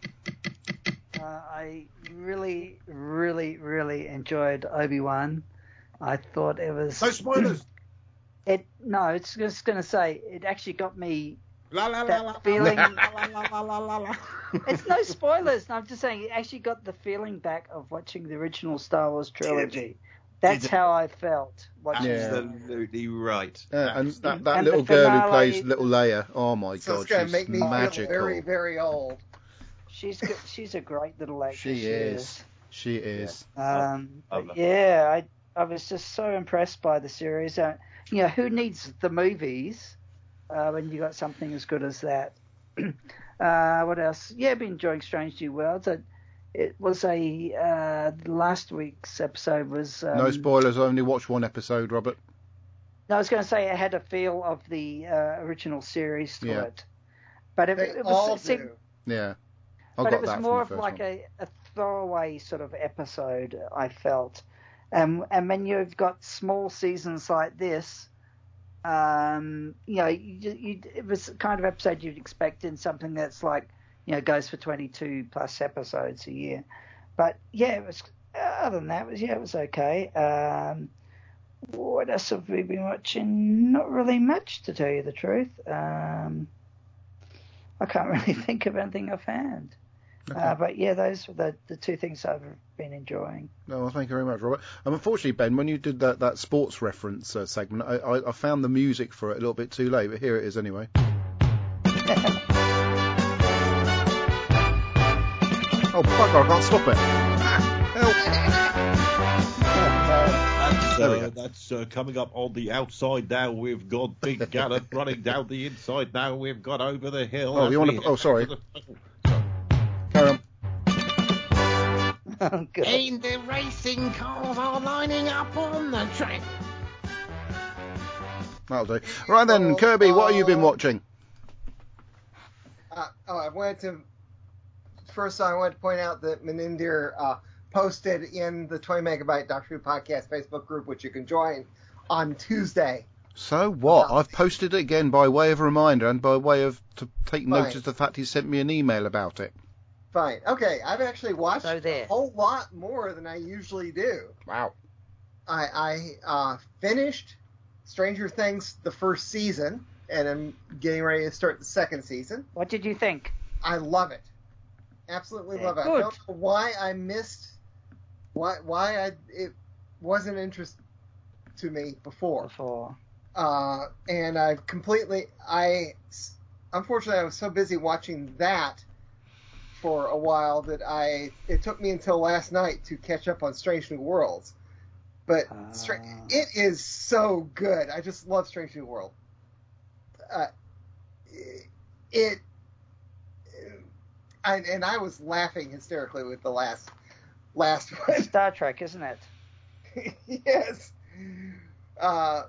Uh, I really, really, really enjoyed Obi-Wan. I thought it was... No spoilers! It No, it's just going to say, it actually got me La la la that la feeling... la la la la la la. It's no spoilers. I'm just saying, it actually got the feeling back of watching the original Star Wars trilogy. That's Did it? how I felt watching it. Absolutely right. Uh, and that, that And little the girl who finale- plays Little Leia, oh my So god, it's going to she's make me magical. feel very, very old. She's good, she's a great little actress. She is. She is. Um, I love but her. yeah, I I was just so impressed by the series. Uh, you know, who needs the movies uh, when you got something as good as that? uh, what else? Yeah, I've been enjoying Strange New Worlds. I, it was a uh, last week's episode was um, No spoilers, I only watched one episode, Robert. No, I was going to say it had a feel of the uh, original series to Yeah. it, but it, They it was all it seemed- do. Yeah. I but got it was that more from of the first like one. a, a throwaway sort of episode, I felt. Um, and when you've got small seasons like this, um, you know, you, you, it was the kind of episode you'd expect in something that's like, you know, goes for twenty-two plus episodes a year. But yeah, it was. Other than that, it was yeah, it was okay. Um, what else have we been watching? Not really much, to tell you the truth. Um, I can't really think of anything offhand. Okay. Uh, but yeah, those were the, the two things I've been enjoying. No, well, thank you very much, Robert. Um, unfortunately, Ben, when you did that, that sports reference uh, segment, I, I, I found the music for it a little bit too late, but here it is anyway. Oh, bugger, I can't stop it. Ah, help. That's, There we uh, go. that's uh, coming up on the outside now. We've got Big Gallop running down the inside now. We've got over the hill. Oh, as you want we to... Oh, head sorry. to the- Carry on. Oh, God. And the racing cars are lining up on the track. That'll do. Right then, Kirby, what have you been watching? Uh, oh, I wanted to. First, I wanted to point out that Menindir uh, posted in the twenty megabyte Doctor Who podcast Facebook group, which you can join on Tuesday. So what? About- I've posted it again by way of reminder and by way of to take Fine. notice of the fact he sent me an email about it. Fine. Okay, I've actually watched So there. a whole lot more than I usually do. Wow. I, I uh, finished Stranger Things the first season, and I'm getting ready to start the second season. What did you think? I love it. Absolutely Yeah, love it. good. I don't know why I missed, why why I it wasn't interest to me before. Before. Uh, and I've completely, I, unfortunately I was so busy watching that for a while that I, it took me until last night to catch up on Strange New Worlds. But Ah. Stra- it is so good. I just love Strange New World. Uh, it, I, and I was laughing hysterically with the last, last one. Star Trek, isn't it? Yes. Uh,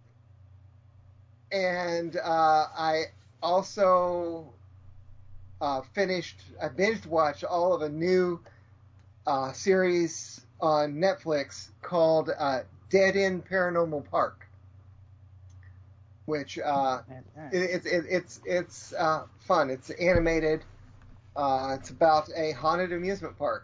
and uh, I also uh, finished, I binge watched all of a new uh, series on Netflix called uh, Dead End Paranormal Park, which uh, it, it, it, it's it's uh, fun. It's animated. Uh, it's about a haunted amusement park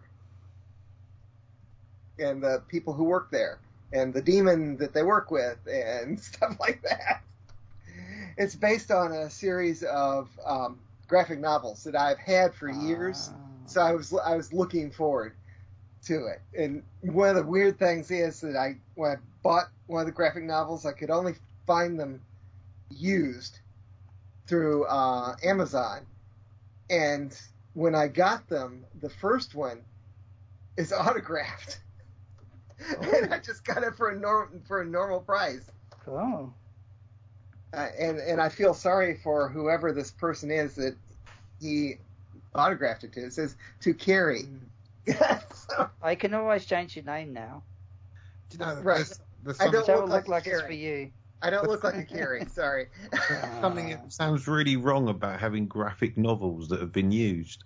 and the people who work there and the demon that they work with and stuff like that. It's based on a series of um, graphic novels that I've had for years, so I was I was looking forward to it. And one of the weird things is that I when I bought one of the graphic novels, I could only find them used through uh, Amazon, and when I got them, the first one is autographed. And I just got it for a norm for a normal price. Oh. Uh, and and I feel sorry for whoever this person is that he autographed it to. It says to Carrie. So, I can always change your name now. Do you know, right. there's, there's I don't something, That look will like, look like a it's for Carrie. you. I don't look like a Carrie. Sorry. something that sounds really wrong about having graphic novels that have been used.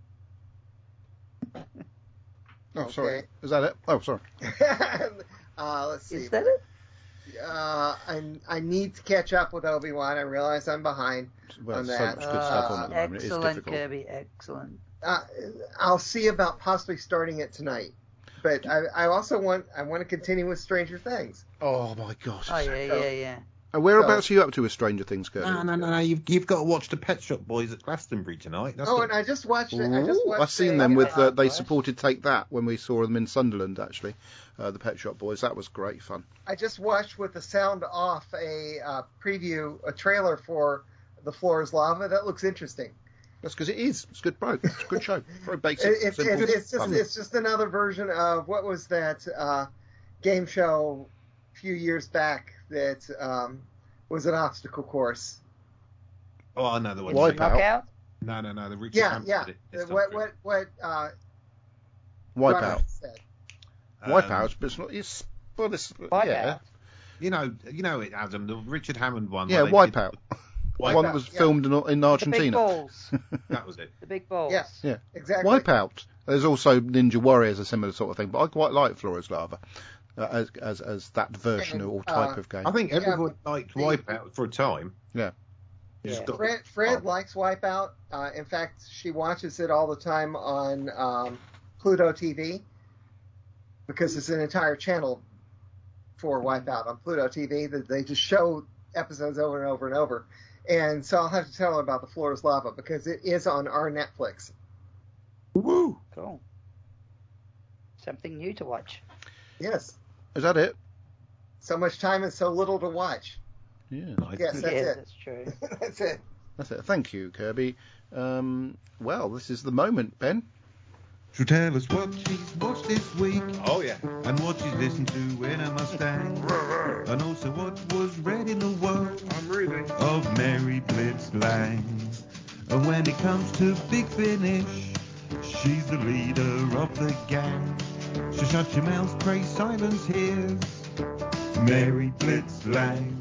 Oh, sorry. Okay. Is that it? Oh, sorry. uh, let's see. Is that it? Uh, I I need to catch up with Obi-Wan. I realize I'm behind Well, on so that. much good stuff on Uh, at the moment. It is Excellent, difficult. Kirby. Excellent. uh, I'll see about possibly starting it tonight. But I, I also want I want to continue with Stranger Things. Oh, my God. Oh, yeah, yeah, yeah. And whereabouts are you up to with Stranger Things, Kirby? No, no, no, no. You've, you've got to watch the Pet Shop Boys at Glastonbury tonight. That's Oh, the- and I just watched it. I just Ooh, watched I've seen a- them with. Uh, they Nice. supported Take That when we saw them in Sunderland. Actually, uh, the Pet Shop Boys. That was great fun. I just watched with the sound off a uh, preview, a trailer for The Floor is Lava. That looks interesting. That's because it is. It's a good pro. It's a good show. Very basic. It, it, simple, it, it's just fun. it's just another version of what was that uh, game show a few years back that um, was an obstacle course. Oh, I know the one. Wipeout. Knockout? No, no, no. The Richard Yeah, Hammond yeah. did it this time What through. what what uh, Wipeout. Robert said. Um, Wipeout, but it's not. It's well, it's Wipeout. yeah, You know, you know it, Adam. The Richard Hammond one. yeah. where they did- Wipeout. The Wipeout. one that was yeah. filmed in, in The big Argentina. balls. That was it. The big balls. Yeah, Yeah. exactly. Wipeout. There's also Ninja Warriors, a similar sort of thing, but I quite like Flora's Lava uh, as, as as that version And, or type uh, of game. I think everyone but liked the- Wipeout for a time. Yeah. You just Yeah. got- Fred, Fred Oh. likes Wipeout. Uh, in fact, she watches it all the time on um, Pluto T V because it's an entire channel for Wipeout on Pluto T V that they just show episodes over and over and over. And so I'll have to tell her about The Floor is Lava because it is on our Netflix. Woo! Cool. Something new to watch. Yes. Is that it? So much time and so little to watch. Yeah. Yes, that's yeah, it. that's true. That's it. That's it. Thank you, Kirby. Um, well, this is the moment, Ben. So tell us what she's watched this week. Oh, yeah. And what she's listened to in a Mustang. And also what was read in the world I'm reading. of Mary Blitz Lang. And when it comes to Big Finish, she's the leader of the gang. So shut your mouth, pray silence hears Mary Blitz Lang.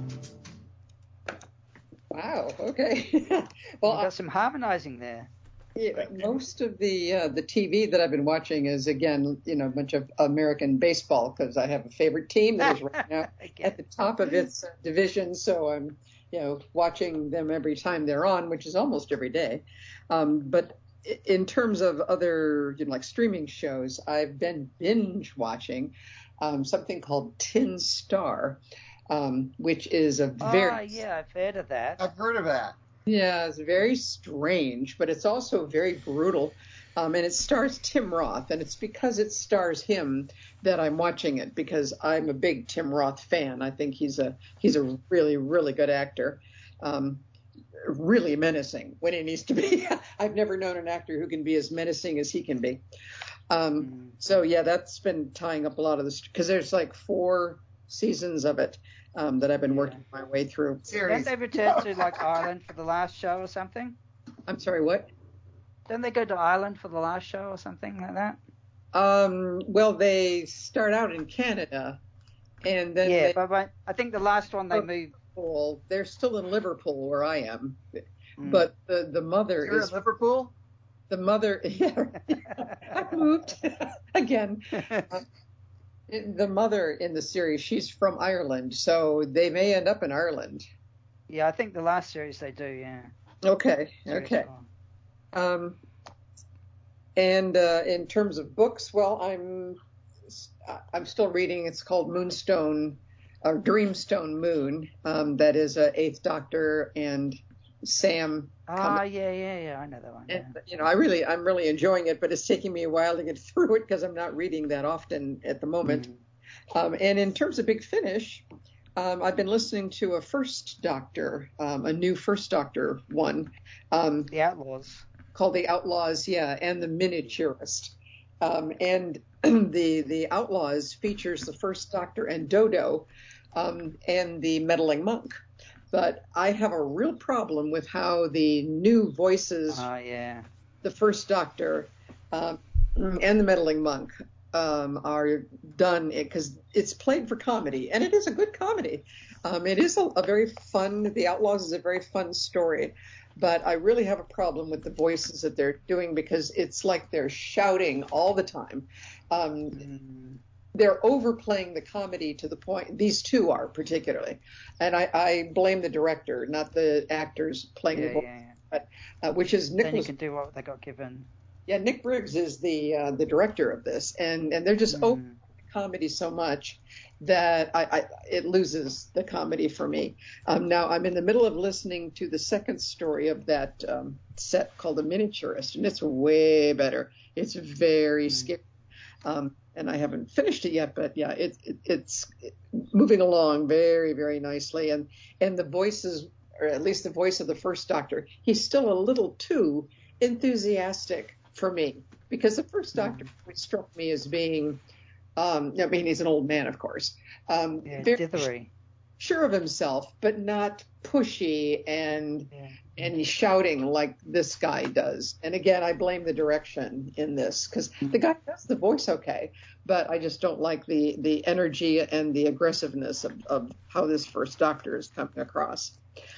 Wow. Okay. Well, well, got some harmonizing there. Yeah, most of the uh, the T V that I've been watching is, again, you know, a bunch of American baseball because I have a favorite team that is right now at the top of its division. So I'm, you know, watching them every time they're on, which is almost every day. Um, but in terms of other, you know, like streaming shows, I've been binge watching um, something called Tin Star, um, which is a very... Oh, yeah, I've heard of that. I've heard of that. Yeah, it's very strange, but it's also very brutal. Um, and it stars Tim Roth, and it's because it stars him that I'm watching it, because I'm a big Tim Roth fan. I think he's a he's a really, really good actor. Um, really menacing when he needs to be. I've never known an actor who can be as menacing as he can be. Um, mm. So, yeah, that's been tying up a lot of this, because there's like four seasons of it. Um, that I've been working my way through. Don't they return to like Ireland for the last show or something? I'm sorry, what? Don't they go to Ireland for the last show or something like that? Um, well, they start out in Canada, and then yeah, they, but, but I think the last one they moved. Liverpool. They're still in Liverpool where I am, mm. but the the mother You're is in Liverpool. The mother, yeah, I moved again. Uh, The mother in the series, she's from Ireland, so they may end up in Ireland. Yeah, I think the last series they do, yeah. Okay, okay. Um, and uh, in terms of books, well, I'm I'm still reading. It's called Moonstone, or Dreamstone Moon. Um, that is a Eighth Doctor and Sam. Ah, oh, yeah, yeah, yeah. I know that one. And, yeah. you know, I really, I'm really enjoying it, but it's taking me a while to get through it because I'm not reading that often at the moment. Mm. Um, and in terms of Big Finish, um, I've been listening to a First Doctor, um, a new First Doctor one. Um, the Outlaws. Called The Outlaws, yeah, and The Miniaturist. Um, and the the Outlaws features the First Doctor and Dodo, um, and the meddling monk. But I have a real problem with how the new voices, uh, yeah. the First Doctor um, and the meddling monk, um, are done, because it's played for comedy, and it is a good comedy. Um, it is a, a very fun, The Outlaws is a very fun story, but I really have a problem with the voices that they're doing, because it's like they're shouting all the time. Um, mm. They're overplaying the comedy to the point, these two are particularly, and I, I blame the director, not the actors playing yeah, the voice, yeah, yeah. But, uh, which is Nicholas. Then you can do what they got given. Yeah, Nick Briggs is the uh, the director of this, and, and they're just mm. over comedy so much that I, I it loses the comedy for me. Um, now I'm in the middle of listening to the second story of that um, set called The Miniaturist, and it's way better. It's very mm. scary. Um, and I haven't finished it yet, but yeah, it, it, it's moving along very, very nicely. And, and the voices, or at least the voice of the First Doctor, he's still a little too enthusiastic for me, because the First Doctor mm. struck me as being, um, I mean, he's an old man, of course, um, yeah, very dithery. Sure of himself, but not pushy and yeah. and he's shouting like this guy does. And again, I blame the direction in this, because the guy does the voice okay, but I just don't like the the energy and the aggressiveness of, of how this First Doctor is coming across.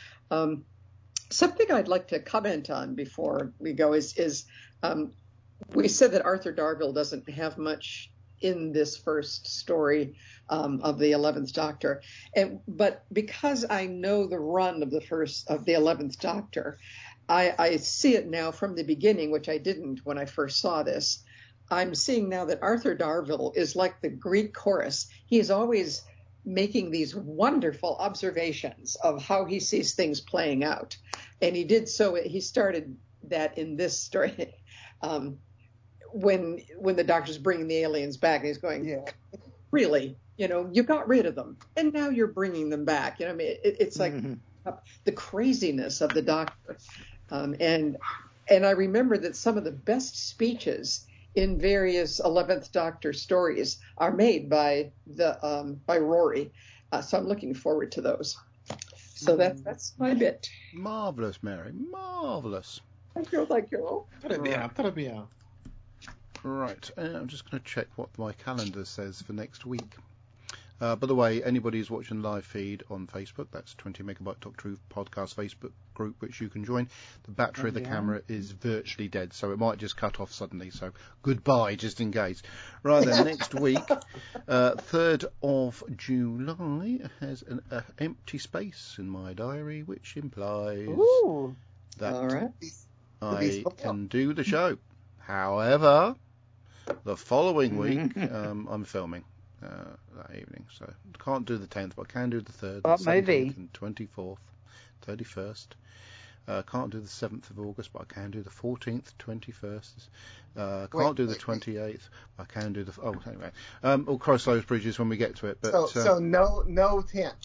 Um, something I'd like to comment on before we go is is um, we said that Arthur Darvill doesn't have much in this first story um, of the eleventh Doctor, and but because I know the run of the first of the eleventh Doctor, I, I see it now from the beginning, which I didn't when I first saw this. I'm seeing now that Arthur Darvill is like the Greek chorus. He is always making these wonderful observations of how he sees things playing out. And he did so, he started that in this story. Um, when when the doctor's bringing the aliens back, and he's going, Yeah. really, you know, you got rid of them, and now you're bringing them back. You know, I mean, it, it's like Mm-hmm. the craziness of the doctor. Um, and and I remember that some of the best speeches in various eleventh Doctor stories are made by the um, by Rory. Uh, so I'm looking forward to those. So that's that's my bit. Marvellous, Mary. Marvellous. Thank you, thank you. Très bien, très bien. Right, uh, I'm just going to check what my calendar says for next week. Uh, by the way, anybody who's watching live feed on Facebook, that's twenty Megabyte Doctor Who podcast Facebook group, which you can join. The battery of the Yeah. camera is virtually dead, so it might just cut off suddenly. So goodbye, just in case. Right then, next week, uh, third of July, has an uh, empty space in my diary, which implies Ooh. that All right. I can do the show. However, the following week, um, I'm filming uh, that evening, so can't do the tenth, but I can do the third, What the seventeenth, movie? and twenty-fourth, thirty-first. Uh, can't do the seventh of August, but I can do the fourteenth, twenty-first. Uh, can't Wait, do the wait, wait. twenty-eighth. I can do the. Oh, anyway. Um, we'll cross those bridges when we get to it. But So, uh, so no, no tent.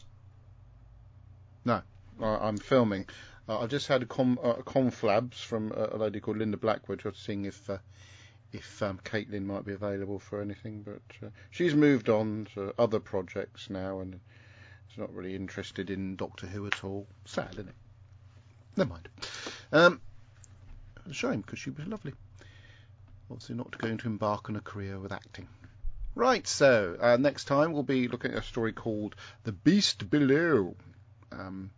no, I, I'm filming. Uh, I've just had a, com, uh, a conflabs from uh, a lady called Linda Blackwood, just seeing if uh, if um, Caitlin might be available for anything. But uh, she's moved on to other projects now, and is not really interested in Doctor Who at all. Sad, isn't it? Never mind. Um, a shame, because she was lovely. Obviously not going to embark on a career with acting. Right, so uh, next time we'll be looking at a story called The Beast Below. Um,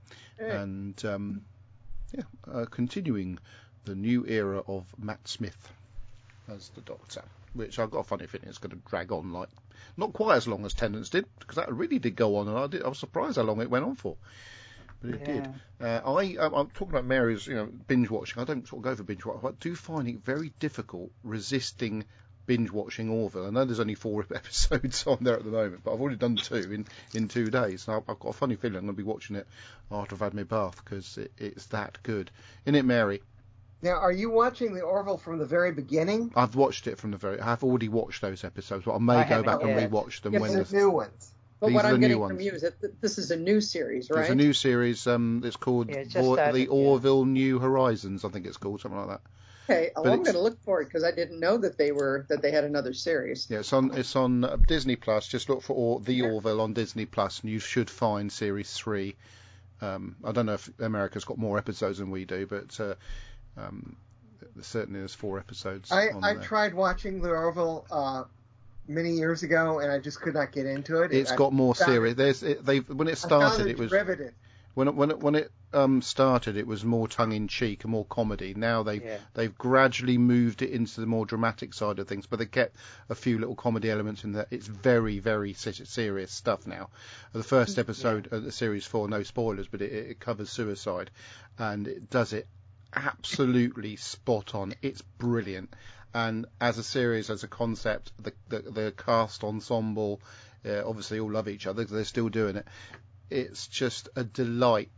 and um, yeah, uh, continuing the new era of Matt Smith as the Doctor, which I've got a funny feeling it's going to drag on, like not quite as long as Tennant's did, because that really did go on, and I, did, I was surprised how long it went on for. But it Yeah. did. Uh, I, um, I'm talking about Mary's, you know, binge watching. I don't sort of go for binge watching. I do find it very difficult resisting binge watching Orville. I know there's only four episodes on there at the moment, but I've already done two in, in two days. And I've, I've got a funny feeling I'm going to be watching it after I've had my bath, because it, it's that good. Isn't it, Mary? Now, are you watching the Orville from the very beginning? I've watched it from the very. I've already watched those episodes, but I may I go haven't back and yet. rewatch them Yeah, when The the, new ones. But These what are the I'm new getting ones. from you is that th- this is a new series, right? There's a new series. Um, it's called Yeah, it's Or- just the started, yeah. Orville New Horizons. I think it's called something like that. Okay, well, But I'm it's- going to look for it because I didn't know that they were that they had another series. Yeah, it's on it's on uh, Disney Plus. Just look for or, the Orville on Disney Plus, and you should find series three. Um, I don't know if America's got more episodes than we do, but uh, um, certainly there's four episodes. I, on I there. tried watching the Orville uh, many years ago, and I just could not get into it. It's I got more found series. it- There's it, they've when it I found started, it it was derivative. when it, when it, when it um, started, it was more tongue in cheek and more comedy. Now they've Yeah. they've gradually moved it into the more dramatic side of things, but they kept a few little comedy elements in there. It's very very se- serious stuff now. The first episode of the series four, no spoilers, but it, it covers suicide, and it does it absolutely spot on. It's brilliant. And as a series, as a concept, the the, the cast ensemble uh, obviously all love each other because they're still doing it. It's just a delight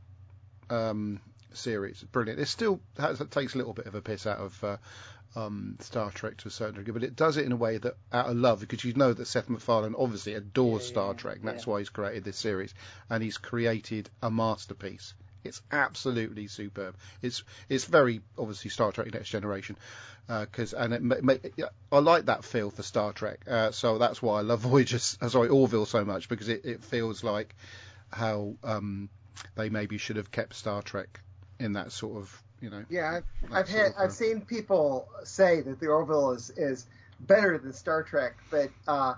um, series. Brilliant. It still has, it takes a little bit of a piss out of uh, um, Star Trek to a certain degree, but it does it in a way that out of love, because you know that Seth MacFarlane obviously adores Yeah, Star yeah, Trek, and that's yeah. why he's created this series, and he's created a masterpiece. It's absolutely superb. It's it's very obviously Star Trek Next Generation, because uh, and it, ma- ma- I like that feel for Star Trek. Uh, so that's why I love Voyager, uh, sorry Orville so much, because it, it feels like how um, they maybe should have kept Star Trek in that sort of you know. Yeah, I've, that I've sort had of, uh, I've seen people say that the Orville is, is better than Star Trek, but uh,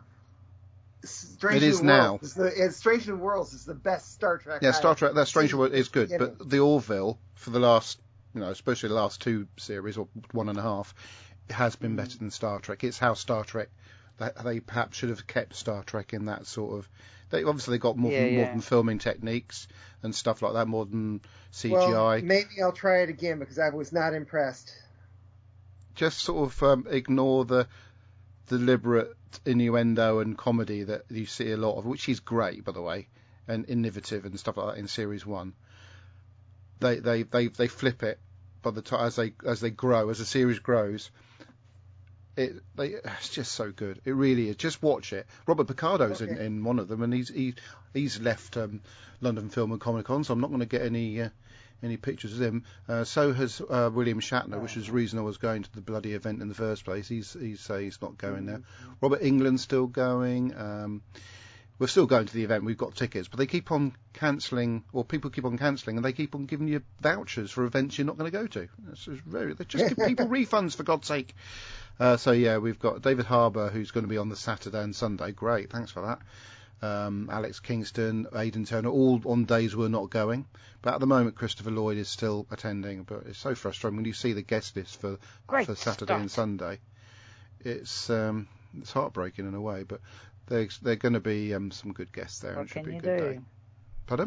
Strange It is New now. Worlds is the it's Strange New Worlds is the best Star Trek. Yeah, Star I've Trek. That Stranger seen World is good, in but it. the Orville for the last, you know, especially the last two series or one and a half, has been better than Star Trek. It's how Star Trek. They, they perhaps should have kept Star Trek in that sort of. They obviously got modern, Yeah, yeah. modern filming techniques and stuff like that, modern C G I. Well, maybe I'll try it again because I was not impressed. Just sort of um, ignore the deliberate innuendo and comedy that you see a lot of, which is great, by the way, and innovative and stuff like that in series one. They they they they flip it by the time as they as they grow, as the series grows. It they, it's just so good. It really is. Just watch it. Robert Picardo's Okay. in, in one of them, and he's he, he's left um, London Film and Comic Con, so I'm not going to get any uh, any pictures of him. Uh, so has uh, William Shatner, which is the reason I was going to the bloody event in the first place. He's he's uh, he's not going there. Robert England's still going. Um, we're still going to the event. We've got tickets, but they keep on cancelling, or people keep on cancelling, and they keep on giving you vouchers for events you're not going to go to. It's just very, they just give people refunds, for God's sake. Uh, so yeah, we've got David Harbour, who's going to be on the Saturday and Sunday. Great, thanks for that. Um, Alex Kingston, Aidan Turner, all on days we're not going. But at the moment, Christopher Lloyd is still attending. But it's so frustrating when you see the guest list for Great for Saturday start. and Sunday. It's um, it's heartbreaking in a way, but they're they're going to be um, some good guests there. What and it should can be a you good do? day. Pardon?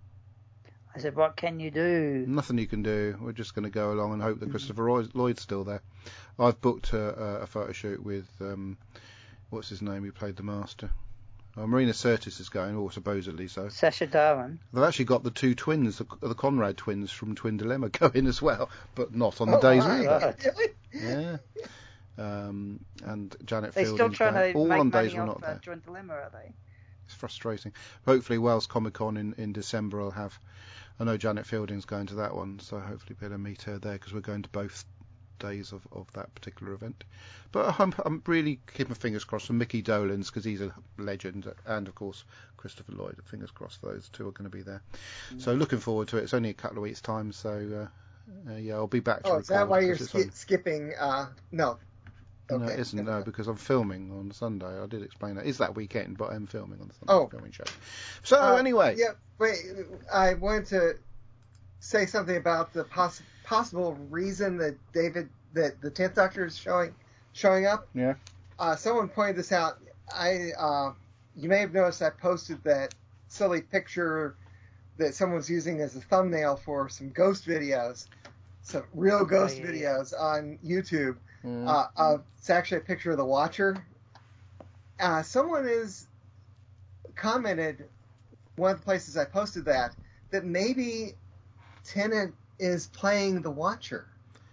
I said, what can you do? Nothing you can do. We're just going to go along and hope that Christopher Roy- Lloyd's still there. I've booked a, a, a photo shoot with um, what's his name? Who played the Master? Oh, Marina Sirtis is going, or supposedly so. Sacha Darwin. They've actually got the two twins, the, the Conrad twins from Twin Dilemma, going as well, but not on the Oh, days my. either. Really? Yeah. Um, and Janet They're still Fielding's trying going. to All make on money days we're off not uh, there. Twin Dilemma, are they? It's frustrating. Hopefully Wales Comic Con in, in December will have. I know Janet Fielding's going to that one, so hopefully be able to meet her there because we're going to both days of, of that particular event. But I'm, I'm really keeping my fingers crossed for Mickey Dolenz because he's a legend, and of course Christopher Lloyd. Fingers crossed those two are going to be there. Mm. So looking forward to it. It's only a couple of weeks' time, so uh, uh, yeah, I'll be back to Oh, record. is that why you're 'cause it's ski- on- skipping? Uh, no. No, Okay. it isn't, no, because I'm filming on Sunday. I did explain that. It's that weekend, but I'm filming on the Sunday Oh. filming show. So, Uh, anyway. Yeah, wait. I wanted to say something about the poss- possible reason that David, that the tenth Doctor is showing showing up. Yeah. Uh, someone pointed this out. I, uh, you may have noticed I posted that silly picture that someone's using as a thumbnail for some ghost videos, some real ghost Oh, yeah, videos on YouTube. Mm. Uh, uh, it's actually a picture of the Watcher. Uh, someone has commented, one of the places I posted that, that maybe Tennant is playing the Watcher.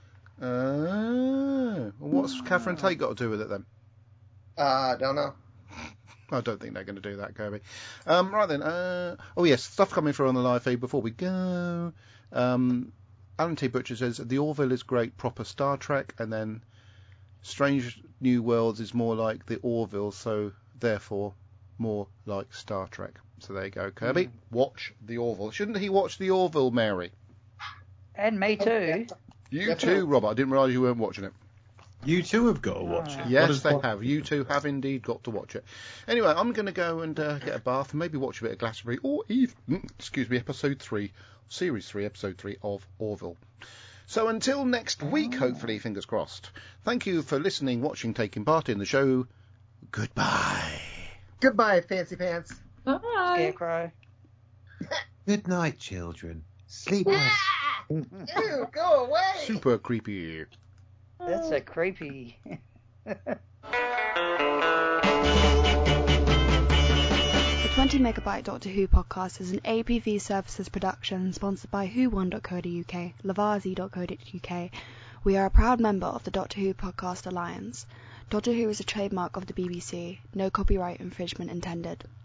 Uh, what's Catherine Tate got to do with it then? Uh, I don't know. I don't think they're going to do that, Kirby. Um, right then. Uh, oh yes, stuff coming through on the live feed before we go. Um, Alan T. Butcher says the Orville is great, proper Star Trek, and then Strange New Worlds is more like the Orville, so therefore more like Star Trek. So there you go, Kirby. Mm. Watch the Orville. Shouldn't he watch the Orville, Mary? And me too. You too, Robert. I didn't realise you weren't watching it. You too have got to watch it. Yes, they have. You two have indeed got to watch it. Anyway, I'm going to go and uh, get a bath and maybe watch a bit of Glastonbury, or even, excuse me, episode three, series three, episode three of Orville. So until next week, hopefully, fingers crossed. Thank you for listening, watching, taking part in the show. Goodbye. Goodbye, Fancy Pants. Bye. Scarecrow. Good night, children. Sleep well. Ew, go away. Super creepy. That's a creepy. The twenty megabyte Doctor Who podcast is an A P V Services production sponsored by who one dot co dot U K, Lavazi dot co dot U K. We are a proud member of the Doctor Who Podcast Alliance. Doctor Who is a trademark of the B B C. No copyright infringement intended.